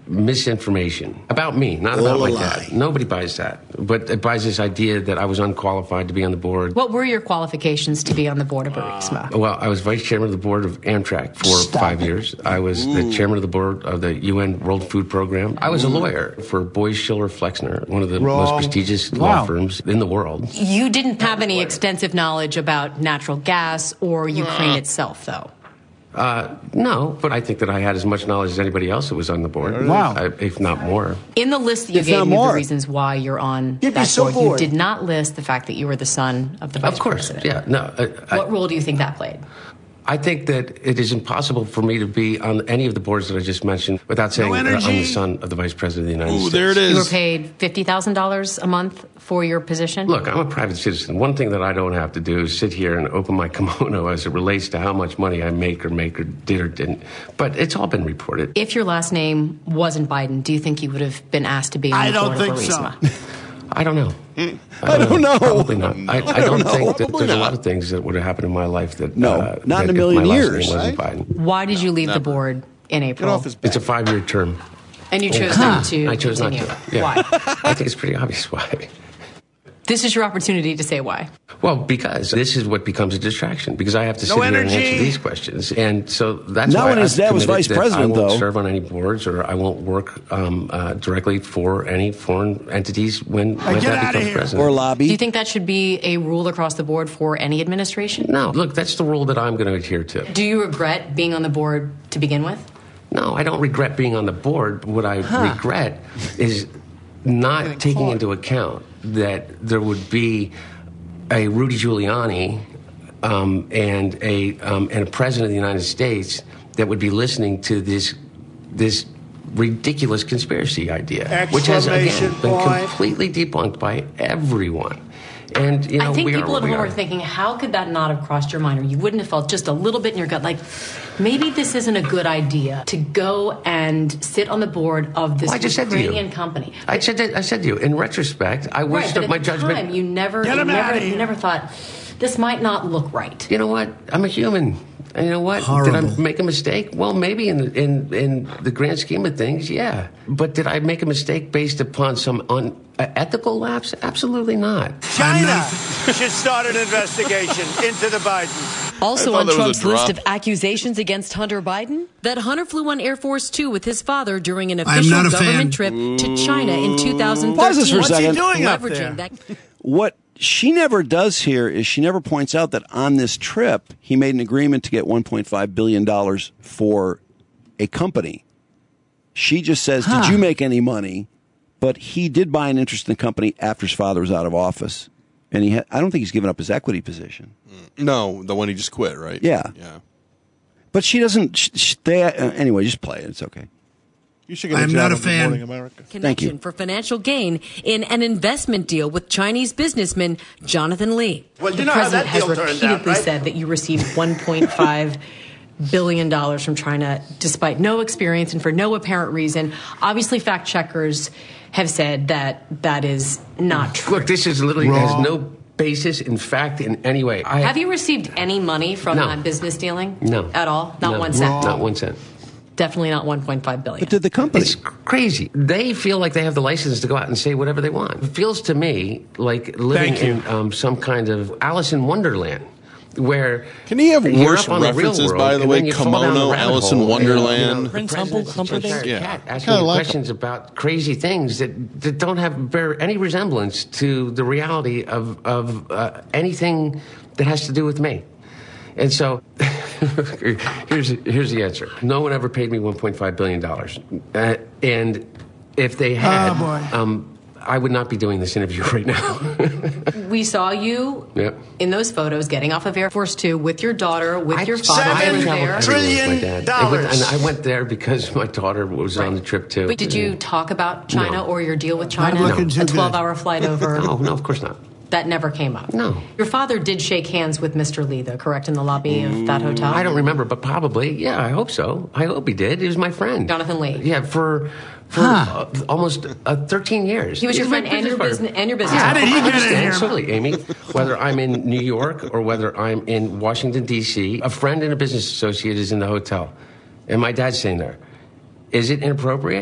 misinformation about me, not about my dad. Nobody buys that. But it buys this idea that I was unqualified to be on the board. What were your qualifications to be on the board of Burisma? Well, I was vice chairman of the board of Amtrak for Stop five it. years. I was Ooh. the chairman of the board of the U N World Food Program. I was a lawyer for Boies Schiller Flexner, one of the Wrong. most prestigious Wow. law firms in the world. You didn't have any extensive knowledge about natural gas or Ukraine itself, though. Uh, no, but I think that I had as much knowledge as anybody else that was on the board. Wow. I, if not more. In the list that you If gave not me of more. the reasons why you're on You'd be that so board, you bored. did not list the fact that you were the son of the vice Of course, president. yeah. No, I, I, What role do you think that played? I think that it is impossible for me to be on any of the boards that I just mentioned without saying that I'm energy. the son of the vice president of the United Ooh, States. there it is. You were paid fifty thousand dollars a month for your position? Look, I'm a private citizen. One thing that I don't have to do is sit here and open my kimono as it relates to how much money I make or make or did or didn't. But it's all been reported. If your last name wasn't Biden, do you think you would have been asked to be on I the don't board of think so. Burisma? I don't know. I don't know. Probably not. I, I, I don't, don't know. think that Probably there's a not. lot of things that would have happened in my life that No, uh, not in that a if million my last years, name wasn't right? Biden. Why did you leave the board in April? It's a five-year term. And you chose Huh. not to I chose continue. not to. Yeah. Why? I think it's pretty obvious why. This is your opportunity to say why. Well, because this is what becomes a distraction. Because I have to No sit here and energy. answer these questions, and so that's Not why when his I've dad was committed vice that president, I won't though. serve on any boards, or I won't work um, uh, directly for any foreign entities when my dad becomes president. Do you think that should be a rule across the board for any administration? No, look, that's the rule that I'm going to adhere to. Do you regret being on the board to begin with? No, I don't regret being on the board. What I Huh. regret is not taking into account that there would be a Rudy Giuliani um, and a um, and a president of the United States that would be listening to this this ridiculous conspiracy idea, which has again Exclamation been point. completely debunked by everyone. And you know, I think we people are at what we home are. are thinking, how could that not have crossed your mind, or you wouldn't have felt just a little bit in your gut, like maybe this isn't a good idea to go and sit on the board of this Well, I just said to you. Ukrainian company. I said that, I said to you. In retrospect, I wish Right, that but at my the judgment. time, you never, Get you him outta never, here. you never thought this might not look right. You know what? I'm a human. And you know what? Horrible. Did I make a mistake? Well, maybe in the, in in the grand scheme of things, yeah. But did I make a mistake based upon some unethical lapse? Absolutely not. China should start an investigation into the Bidens. Also I thought on that was a Trump's list drop. of accusations against Hunter Biden, that Hunter flew on Air Force Two with his father during an I'm official not a government fan. trip to China in two thousand thirteen. Pause this for a second. Leveraging that. What she never does here is she never points out that on this trip, he made an agreement to get one point five billion dollars for a company. She just says, Huh. did you make any money? But he did buy an interest in the company after his father was out of office. And he had, I don't think he's given up his equity position. No, the one he just quit, right? Yeah. Yeah. But she doesn't, sh- sh- they, uh, anyway, just play it. It's okay. You should get I'm a not job a at Good fan. Morning America. Thank you. Connection for financial gain in an investment deal with Chinese businessman Jonathan Lee. Well, you the know how president that has deal turned repeatedly out, right? said that you received one point five billion dollars from China despite no experience and for no apparent reason. Obviously, fact checkers have said that that is not true. Look, this is literally has no basis in fact in any way. I Have you received any money from No. that business dealing? No. At all? Not No. one cent? Not one cent. Definitely not one point five billion. But did the company? It's crazy. They feel like they have the license to go out and say whatever they want. It feels to me like living Thank you. in um, some kind of Alice in Wonderland. Where Can he have you're worse up on the real references, world, by the and way? then you fall down the Kimono, rabbit Alice in hole, and, Wonderland. you know, Prince the Humble- president's Humperdinck? Cheshire Yeah. Cat asking Kinda you like questions about crazy things that, that don't have bear any resemblance to the reality of of uh, anything that has to do with me. And so, here's here's the answer. No one ever paid me one point five billion dollars, uh, and if they had, Oh, boy. um, I would not be doing this interview right now. We saw you Yep. in those photos getting off of Air Force Two with your daughter, with I- your father. I They were traveled there. everywhere with my Trillion dad. dollars. And I went there because my daughter was on the trip too. But did you talk about China No. or your deal with China? looking too A good. twelve-hour flight over. No, no, of course not. That never came up. No. Your father did shake hands with Mister Lee, though, correct, in the lobby of that hotel? I don't remember, but probably. Yeah, I hope so. I hope he did. He was my friend. Jonathan Lee. Yeah, for for uh, almost uh, thirteen years. He was your He's my friend and your partner. business and your business. How did he partner. get in Understand, here? Absolutely, Amy. Whether I'm in New York or whether I'm in Washington, D C, a friend and a business associate is in the hotel. And my dad's staying there. Is it inappropriate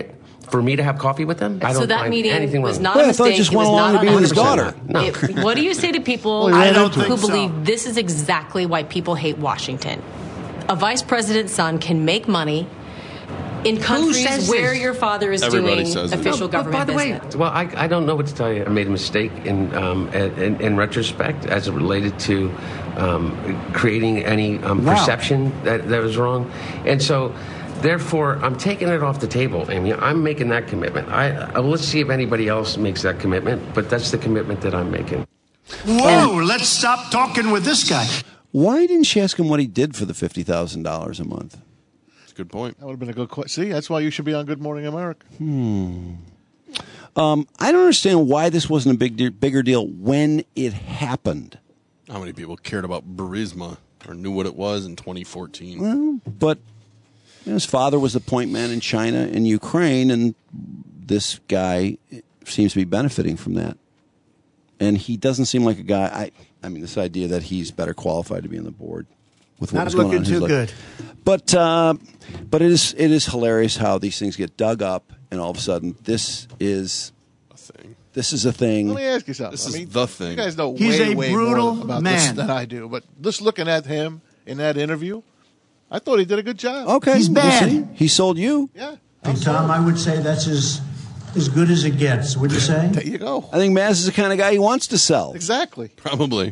for me to have coffee with them? I don't So that find meeting anything was wrong. not Well, a I thought he mistake. just It was went along not to be with his one hundred daughter. percent. No. It- what do you say to people Well, I don't who think so. believe this is exactly why people hate Washington? A vice president's son can make money in countries says where this? your father is Everybody doing says it. official No, but government by the business. way, well, I, I don't know what to tell you. I made a mistake in um, in, in retrospect as it related to um, creating any um, Wow. perception that, that was wrong. And so, therefore, I'm taking it off the table, Amy. I'm making that commitment. I, I let's see if anybody else makes that commitment, but that's the commitment that I'm making. Whoa, let's stop talking with this guy. Why didn't she ask him what he did for the fifty thousand dollars a month? That's a good point. That would have been a good question. See, that's why you should be on Good Morning America. Hmm. Um, I don't understand why this wasn't a big de- bigger deal when it happened. How many people cared about Burisma or knew what it was in twenty fourteen? Well, but you know, his father was the point man in China and Ukraine, and this guy seems to be benefiting from that. And he doesn't seem like a guy. I, I mean, this idea that he's better qualified to be on the board with what Not was going on looking in his too life. good. But uh, but it is it is hilarious how these things get dug up, and all of a sudden this is A thing. this is a thing. Let me ask you something. This I is mean, the thing. You guys know He's way, a way brutal more about man. this than I do. But just looking at him in that interview, I thought he did a good job. Okay, He's we'll bad. see. He sold you. Yeah. Hey, Tom, I would say that's as, as good as it gets. Would you say? There you go. I think Maz is the kind of guy he wants to sell. Exactly. Probably.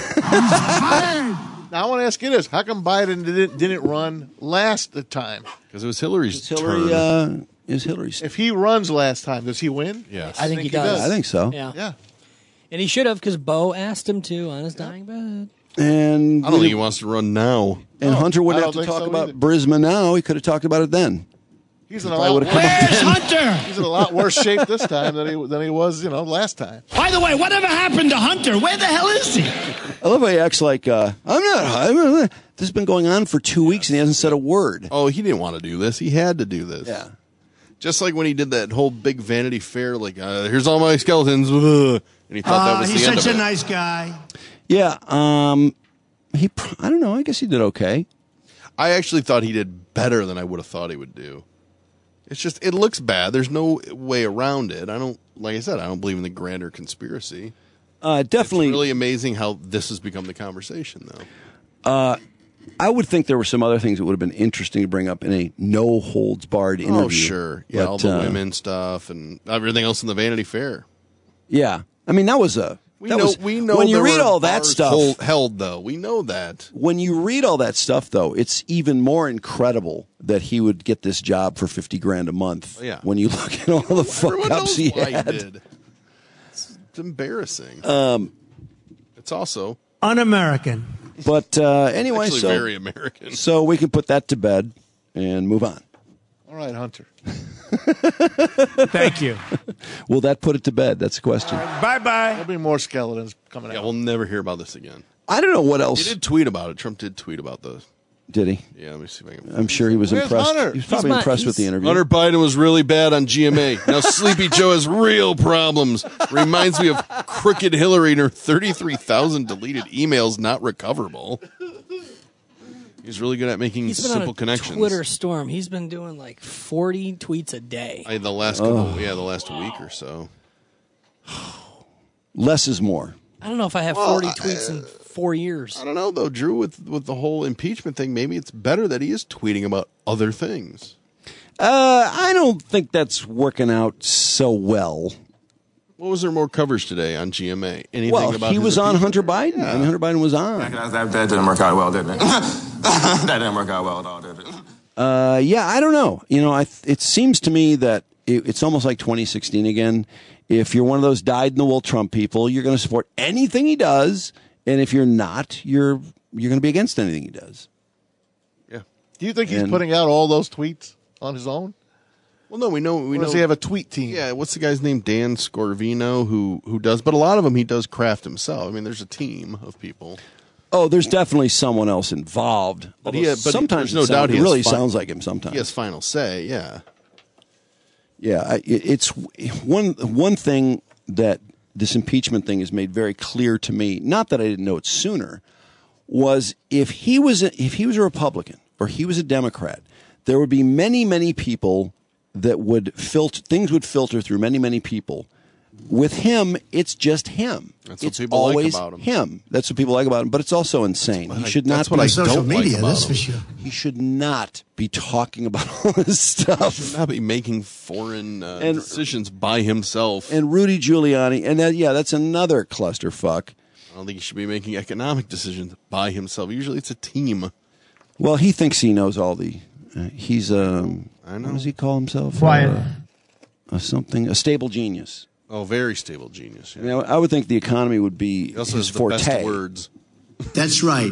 Yeah. Now I want to ask you this: how come Biden didn't didn't run last time? Because it was Hillary's It's Hillary, turn. uh, is Hillary's. If he runs last time, does he win? Yes. I think he does. I think so. Yeah. Yeah. And he should have because Bo asked him to on his dying bed. And I don't think he wants to run now. And No, Hunter I wouldn't don't have to think talk so about either. Burisma now. He could have talked about it then. He's in He a probably lot. would have come up Where's then. Hunter? He's in a lot worse shape this time than he than he was, you know, last time. By the way, whatever happened to Hunter? Where the hell is he? I love how he acts like uh, I'm not. I'm not. This has been going on for two weeks and he hasn't said a word. Oh, he didn't want to do this. He had to do this. Yeah. Just like when he did that whole big Vanity Fair, like, uh, here's all my skeletons. And he thought that Uh, was he's the end such of a it. nice guy. Yeah. Um. He. pr- I don't know. I guess he did okay. I actually thought he did better than I would have thought he would do. It's just, it looks bad. There's no way around it. I don't, like I said, I don't believe in the grander conspiracy. Uh. Definitely. It's really amazing how this has become the conversation, though. Uh. I would think there were some other things that would have been interesting to bring up in a no holds barred interview. Oh, sure. Yeah, But, all the uh, women stuff and everything else in the Vanity Fair. Yeah. I mean, that was a. We that know, was, we know when you there read were all that bars stuff. hold- held, though. We know that. When you read all that stuff, though, it's even more incredible that he would get this job for fifty grand a month. Oh, yeah. When you look at all the fuck Everyone ups knows he why had. he did. It's, it's embarrassing. Um, it's also Un-American. But uh, anyway, actually so very American. so we can put that to bed and move on. All right, Hunter. Thank you. Will that put it to bed? That's the question. Bye-bye. There'll be more skeletons coming Yeah, out. we'll never hear about this again. I don't know what He else did tweet about it. Trump did tweet about the. did he. Yeah, let me see if I can. I'm sure he was Where's impressed. Hunter? He was probably He's my- impressed with the he's- interview. Hunter Biden was really bad on G M A. Now Sleepy Joe has real problems. Reminds me of Crooked Hillary and her thirty-three thousand deleted emails not recoverable. He's really good at making He's been simple on a connections. Twitter storm. He's been doing like forty tweets a day. I, the last couple, yeah, the last week or so. Less is more. I don't know if I have Well, forty I- tweets in four years. I don't know though, Drew. With with the whole impeachment thing, maybe it's better that he is tweeting about other things. Uh, I don't think that's working out so well. What was there more coverage today on G M A? Anything Well, about he his was on impeachment? Hunter Biden. I mean, Hunter Biden was on. That, that, that didn't work out well, did it? That didn't work out well at all, did it? Uh, yeah, I don't know. You know, I it seems to me that it, it's almost like twenty sixteen again. If you're one of those dyed-in-the-wool Trump people, you're going to support anything he does, and if you're not, you're you're going to be against anything he does. Yeah. Do you think he's And- putting out all those tweets on his own? Well, no, we know we Or know. does he have a tweet team? Yeah, what's the guy's name? Dan Scorvino, who who does, but a lot of them he does craft himself. I mean, there's a team of people. Oh, there's definitely someone else involved. But Although he, but sometimes there's no it, sound- doubt he it has really fi- sounds like him. Sometimes He has final say. Yeah. Yeah, I- it, it's one one thing that this impeachment thing has made very clear to me. Not that I didn't know it sooner. Was if he was a, if he was a Republican or he was a Democrat, there would be many many people that would filter things would filter through many many people. With him, it's just him. That's what it's people like always about him. him. That's what people like about him. But it's also insane. He should not. That's what be I social don't media, like about that's him. for sure. He should not be talking about all this stuff. He should not be making foreign uh, And- decisions by himself. And Rudy Giuliani, and that, yeah, that's another clusterfuck. I don't think he should be making economic decisions by himself. Usually, it's a team. Well, he thinks he knows all the. Uh, he's um. I know. What does he call himself? Quiet. Uh, uh, something. A stable genius. Oh, very stable genius. I, mean, I, I would think the economy would be He also his has the forte. best words. That's right.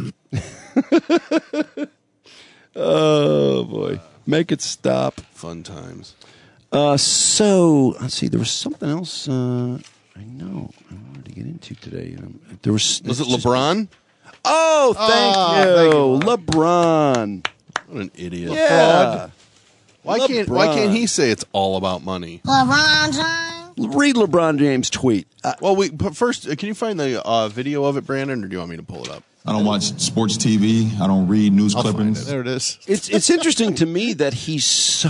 Oh boy, make it stop. Fun times. Uh, so let's see. There was something else. Uh, I know I wanted to get into today. Um, there was. Was it just- LeBron? Oh, thank Oh, you, thank you, LeBron. What an idiot. Yeah. Why can't Why LeBron. can't he say it's all about money? LeBron James. Read LeBron James' tweet. Uh, well, we but first, uh, can you find the uh, video of it, Brandon, or do you want me to pull it up? I don't watch sports T V. I don't read news I'll find clippings. it. There it is. It's it's interesting to me that he's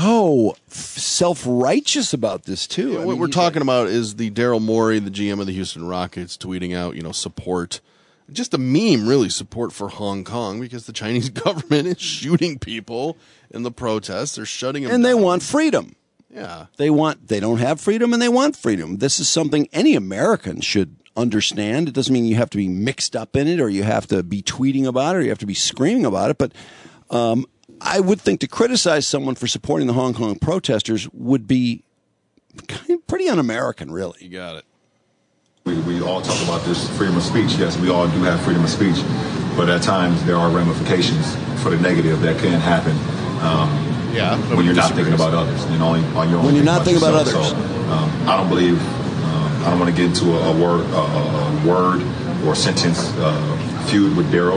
so self righteous about this too. Yeah, I what mean, we're he's talking about is the Daryl Morey, the G M of the Houston Rockets, tweeting out, you know, support. Just a meme, really, support for Hong Kong because the Chinese government is shooting people in the protests. They're shutting them and down. they want freedom. Yeah. They want they don't have freedom and they want freedom. This is something any American should understand. It doesn't mean you have to be mixed up in it or you have to be tweeting about it or you have to be screaming about it. But um, I would think to criticize someone for supporting the Hong Kong protesters would be kind of pretty un-American, really. You got it. We, we all talk about this freedom of speech. Yes, we all do have freedom of speech, but at times there are ramifications for the negative that can happen. Um, yeah, when you're not thinking about others, and only on your own. When you're not thinking about yourself. others. So, um, I don't believe. Um, I don't want to get into a, a word, a, a word or sentence uh, feud with Daryl,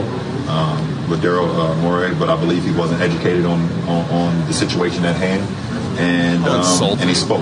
um, with Daryl uh, Morey, but I believe he wasn't educated on on, on the situation at hand, and um, and he spoke,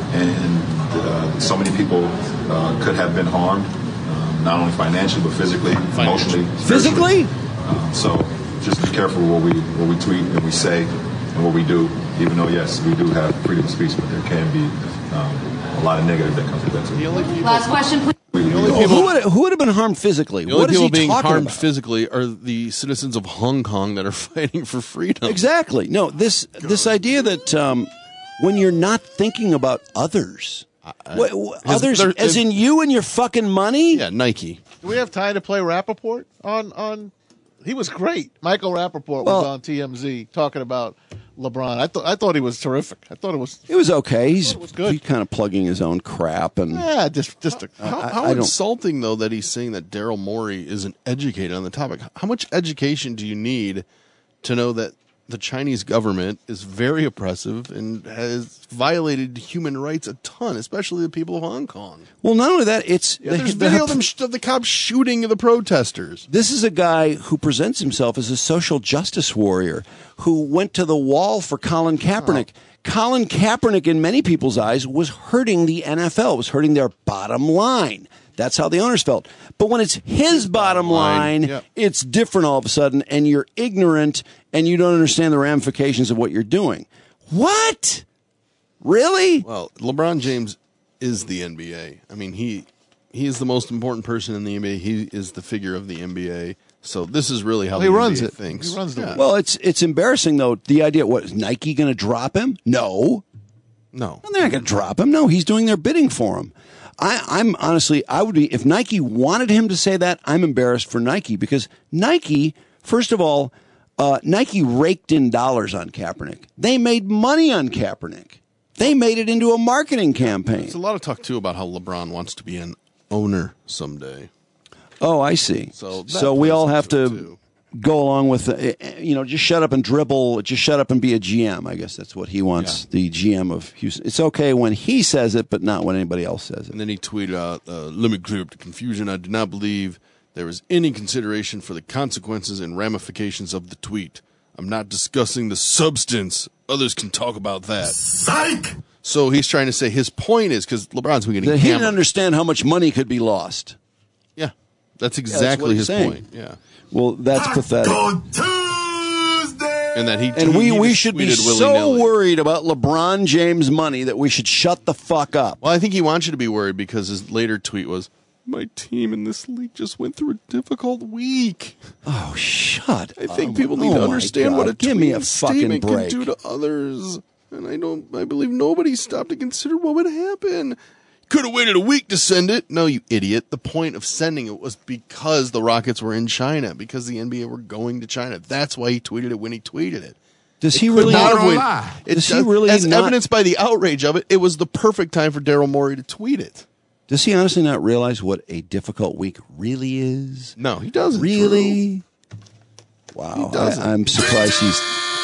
and uh, so many people uh, could have been harmed, um, not only financially but physically, emotionally, physically. Um, so just be careful what we what we tweet and we say and what we do. Even though yes, we do have freedom of speech, but there can be um, a lot of negative that comes with that too. Last question, please. Oh, who would who would have been harmed physically? The only What is people he being talking harmed about? physically are the citizens of Hong Kong that are fighting for freedom. Exactly. No, this this idea that um, when you're not thinking about others, Wh- wh- Has- others there- as in you and your fucking money. Yeah, Nike. Do we have time to play Rappaport on on? He was great. Michael Rappaport was Well- on T M Z talking about LeBron. I thought I thought he was terrific. I thought it was It was okay. He's was good. he's kind of plugging his own crap and yeah, just just a, How, I- how I don't- insulting, though, that he's saying that Daryl Morey isn't educated on the topic. How much education do you need to know that the Chinese government is very oppressive and has violated human rights a ton, especially the people of Hong Kong? well, not only that, it's Yeah, there's video of, them sh- of the cops shooting the protesters. This is a guy who presents himself as a social justice warrior who went to the wall for Colin Kaepernick. Colin Kaepernick, in many people's eyes, was hurting the N F L, was hurting their bottom line. That's how the owners felt. But when it's his bottom line, line, yep. it's different all of a sudden, and you're ignorant and you don't understand the ramifications of what you're doing. What? Really? Well, LeBron James is the N B A. I mean, he he is the most important person in the N B A. He is the figure of the N B A. So this is really how Well, he the runs N B A it. thinks. He runs the league. Well, it's it's embarrassing, though. The idea, what, is Nike going to drop him? No. No. They're not going to drop him. No, he's doing their bidding for him. I, I'm honestly, I would be, if Nike wanted him to say that, I'm embarrassed for Nike because Nike, first of all, uh, Nike raked in dollars on Kaepernick. They made money on Kaepernick. They made it into a marketing campaign. There's a lot of talk, too, about how LeBron wants to be an owner someday. Oh, I see. So that so we plays all have into to it, too. go along with, uh, you know, just shut up and dribble, just shut up and be a G M. I guess that's what he wants, the G M of Houston. It's okay when he says it, but not when anybody else says it. And then he tweeted out, uh, let me clear up the confusion. I do not believe there was any consideration for the consequences and ramifications of the tweet. I'm not discussing the substance. Others can talk about that. Psych! So he's trying to say his point is, because LeBron's been getting That he didn't hammered. understand how much money could be lost. Yeah, that's Yeah, exactly what he's his saying. point. Yeah. Well, that's pathetic. On Tuesday! And that he And he, we, he we just should be tweeted so willy-nilly. worried about LeBron James' money that we should shut the fuck up. Well, I think he wants you to be worried because his later tweet was, "My team in this league just went through a difficult week." Oh, shut I think up. people need Oh, to my understand God. what a Give me a tweet fucking statement break. can do to others. And I don't. I believe nobody stopped to consider what would happen. Could have waited a week to send it. No, you idiot. The point of sending it was because the Rockets were in China, because the N B A were going to China. That's why he tweeted it when he tweeted it. Does It he could really not have not waited- lie? It Does he does- really as not- evidenced by the outrage of it, it was the perfect time for Daryl Morey to tweet it. Does he honestly not realize what a difficult week really is? No, he doesn't. Really? Wow. He doesn't. I, I'm surprised he's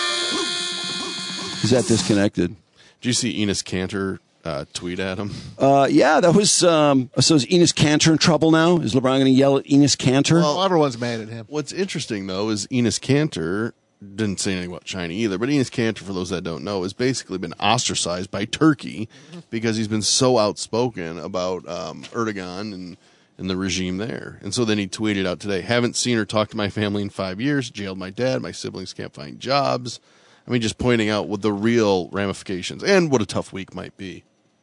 he's that disconnected. Did you see Enos Kanter uh, tweet at him? Uh, yeah, that was. Um, so is Enos Kanter in trouble now? Is LeBron going to yell at Enos Kanter? Well, everyone's mad at him. What's interesting, though, is Enos Kanter didn't say anything about China either, but Enos Kanter, for those that don't know, has basically been ostracized by Turkey because he's been so outspoken about um, Erdogan and, and the regime there. And so then he tweeted out today, "Haven't seen or talked to my family in five years, jailed my dad, my siblings can't find jobs." I mean, just pointing out what the real ramifications and what a tough week might be.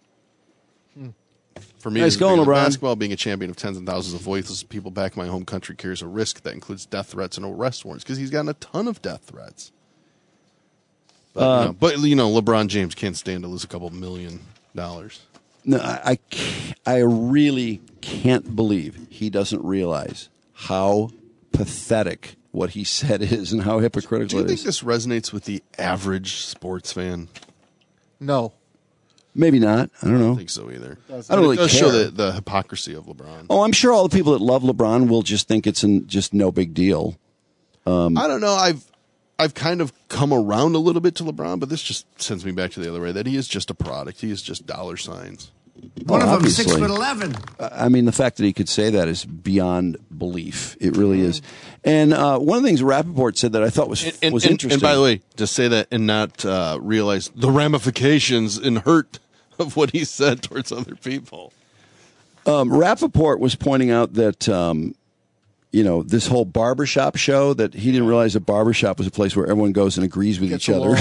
For me, Nice as a going, fan of LeBron. basketball, being a champion of tens and thousands of voiceless people back in my home country carries a risk that includes death threats and arrest warrants because he's gotten a ton of death threats. But, Uh, you know, but you know, LeBron James can't stand to lose a couple million dollars. No, I, I, can't- I really can't believe he doesn't realize how pathetic what he said is and how hypocritical Do you it think is. this resonates with the average sports fan? No. Maybe not. I don't know. I don't think so either. I don't But really it does care. show the, the hypocrisy of LeBron. Oh, I'm sure all the people that love LeBron will just think it's an, just no big deal. Um, I don't know. I've I've kind of come around a little bit to LeBron, but this just sends me back to the other way, that he is just a product. He is just dollar signs. One Oh, of them six obviously. foot eleven. I mean, the fact that he could say that is beyond belief. It really is. And uh, one of the things Rappaport said that I thought was And, and, was and- interesting. and by the way, to say that and not uh, realize the ramifications and hurt of what he said towards other people. Um, Rappaport was pointing out that, um, you know, this whole barbershop show, that he didn't realize a barbershop was a place where everyone goes and agrees with each other.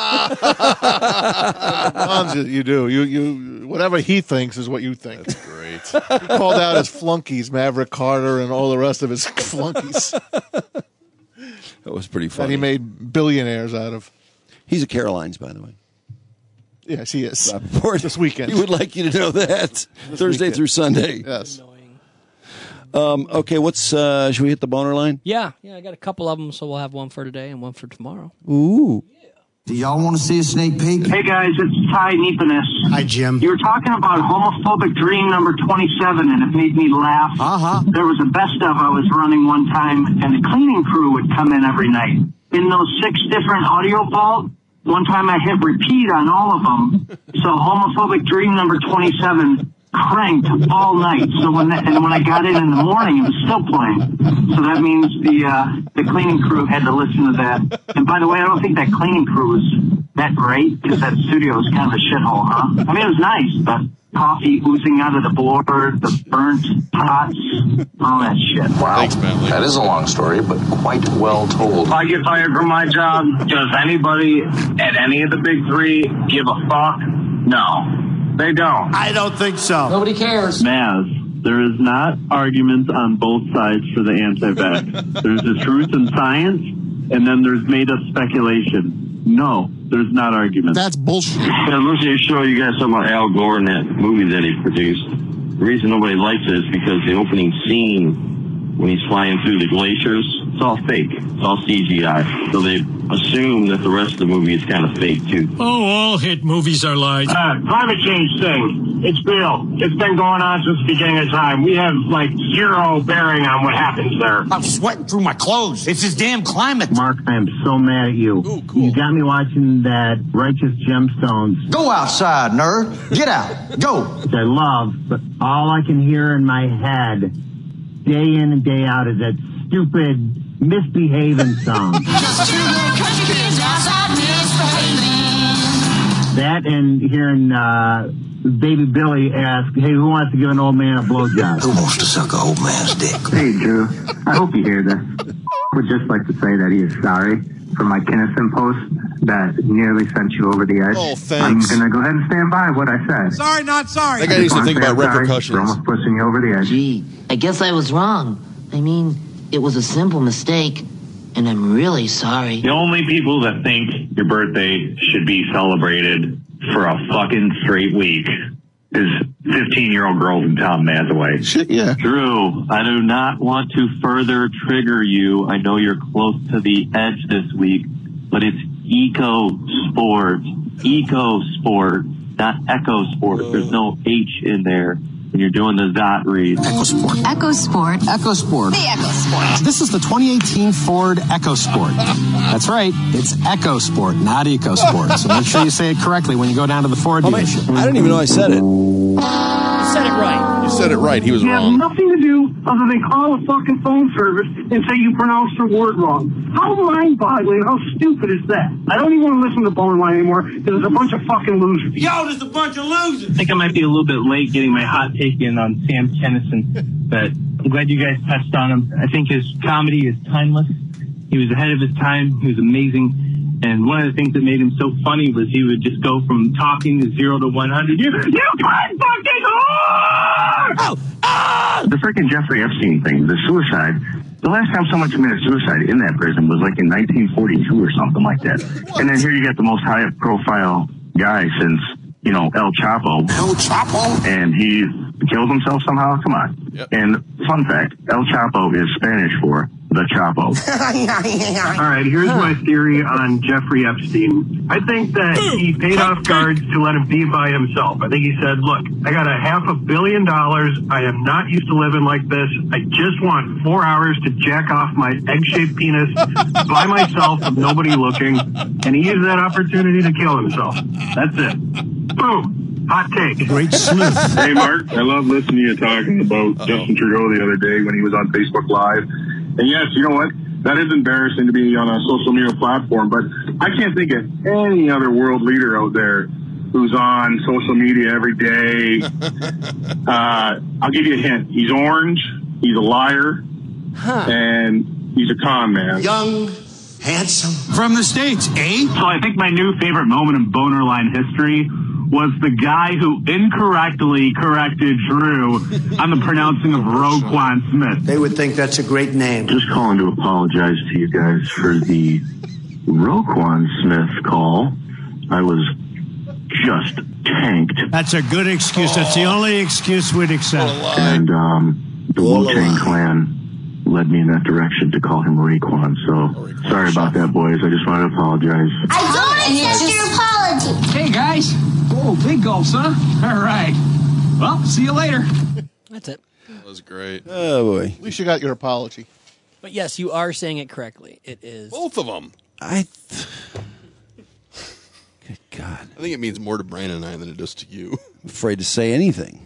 Bonds, you do. You you whatever he thinks is what you think. That's great. He called out his flunkies, Maverick Carter, and all the rest of his flunkies That was pretty that funny. he made billionaires out of. He's a Carolines, by the way. Yes, he is. Rappaport. This weekend. He would like you to know that. Thursday weekend. through Sunday. Yes. Um, okay, what's, uh, should we hit the boner line? Yeah, yeah, I got a couple of them, so we'll have one for today and one for tomorrow. Ooh. Do y'all want to see a sneak peek? Hey guys, it's Ty Neepanis. Hi, Jim. You were talking about homophobic dream number twenty-seven, and it made me laugh. Uh-huh. There was a best of I was running one time, and the cleaning crew would come in every night. In those six different audio vault, one time I hit repeat on all of them. So homophobic dream number twenty-seven cranked all night. So when that, and when I got in in the morning, it was still playing. So that means the uh, the cleaning crew had to listen to that. And by the way, I don't think that cleaning crew was that great because that studio was kind of a shithole, huh? I mean, it was nice, but coffee oozing out of the board, the burnt pots, all that shit. Wow. Thanks, Bentley. That is a long story, but quite well told. If I get fired from my job, does anybody at any of the big three give a fuck? No. They don't. I don't think so. Nobody cares. Maz, there is not arguments on both sides for the anti-vax. There's the truth and science, and then there's made-up speculation. No, there's not arguments. That's bullshit. I was listening to your show, you guys talking about Al Gore and that movie that he produced. The reason nobody likes it is because the opening scene, when he's flying through the glaciers, it's all fake. It's all C G I. So they assume that the rest of the movie is kind of fake, too. Oh, all hit movies are lies. Uh, climate change thing. It's real. It's been going on since the beginning of time. We have, like, zero bearing on what happens there. I'm sweating through my clothes. It's this damn climate. Mark, I am so mad at you. Ooh, cool. You got me watching that Righteous Gemstones. Go outside, nerd. Get out. Go. Which I love, but all I can hear in my head, day in and day out, is that stupid misbehaving song. That and hearing uh, Baby Billy asked, hey, who wants to give an old man a blowjob? Who wants to suck an old man's dick? Hey, Drew, I hope you hear this. I would just like to say that he is sorry for my Kinnison post that nearly sent you over the edge. Oh, thanks. I'm going to go ahead and stand by what I said. Sorry, not sorry. That guy needs to think about repercussions. For almost pushing you over the edge. Gee, I guess I was wrong. I mean, it was a simple mistake, and I'm really sorry. The only people that think your birthday should be celebrated for a fucking straight week is fifteen-year-old girls in Tom Mazaway. Shit, yeah. Drew, I do not want to further trigger you. I know you're close to the edge this week, but it's eco sport. Eco sport, not echo sport. There's no H in there when you're doing the dot read. EcoSport. EcoSport. EcoSport. The EcoSport. This is the twenty eighteen Ford EcoSport. That's right. It's EcoSport, not EcoSport. So make sure you say it correctly when you go down to the Ford Oh, man, dealership. I didn't even know I said it. You said it right. You said it right. He was You have wrong. nothing to do other than call a fucking phone service and say you pronounced your word wrong. How mind-boggling, how stupid is that? I don't even want to listen to Bone Line anymore because there's a bunch of fucking losers. Yo, there's a bunch of losers. I think I might be a little bit late getting my hot take in on Sam Kinison, but I'm glad you guys touched on him. I think his comedy is timeless. He was ahead of his time. He was amazing. And one of the things that made him so funny was he would just go from talking to zero to one hundred. You, you fucking whore! Oh, ah! The freaking Jeffrey Epstein thing, the suicide, the last time someone committed suicide in that prison was like in nineteen forty-two or something like that. And then here you got the most high profile guy since, you know, El Chapo. El Chapo? And he killed himself somehow? Come on. Yep. And fun fact, El Chapo is Spanish for the Chapo. All right, here's my theory on Jeffrey Epstein. I think that he paid off guards to let him be by himself. I think he said, look, I got a half a billion dollars. I am not used to living like this. I just want four hours to jack off my egg-shaped penis by myself with nobody looking. And he used that opportunity to kill himself. That's it. Boom. Hot take. Great sleuth. Hey, Mark, I love listening to you talking about Uh-oh. Justin Trudeau the other day when he was on Facebook Live. And yes, you know what? That is embarrassing to be on a social media platform, but I can't think of any other world leader out there who's on social media every day. uh, I'll give you a hint. He's orange, he's a liar, huh. and he's a con man. Young, handsome. From the States, eh? So I think my new favorite moment in Boner Line history was the guy who incorrectly corrected Drew on the pronouncing of Roquan Smith. They would think that's a great name. Just calling to apologize to you guys for the Roquan Smith call. I was just tanked. That's a good excuse. That's the only excuse we'd accept. And um, the Wu-Tang Clan led me in that direction to call him Raekwon. So sorry about that, boys. I just wanted to apologize. I don't accept your apology. Hey, guys. Oh, big gulps, huh? All right. Well, see you later. That's it. That was great. Oh, boy. At least you got your apology. But yes, you are saying it correctly. It is. Both of them. I. Th- Good God. I think it means more to Brian and I than it does to you. I'm afraid to say anything.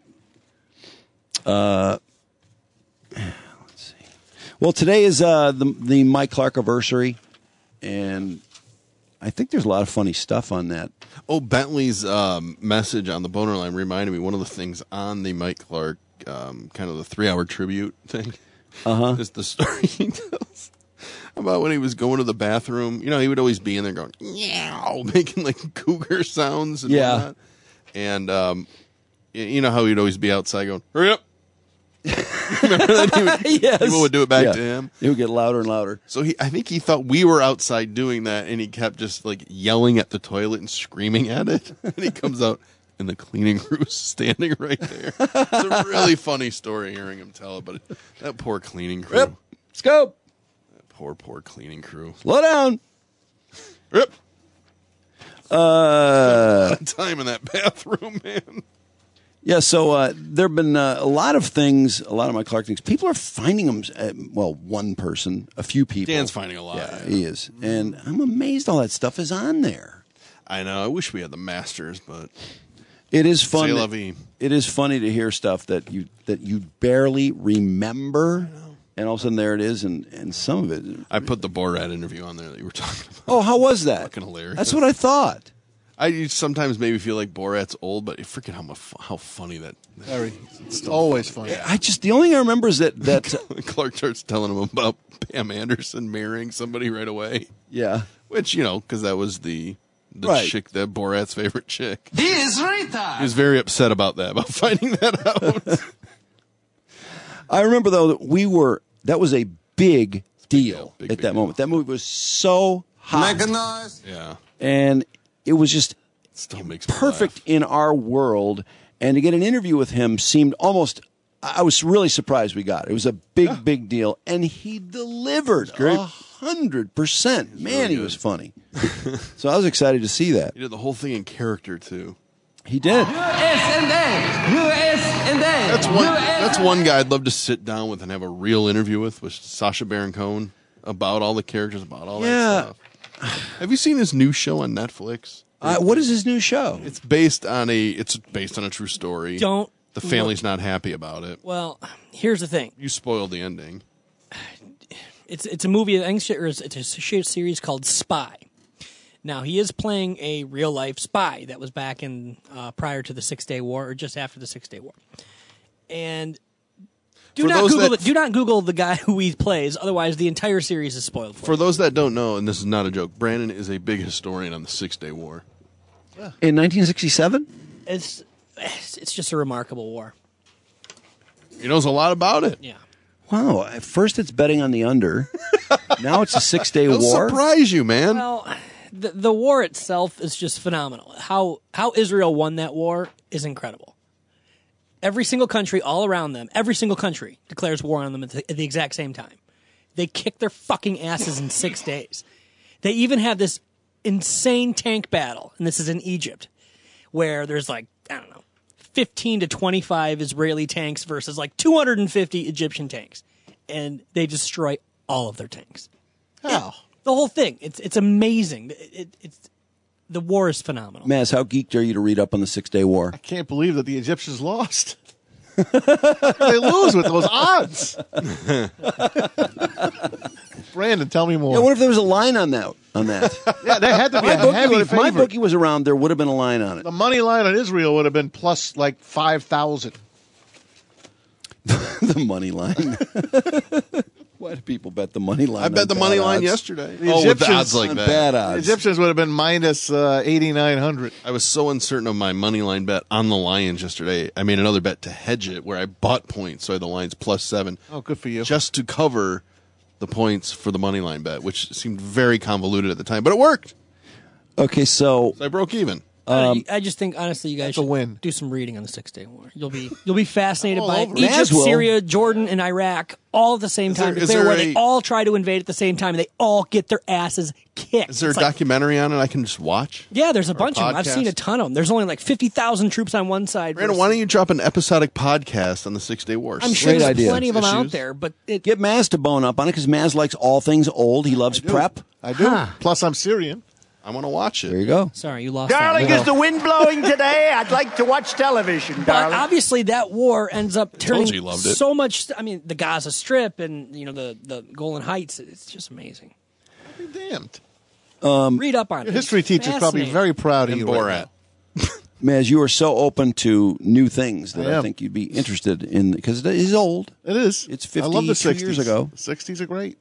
Uh, let's see. Well, today is uh, the the Mike Clark anniversary, and I think there's a lot of funny stuff on that. Oh, Bentley's um, message on the Boner Line reminded me one of the things on the Mike Clark um, kind of the three-hour tribute thing. Uh-huh. Is the story he tells about when he was going to the bathroom. You know, he would always be in there going, meow, making like cougar sounds and yeah. whatnot. And um, you know how he'd always be outside going, hurry up. Remember that? He would, yes. People would do it back yeah. to him. It would get louder and louder. So he, I think he thought we were outside doing that, and he kept just like yelling at the toilet and screaming at it. And he comes out, and the cleaning crew's standing right there. It's a really funny story hearing him tell it, but that poor cleaning crew. Rip, scope. That poor, poor cleaning crew. Slow down. Rip. Uh, a lot of time in that bathroom, man. Yeah, so uh, there have been uh, a lot of things, a lot of my Clark things. People are finding them, uh, well, one person, a few people. Dan's finding a lot. Yeah, he is. And I'm amazed all that stuff is on there. I know. I wish we had the masters, but it is fun. C'est la vie. It is funny to hear stuff that you that you barely remember, and all of a sudden there it is, and, and some of it. I put the Borat interview on there that you were talking about. Oh, how was that? Fucking hilarious. That's what I thought. I sometimes maybe feel like Borat's old, but freaking how much, how funny that. Very. It's always funny. I just the only thing I remember is that that Clark starts telling him about Pam Anderson marrying somebody right away. Yeah, which you know because that was the the Right. chick that Borat's favorite chick. He is retard. He was very upset about that, about finding that out. I remember though that we were that was a big deal big, at big that moment. That movie was so hot, Make a noise. Yeah, and it was just still makes me perfect in our world. And to get an interview with him seemed almost. I was really surprised we got it. It was a big, big deal, and he delivered a hundred percent. Man, really he good. was funny. So I was excited to see that. He did the whole thing in character too. He did. U S and A. U S and A. That's one. That's one guy I'd love to sit down with and have a real interview with, was Sacha Baron Cohen, about all the characters, about all Yeah. that stuff. Have you seen his new show on Netflix? Uh, what is his new show? It's based on a. It's based on a true story. Don't. The family's not happy about it. Well, here's the thing. You spoiled the ending. It's it's a movie. I think it's it's a short series called Spy. Now he is playing a real life spy that was back in uh, prior to the Six Day War or just after the Six Day War. And do For not those Google that- the, do not Google the guy who he plays. Otherwise, the entire series is spoiled for, For those that don't know, and this is not a joke, Brandon is a big historian on the Six Day War. In nineteen sixty-seven? you. It's it's just a remarkable war. He knows a lot about it. Yeah. Wow. At first it's betting on the under. Now it's a six-day It'll war. surprise you, man. Well, the the war itself is just phenomenal. How how Israel won that war is incredible. Every single country all around them, every single country declares war on them at the, at the exact same time. They kick their fucking asses in six days. They even have this insane tank battle, and this is in Egypt, where there's like, I don't know, fifteen to twenty-five Israeli tanks versus like two hundred fifty Egyptian tanks. And they destroy all of their tanks. How? It- the whole thing. It's it's amazing. It, it, it's the war is phenomenal. Maz, how geeked are you to read up on the Six-Day War? I can't believe that the Egyptians lost. How could they lose with those odds? Brandon, tell me more. Yeah, what if there was a line on that? On that, Yeah, there had to be my a bookie, heavy if my favorite. bookie was around, there would have been a line on it. The money line on Israel would have been plus like five thousand. The money line. Why do people bet the money line? I bet on the bad money line odds? yesterday. The oh, with the Egyptians- odds like On that. bad The odds. Egyptians would have been minus uh, eighty-nine hundred. I was so uncertain of my money line bet on the Lions yesterday. I made another bet to hedge it where I bought points, so I had the Lions plus seven, Oh, good for you. just to cover the points for the money line bet, which seemed very convoluted at the time, but it worked. Okay, so So I broke even. I, Um, don't- I just think honestly, you guys That's a should win. do some reading on the Six Day War. You'll be you'll be fascinated All by over it. Egypt, As well. Syria, Jordan, and Iraq all at the same Is there- time. is Declare there where they a- all try to invade at the same time. And they all get their asses kicked. Is there It's a like- documentary on it I can just watch? Yeah, there's a Or a bunch of them. I've podcast? seen a ton of them. There's only like fifty thousand troops on one side. Brandon, versus- why don't you drop an episodic podcast on the Six Day War? I'm sure Great there's idea. plenty of them out Issues? there, but it, get Maz to bone up on it because Maz likes all things old. He loves prep. I do. Plus, I'm Syrian. I want to watch it. There you go. sorry, you lost. Darling, that. is the wind blowing today? I'd like to watch television, But darling. obviously, that war ends up turning you loved it. so much. I mean, the Gaza Strip and you know the the Golan Heights. It's just amazing. Be damned. Read up on Your it. history It's teacher's probably fascinating. very proud of And you. Borat. Right Maz, you are so open to new things that I I, am. think you'd be interested in because it is old. now. It is. It's I love the fifty-two sixties. years ago. The sixties are great.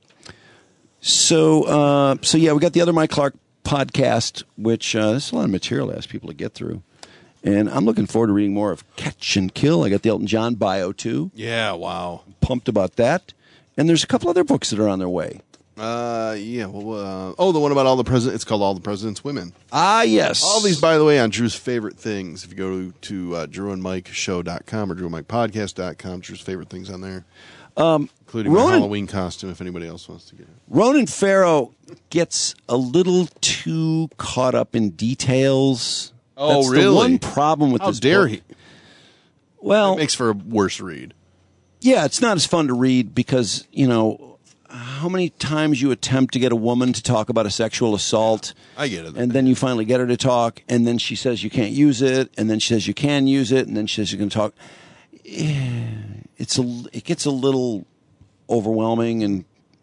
So, uh, so yeah, we got the other Mike Clark podcast, which uh, there's a lot of material to ask people to get through, and I'm looking forward to reading more of Catch and Kill. I got the Elton John bio too. Yeah, wow. Pumped about that, and there's a couple other books that are on their way. Uh, yeah. Well, uh, oh, the one about all the presidents. It's called All the President's Women. Ah, yes. All these, by the way, on Drew's favorite things. If you go to uh, drew and mike show dot com or drew and mike podcast dot com, Drew's favorite things on there, Um, including my Ronan, Halloween costume. If anybody else wants to get it. Ronan Farrow gets a little too caught up in details. Oh, That's really? The one problem with How this dare book. he? Well, It makes for a worse read. yeah, it's not as fun to read because, you know, how many times you attempt to get a woman to talk about a sexual assault, I get it. and then you finally get her to talk, and then she says you can't use it, and then she says you can use it, and then she says you can talk. Yeah, It's a, it gets a little overwhelming, and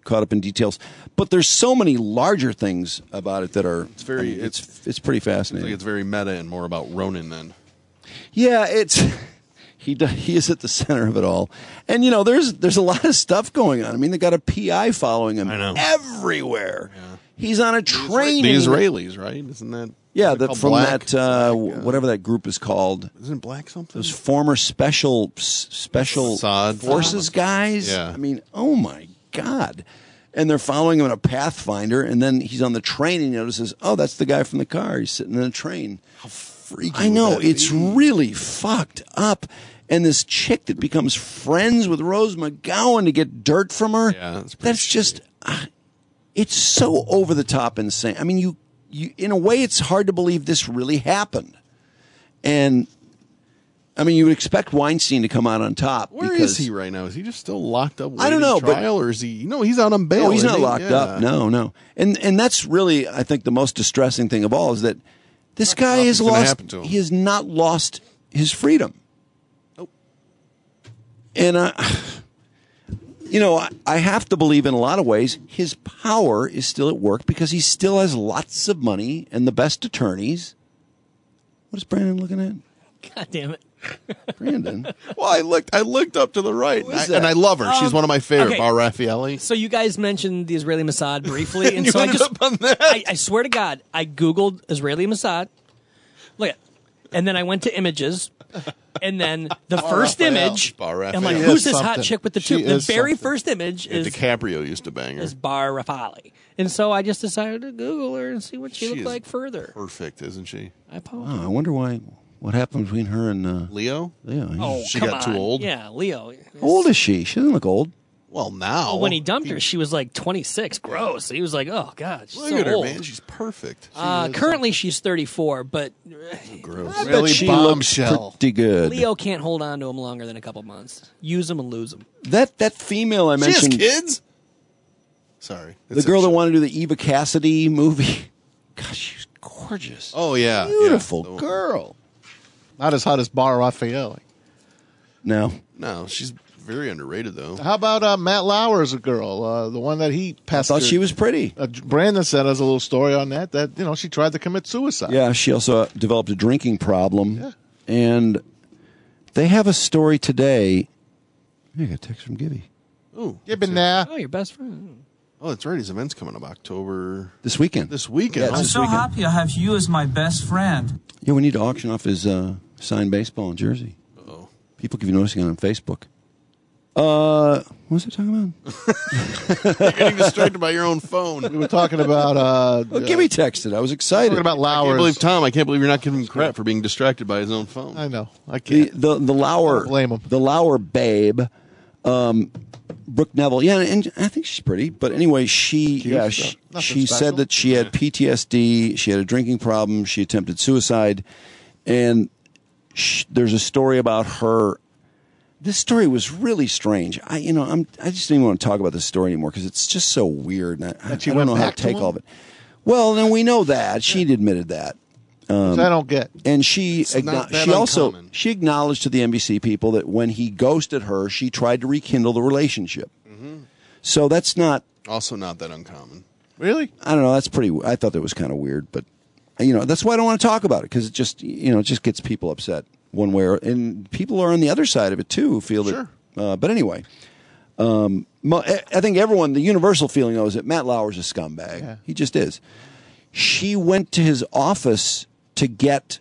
caught up in details. But there's so many larger things about it that are. It's very. I mean, it's, it's it's pretty fascinating. It's, like it's very meta and more about Ronan then. Yeah, it's he he is at the center of it all, and you know there's there's a lot of stuff going on. I mean, they got a P I following him I know. everywhere. Yeah. He's on a train. The Israelis, right? Isn't that? Yeah, that from black? that uh, Black, uh, whatever that group is called. Isn't black something? Those former special special Mossad. forces guys. Yeah. I mean, oh my God. And they're following him in a Pathfinder, and then he's on the train and he notices, oh, that's the guy from the car. He's sitting in a train. How freaky! I know, would that it's be? really fucked up. And this chick that becomes friends with Rose McGowan to get dirt from her, Yeah, that's pretty that's just, uh, it's so over the top insane. I mean, you, you, in a way, it's hard to believe this really happened. And, I mean, you would expect Weinstein to come out on top. Where because, is he right now? Is he just still locked up? I don't know, but- trial, or is he? No, he's out on bail. No, he's isn't not he? locked Yeah. up. No, no. And and that's really, I think, the most distressing thing of all is that this guy has Nothing's gonna lost. happen to him. He has not lost his freedom. And uh, you know, I, I have to believe in a lot of ways his power is still at work because he still has lots of money and the best attorneys. What is Brandon looking at? God damn it. Brandon. Well, I looked. I looked up to the right, is I- that? and I love her. She's Um, one of my favorite. okay. Bar Raffaelli. So you guys mentioned the Israeli Mossad briefly, and You so I ended just up on that. I, I swear to God, I googled Israeli Mossad. Look at, and then I went to images, and then the Bar first Raphael. image. Bar I'm like, Raphael. who's She is this hot something. chick with the She tube? The is very something. first image Yeah, is DiCaprio used to bang her. is Bar Rafali, and so I just decided to Google her and see what she, She looked is like further. Perfect, isn't she? I apologize. Oh, I wonder why. What happened between her and uh, Leo. Leo? Oh, She come got too on. old? Yeah, Leo. How old is she? She doesn't look old. Well, now Well, when he dumped her, she was like twenty-six. Gross. He was like, "Oh God, she's Look so at her, old." man. She's perfect. Uh, currently, she's thirty-four, but Gross. I bet Really she looks bombshell. pretty good. Leo can't hold on to him longer than a couple months. Use him and lose him. That that female I She has mentioned, kids. Sorry, the girl that wanted to do the Eva Cassidy movie. Gosh, she's gorgeous. Oh yeah, Beautiful yeah. girl. Not as hot as Bar Raffaelli. No. No, she's very underrated though. How about uh, Matt Lauer's a girl, uh, the one that he I passed. thought she was pretty. Uh, Brandon sent us a little story on that. That you know she tried to commit suicide. Yeah, she also uh, developed a drinking problem. Yeah. And they have a story today. I got a text from Gibby. Ooh, You've been there. Oh, your best friend. oh, that's right. His event's coming up October This weekend. this weekend. Yeah, it's Oh, this So weekend. happy I have you as my best friend. Yeah, we need to auction off his uh, signed baseball in Jersey. oh. People keep noticing it on Facebook. Uh, what was I talking about? You're getting distracted by your own phone. We were talking about. Uh, Well, Gibby texted. I was excited. talking about I can't Lauer's. believe Tom. I can't believe you're not giving him crap for being distracted by his own phone. I know. I the can't. the the I Lauer don't blame him. the Lauer babe, um, Brooke Neville. Yeah, and I think she's pretty. But anyway, she Cute, yeah so she, nothing she special. said that she had P T S D. She had a drinking problem. She attempted suicide, and sh there's a story about her. This story was really strange. I, you know, I'm, I just didn't even want to talk about this story anymore because it's just so weird. And I, I, I she don't went know how to back to take him? all of it. Well, then we know that she'd admitted that. Which I don't get. And she It's not acknow- that she also uncommon. she acknowledged to the N B C people that when he ghosted her, she tried to rekindle the relationship. Mm-hmm. So that's not. Also, not that uncommon. Really? I don't know. That's pretty. I thought that was kind of weird, but you know, that's why I don't want to talk about it because it just you know it just gets people upset one way or and people are on the other side of it too. Who feel that. Sure. Uh, but anyway, um, mo- I I think everyone, the universal feeling though, is that Matt Lauer's a scumbag. Yeah. He just is. She went to his office to get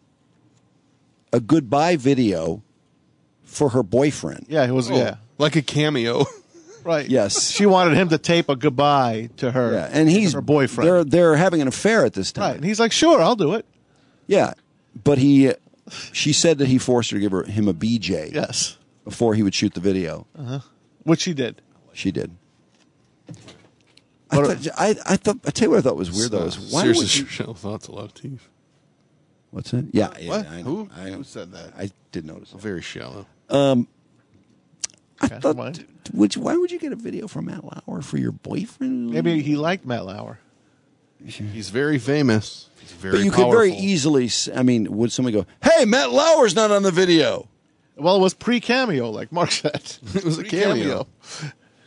a goodbye video for her boyfriend. Yeah, it was. Oh, Yeah, like a cameo. right. Yes. She wanted him to tape a goodbye to her. Yeah, and he's her boyfriend. They're they're having an affair at this time. Right, and he's like, "Sure, I'll do it." Yeah, but he, she said that he forced her to give her him a B J. Yes, Before he would shoot the video. uh-huh. Which she did. She did. I, thought, I, I thought. I tell you what I thought was weird though is why Seriously, would you? shallow thoughts, a lot of teeth. What's it? Yeah, yeah What? I know, Who? I know. Who said that? I did notice. That. Very shallow. Um, I Okay, thought. why? Would you, why would you get a video from Matt Lauer for your boyfriend? Maybe he liked Matt Lauer. He's very famous. He's very But you powerful. could very easily. s- I mean, would somebody go, "Hey, Matt Lauer's not on the video"? Well, it was pre-cameo, like Mark said. It was a cameo.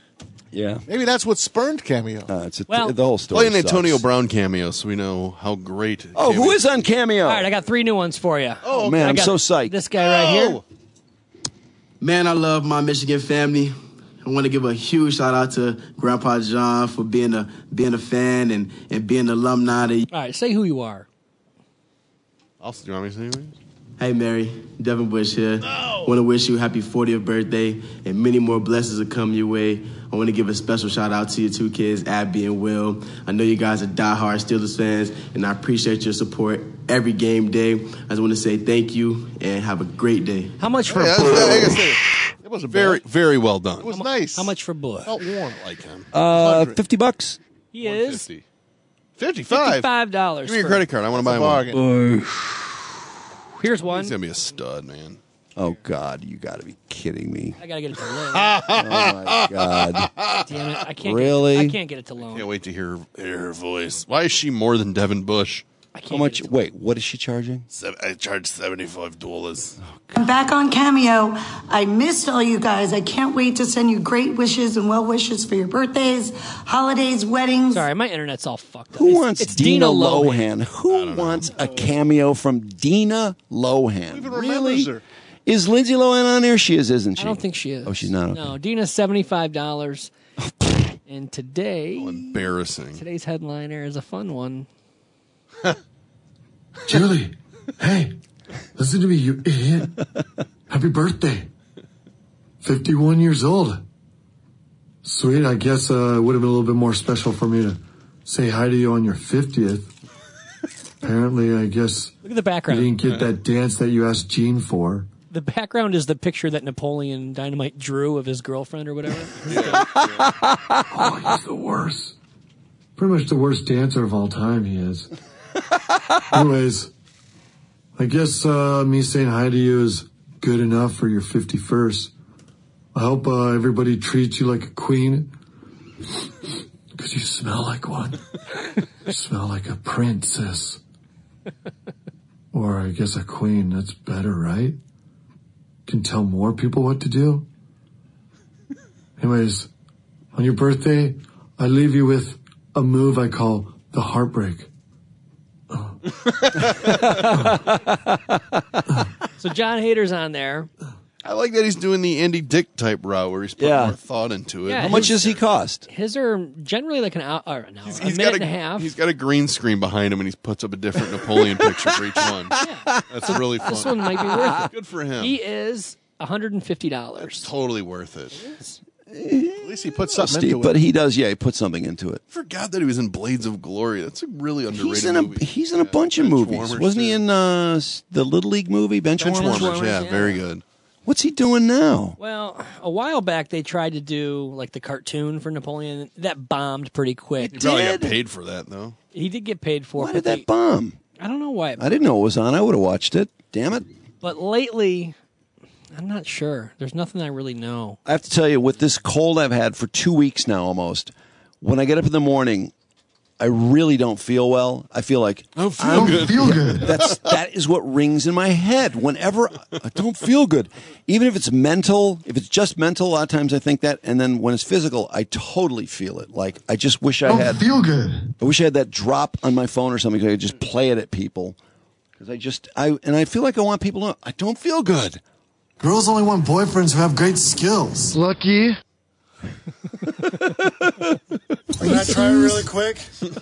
Yeah. Maybe that's what spurned Cameo. Uh, it's a, Well- the whole story. Play an sucks. Antonio Brown cameo so we know how great. Oh, who is on Cameo? All right, I got three new ones for you. Oh, man, I I'm got so psyched. This guy right here. Man, I love my Michigan family. I want to give a huge shout out to Grandpa John for being a being a fan and, and being an alumni. Of All right, say who you are. I'll do you want me to say it? Hey, Mary, Devin Bush here. I want to wish you a happy fortieth birthday and many more blessings will come your way. I want to give a special shout out to your two kids, Abby and Will. I know you guys are diehard Steelers fans, and I appreciate your support every game day. I just want to say thank you and have a great day. How much for Hey, Bush? that's- I gotta say, It was very, very well done. It was nice. How much for Bush? Felt warm. I like him. Uh, fifty bucks. He is fifty-five. fifty-five dollars. Give me your credit card. I want to buy one. Uh, Here's one. He's gonna be a stud, man. Oh God, you got to be kidding me! I gotta get it to loan. Oh my God! Damn it! I can't. Really? Get, I can't get it to loan. Can't wait to hear, hear her voice. Why is she more than Devin Bush? I can't How much? Wait, what is she charging? Seven, I charge seventy-five dollars. I'm back on Cameo. I missed all you guys. I can't wait to send you great wishes and well wishes for your birthdays, holidays, weddings. Sorry, my internet's all fucked up. Who It's- wants it's Dina, Dina Lohan? Who wants a cameo from Dina Lohan? even Really? remembers her. Is Lindsay Lohan on there? She is, isn't she? I don't think she is. Oh, she's not. Okay. No, Dina's seventy-five dollars. And today, Oh, embarrassing. today's headliner is a fun one. Julie, hey, listen to me, you idiot. Happy birthday. fifty-one years old. Sweet, I guess uh, it would have been a little bit more special for me to say hi to you on your fiftieth. Apparently, I guess Look at the background. you didn't get that dance that you asked Gene for. The background is the picture that Napoleon Dynamite drew of his girlfriend or whatever. Oh, he's the worst. Pretty much the worst dancer of all time, he is. Anyways, I guess uh, me saying hi to you is good enough for your fifty-first. I hope uh, everybody treats you like a queen. Because you smell like one. You smell like a princess. Or I guess a queen, that's better, right? Can tell more people what to do. Anyways, on your birthday, I leave you with a move I call the heartbreak. So John Hader's on there. I like that he's doing the Andy Dick type route where he's putting Yeah. more thought into it. Yeah, How much does he cost? His are generally like an hour, or an hour He's, a he's minute got and a half. He's got a green screen behind him, and he puts up a different Napoleon picture for each one. That's really fun. This one might be worth it. Good for him. He is one hundred fifty dollars. Totally worth it. At least he put Oh, something Steve, into but it. he does. Yeah, he put something into it. I forgot that he was in Blades of Glory. That's a really underrated He's in a movie. he's in a bunch of movies. Benchwarmers, Wasn't he too. in uh, the Little League movie Benchwarmers? Benchwarmers, yeah, very good. What's he doing now? Well, a while back they tried to do like the cartoon for Napoleon. That bombed pretty quick. He probably got paid for that, though. He did get paid for it. Why but did that they- bomb? I don't know why. I didn't know it was on. I would have watched it. Damn it. But lately, I'm not sure. There's nothing I really know. I have to tell you, with this cold I've had for two weeks now almost, when I get up in the morning, I really don't feel well. I feel like I don't feel I'm- good. Feel good. That's that is what rings in my head whenever I don't feel good. Even if it's mental, if it's just mental, a lot of times I think that, and then when it's physical, I totally feel it. Like I just wish I Don't had. feel good. I wish I had that drop on my phone or something so I could just play it at people. Because I just I and I feel like I want people to know I don't feel good. Girls only want boyfriends who have great skills. Lucky. Can I try it really quick?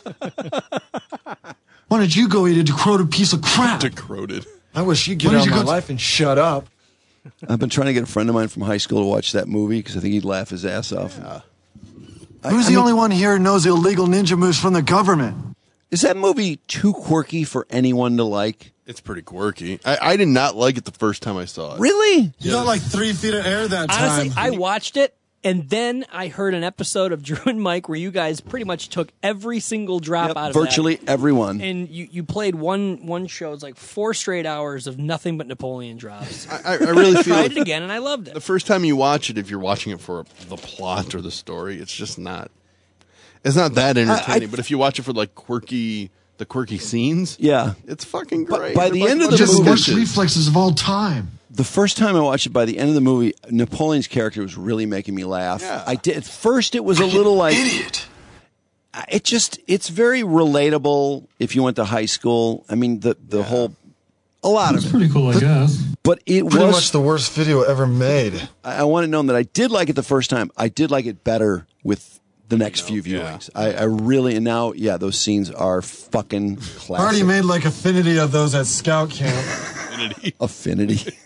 Why don't you go eat a decrowed piece of crap? Decrowed. I wish you'd get Why out don't of you my go- life and shut up. I've been trying to get a friend of mine from high school to watch that movie because I think he'd laugh his ass off. I- Who's I the mean, only one here who knows illegal ninja moves from the government? Is that movie too quirky for anyone to like? It's pretty quirky. I, I did not like it the first time I saw it. Really? You got like three feet of air that time. Honestly, I watched it, and then I heard an episode of Drew and Mike where you guys pretty much took every single drop Yep, out of virtually that. everyone. And you, you played one one show. It's like four straight hours of nothing but Napoleon drops. I, I really feel tried like it again, and I loved it. the first time you watch it, if you're watching it for the plot or the story, it's just not. It's not that entertaining. I- but if you watch it for like quirky, the quirky scenes, Yeah. it's fucking great. by They're the fucking end of bunch the Just the movie- worst reflexes of all time. the first time I watched it, by the end of the movie, Napoleon's character was really making me laugh. Yeah. I did. At first, it was a little like Idiot. it just it's very relatable if you went to high school. I mean, the the whole a lot It's of it. pretty cool, I guess. But it Pretty was much the worst video ever made. I, I want to know that I did like it the first time. I did like it better with the next few viewings. I, I really and now yeah, those scenes are fucking classic. Already made like affinity of those at scout camp. Affinity. Affinity.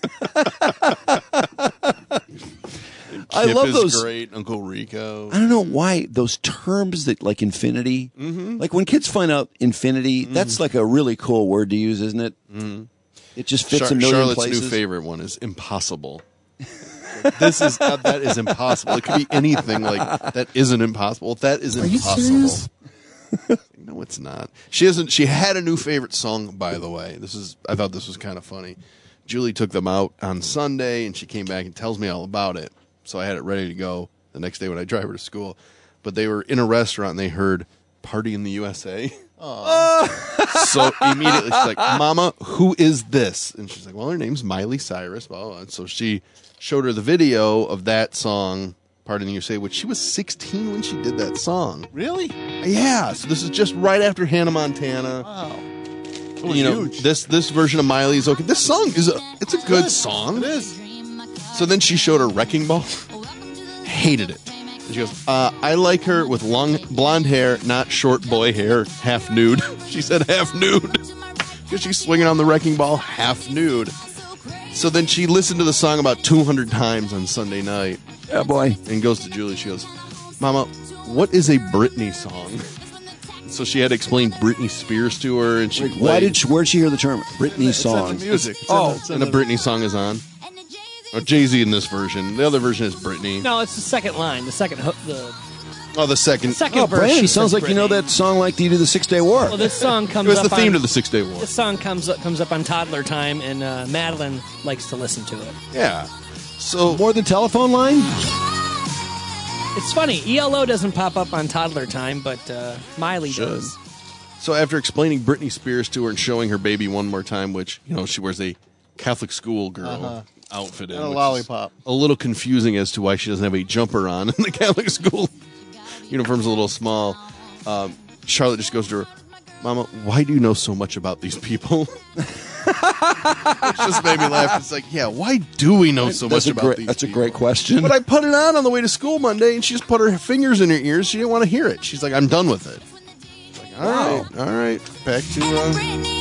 I Kip love is those. great. Uncle Rico. I don't know why those terms that like infinity. Mm-hmm. Like when kids find out infinity, mm-hmm. that's like a really cool word to use, isn't it? Mm-hmm. It just fits Char- a million Charlotte's places. new favorite one is impossible. This is uh, that is impossible. It could be anything like that isn't impossible. That is Are you impossible. serious? No, it's not. She hasn't. She had a new favorite song, by the way. This is. I thought this was kind of funny. Julie took them out on Sunday, and she came back and tells me all about it. So I had it ready to go the next day when I drive her to school. But they were in a restaurant and they heard "Party in the U S A." So immediately she's like, "Mama, who is this?" And she's like, "Well, her name's Miley Cyrus." Blah, blah, blah. And so she showed her the video of that song, "Party in the U S A," which she was sixteen when she did that song. Really? Yeah. So this is just right after Hannah Montana. Wow. You know, huge. this this version of Miley is okay. This song is a it's a good song. It is. So then she showed her Wrecking Ball. Hated it. And she goes, uh, I like her with long blonde hair, not short boy hair, half nude. She said half nude. Because she's swinging on the Wrecking Ball half nude. So then she listened to the song about two hundred times on Sunday night. Yeah, boy. And goes to Julie. She goes, Mama, what is a Britney song? So she had to explain Britney Spears to her. And she Wait, why did she, where'd she hear the term Britney It's song? not the music. It's Oh, in the, and a Britney song is on. Oh, Jay-Z in this version. The other version is Britney. No, it's the second line. The second hook. The Oh, the second. second oh, verse. Brandon, she sounds says like you know Britney. that song like you do the Six Day War. Well, this song It comes was up the theme on, to the Six Day War. This song comes up comes up on Toddler Time, and uh, Madeline likes to listen to it. Yeah. So more than telephone line. It's funny. E L O doesn't pop up on Toddler Time, but uh, Miley Should. does. So after explaining Britney Spears to her and showing her baby one more time, which, you know, she wears a Catholic school girl Uh-huh. outfit in. And a which is lollipop. A little confusing as to why she doesn't have a jumper on, and the Catholic school uniform's a little small. Um, Charlotte just goes to her, Mama, why do you know so much about these people? It just made me laugh. It's like, yeah, why do we know so That's much a about great, these That's people? a great question. But I put it on on the way to school Monday, and she just put her fingers in her ears. She didn't want to hear it. She's like, I'm done with it. It's like, all Wow. right, all right. Back to... Uh,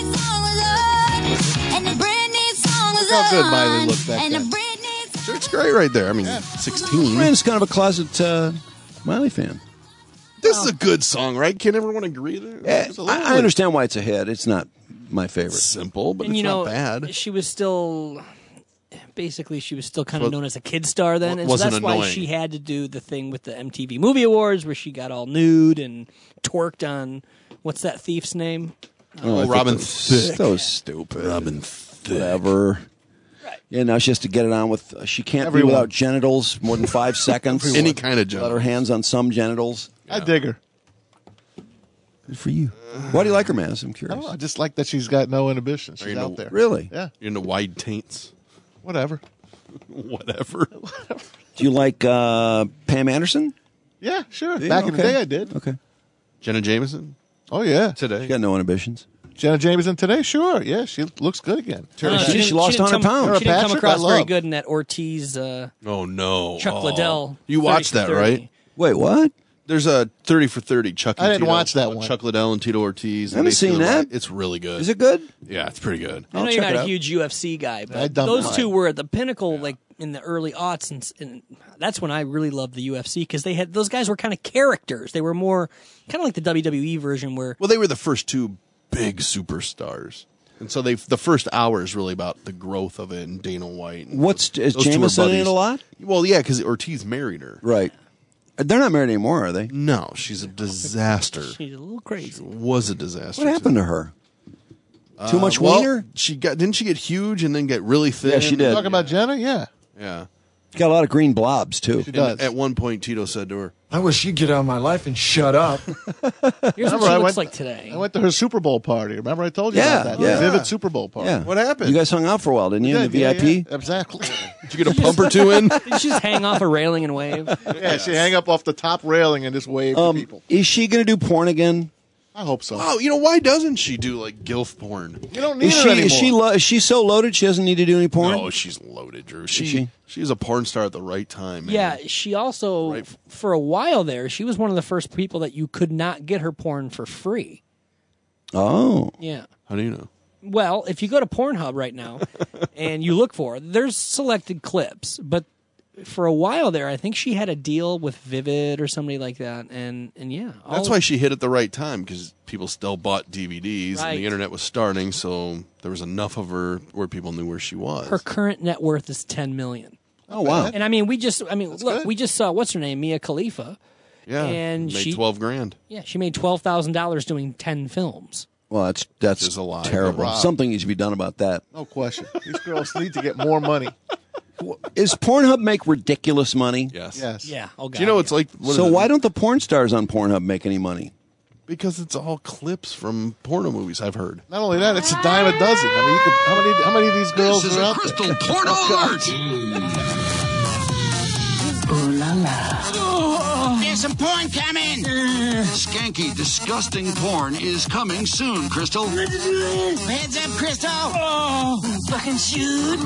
Look how good Miley looked back then. She looks great right there. I mean, sixteen. Brandon's kind of a closet uh, Miley fan. This is a good song, right? Can everyone agree there? Eh, It's a little I, I understand why it's a hit. It's not my favorite. simple, but and it's you know, not bad. she was still basically she was still kind Well, of known as a kid star then, and so wasn't that's why annoying. she had to do the thing with the M T V Movie Awards where she got all nude and twerked on what's that thief's name? Oh, I thought Robin that was Thicke. So stupid. Robin Thicke. Whatever. Yeah, now she has to get it on with. Uh, she can't Everyone. be without genitals more than five seconds. Any kind of Let genitals. her hands on some genitals. I dig her. Good for you. Why do you like her, man? I'm I, curious. don't know, I just like that she's got no inhibition. She's you out know- there. Really? Yeah. You're into wide taints. Whatever. Whatever. Do you like uh, Pam Anderson? Yeah, sure. Yeah, Back in the okay. day, I did. Okay. Jenna Jameson Oh, yeah. today. She got no inhibitions. Jenna Jameson today? Sure. Yeah, she looks good again. I don't know, she- didn't- she lost didn't one hundred come- pounds. She didn't come Patrick, across I very love. good in that Ortiz uh, Oh no, Chuck Oh. Liddell. You watched that, thirty for thirty. right? Wait, what? There's a thirty for thirty. Chuck. I and didn't Tito, watch that uh, one. Chuck Liddell and Tito Ortiz. I haven't and they seen do the that. ride. It's really good. Is it good? Yeah, it's pretty good. I know I'll you're check not it a out. huge U F C guy, I but dumped those mine. two were at the pinnacle, like in the early aughts, and, and that's when I really loved the U F C because they had those guys were kind of characters. They were more kind of like the W W E version, where Well, they were the first two big superstars, and so they the first hour is really about the growth of it and Dana White. And What's is those two were Jameson in it buddies. a lot? Well, yeah, because Ortiz married her. Right. They're not married anymore, are they? No, she's a disaster. she's a little crazy. Was a disaster. What happened to her? Too much Uh, well, wiener? She got didn't she get huge and then get really thin? Yeah, she did. Talking about Jenna? Yeah. Yeah. Got a lot of green blobs, too. She does. At one point, Tito said to her, I wish you'd get out of my life and shut up. Here's what she Remember, I looks went- like today. I went to her Super Bowl party. Remember I told you Yeah, about that? yeah. The Vivid Super Bowl party. Yeah. "What happened? You guys hung out for a while, didn't you, in the Yeah, V I P? yeah, exactly. Did you get a pump or two in?" Did she just hang off a railing and wave? Yeah, she hang up off the top railing and just wave Um, to people. is she going to do porn again? I hope so. Oh, you know, why doesn't she do like gilf porn? You don't need Is her she, anymore. is, she lo- is she so loaded she doesn't need to do any porn? No, she's loaded, Drew. She, she? she's a porn star at the right time. Man. Yeah, she also, Right. for a while there, she was one of the first people that you could not get her porn for free. Oh. Yeah. How do you know? Well, if you go to Pornhub right now and you look for it, there's selected clips, but for a while there, I think she had a deal with Vivid or somebody like that, and and yeah, That's all- why she hit at the right time, because people still bought D V Ds Right. and the internet was starting, so there was enough of her where people knew where she was. her current net worth is ten million. Oh, wow. And I mean, we just, I mean, look, we just saw what's her name, Mia Khalifa. yeah, and made she twelve grand. Yeah, she made twelve thousand dollars doing ten films. Well, that's that's Which is a lot. terrible. Wow. Something needs to be done about that. No question. These girls need to get more money. Is Pornhub make ridiculous money? Yes. Yes. Yeah. Oh, God. Do you know it's like? What So is it? why don't the porn stars on Pornhub make any money? Because it's all clips from porno movies. I've heard. Not only that, it's a dime a dozen. I mean, you could, how many how many of these girls This is are a out crystal there? porno alert. Ooh la la. There's some porn coming. Skanky, disgusting porn is coming soon, Crystal. Heads up, Crystal. Oh, fucking shoot.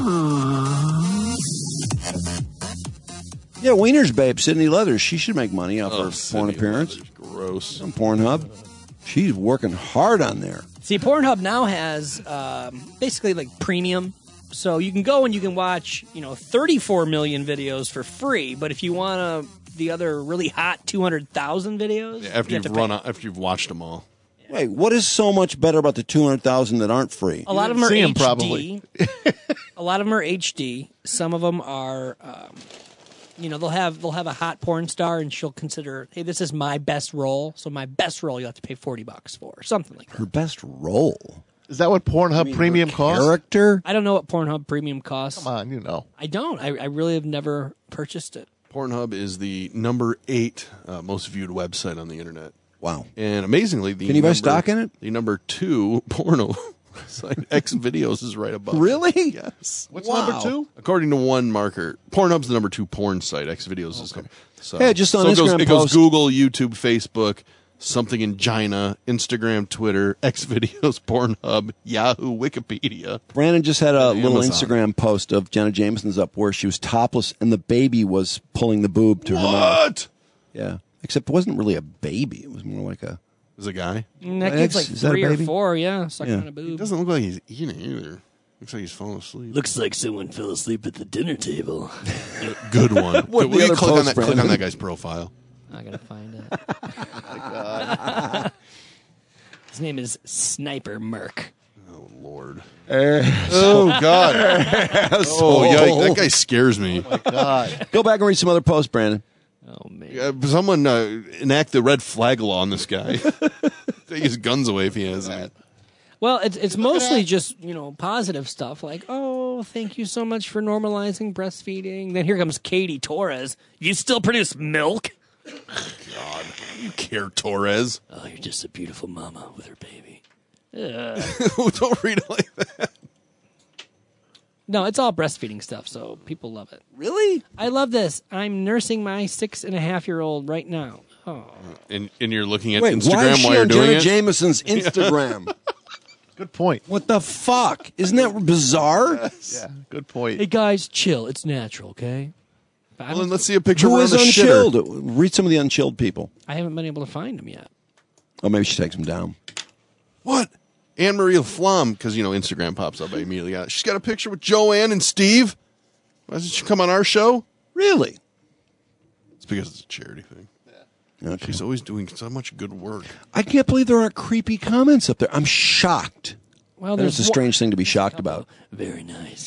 Yeah, Wiener's babe, Sydney Leathers. She should make money off Oh, her porn Sydney appearance Leathers, gross. on Pornhub. She's working hard on there. See, Pornhub now has um, basically like premium. So you can go and you can watch, you know, thirty-four million videos for free. But if you want uh, the other really hot two hundred thousand videos, Yeah, after you you've have to run pay. out, after you've watched them all. Wait, what is so much better about the two hundred thousand that aren't free? A lot of them are see 'em H D. probably. A lot of them are H D. Some of them are, um, you know, they'll have they'll have a hot porn star, and she'll consider, hey, this is my best role, so my best role you have to pay forty bucks for, or something like that. Her best role. Is that what Pornhub Premium costs? Character? I don't know what Pornhub Premium costs. Come on, you know. I don't. I, I really have never purchased it. Pornhub is the number eight uh, most viewed website on the internet. Wow. And amazingly, the Can you buy number, stock in it? The number two porno site, X Videos, is right above. Really? It. Yes. What's number two? According to one marker, Pornhub's the number two porn site. X Videos is. So, Yeah, just on so it goes, Instagram it goes post- Google, YouTube, Facebook, something in China, Instagram, Twitter, X Videos, Pornhub, Yahoo, Wikipedia. Brandon just had a And little Amazon. Instagram post of Jenna Jameson's up where she was topless and the baby was pulling the boob to her mouth. What? Yeah. Except it wasn't really a baby. It was more like a... Is a guy? Mm, that X, kid's like is that a three or baby? four, yeah, sucking Yeah. on a boob. It doesn't look like he's eating either. Looks like he's falling asleep. Looks like someone fell asleep at the dinner table. Good one. What Will the you other click on post, that? Click Brandon? on that guy's profile. I gotta find it. His name is Sniper Merc. Oh Lord. oh, God. Oh yeah, that guy scares me. God. Go back and read some other posts, Brandon. Oh man. Uh, someone uh, enact the red flag law on this guy. Take his guns away if he has them. Well, it's it's mostly just, you know, positive stuff like, oh, thank you so much for normalizing breastfeeding. Then here comes Katie Torres. You still produce milk? God, you care, Torres. Oh, you're just a beautiful mama with her baby. Ugh. Don't read it like that. No, it's all breastfeeding stuff, so people love it. Really? I love this. I'm nursing my six and a half year old right now. Oh, And and you're looking at Wait, Instagram why is she while you're on doing Jenna it. Jameson's Instagram? Good point. What the fuck? Isn't that bizarre? Yeah, good point. hey guys, chill. It's natural, okay? I Well, haven't, then let's see a picture Who of her is on the unchilled? shitter. Read some of the unchilled people. I haven't been able to find them yet. Oh, maybe she takes them down. What? Anne Marie Flom, because you know Instagram pops up. I immediately got it. She's got a picture with Joanne and Steve. Why doesn't she come on our show? Really? It's because it's a charity thing. Okay. She's always doing so much good work. I can't believe there aren't creepy comments up there. I'm shocked. Well, That's there's a strange thing to be shocked about. Very nice.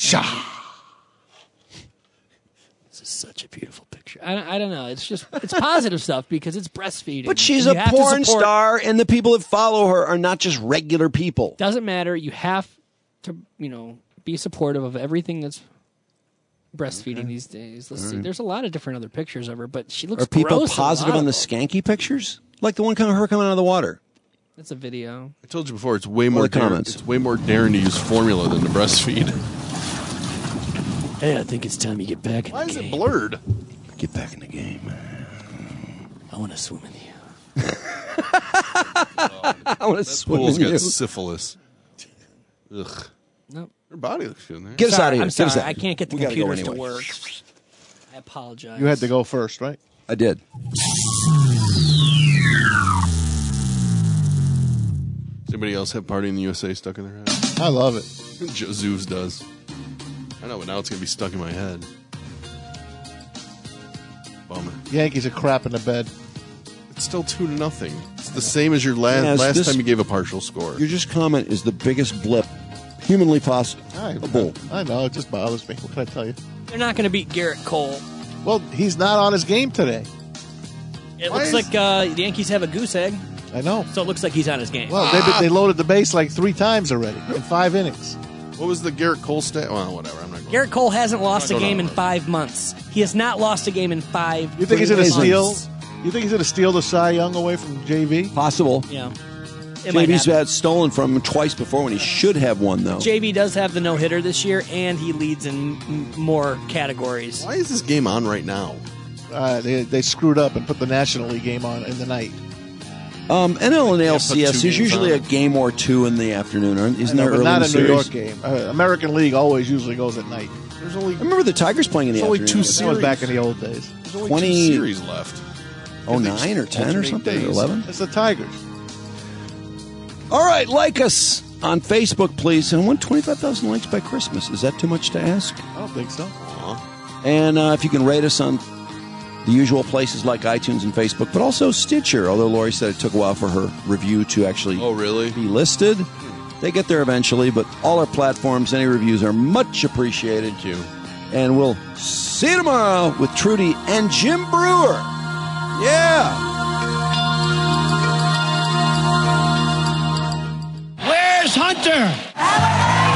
This is such a beautiful picture. I, I don't know. It's just it's positive stuff because it's breastfeeding. But she's And a you have to porn support- star, and the people that follow her are not just regular people. Doesn't matter. You have to, you know, be supportive of everything that's breastfeeding these days. Let's see. right. There's a lot of different other pictures of her, but she looks Are people gross in a positive lot on the of them. skanky pictures? Like the one coming her coming out of the water. That's a video. I told you before, it's way What more are the daring, comments? it's way more daring to use formula than to breastfeed. Hey, I think it's time you get back in Why the is game. it blurred? Get back in the game. I want to swim with you. I want to That swim pool's in got you. syphilis. Ugh. Nope. Her body looks good in there. Get us Sorry, out of here. I'm Get sorry. us out. I can't get the We gotta go computers to anyway. work. I apologize. You had to go first, right? I did. Does anybody else have Party in the U S A stuck in their head? I love it. Joe Zoos does. I know, but now it's going to be stuck in my head. Bummer. Yankees are crap in the bed. It's still two to nothing. It's the same as your last, Yes, last this- time you gave a partial score. Your just comment is the biggest blip humanly possible. I, Bull. I know, it just bothers me. What can I tell you? They're not going to beat Garrett Cole. Well, he's not on his game today. It Why looks is- like uh, the Yankees have a goose egg, I know. so it looks like he's on his game. Well, they they loaded the base like three times already in five innings. What was the Garrett Cole stat? Well, whatever. I'm not going. Garrett Cole hasn't lost a No, no, game no, in no. five months. He has not lost a game in five. You think he's going to months. steal? You think he's going to steal the Cy Young away from J V? Possible. Yeah. It might J V's happen. had stolen from him twice before when he should have won, though. J V does have the no hitter this year, and he leads in m- more categories. Why is this game on right now? Uh, they they screwed up and put the National League game on in the night. Um, N L and Yeah, L put C two S, there's games usually on. a game or two in the afternoon, aren't- isn't I know, there? but Early not in a the New York series? game. Uh, American League always usually goes at night. There's only I remember the Tigers playing in the There's only afternoon. two That was back in the old days. there's only twenty two series left. Oh nine or ten or alternate something, or days. eleven. It's the Tigers. All right, like us on Facebook, please. And I want twenty-five thousand likes by Christmas. Is that too much to ask? I don't think so. And uh, if you can rate us on the usual places like iTunes and Facebook, but also Stitcher, although Lori said it took a while for her review to actually Oh, really? be listed. They get there eventually, but all our platforms, any reviews are much appreciated. Thank you. And we'll see you tomorrow with Trudy and Jim Brewer. Yeah. Where's Hunter?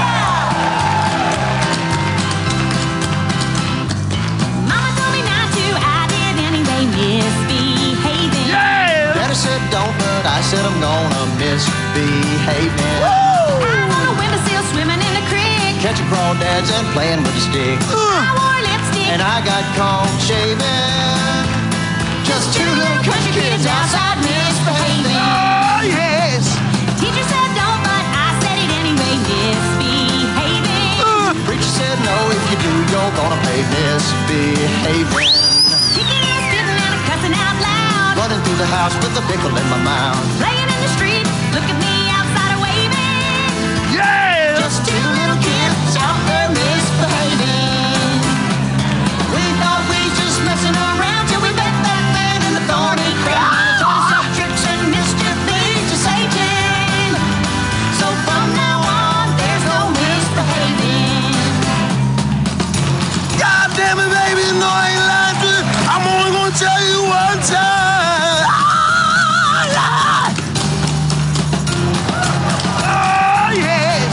Mama told me not to, I did anyway, misbehaving. Daddy said don't, but I said I'm gonna misbehave now. I was on a windowsill swimming in the creek. Catching crawdads and playing with a stick. I wore lipstick. And I got caught shaving. Just two little country kids outside misbehaving. Oh, yes. Teacher said don't, but I said it anyway, misbehaving. Preacher said no, if you do, you're gonna pay misbehaving. Kicking and spitting and cussing out loud. Running through the house with a pickle in my mouth. Playing in the street, look at me outside waving. Yeah! Just two little kids out there misbehaving. We thought we was just messing around till we met that man in the thorny crown. Taught us some tricks and mischief leads to Satan. So from now on, there's no misbehaving. God damn it, baby, no, I ain't lying to you. I'm only gonna tell you one time. Ah, Lord. Oh, yes!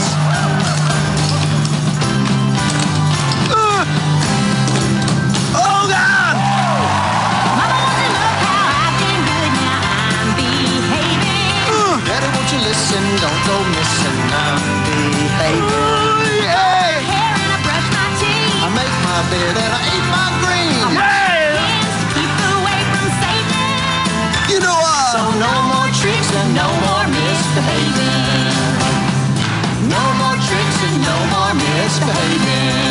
Uh. Oh, God. Mama wants to look how I've been good, now I'm behaving. Daddy, won't you listen? Don't go missing. I'm behaving. Oh, yeah. Hair and I brush my teeth. I make my bed and I eat my green. Hands to keep away from Satan. You know what? So no more tricks and no more misbehaving. No more tricks and no more misbehaving.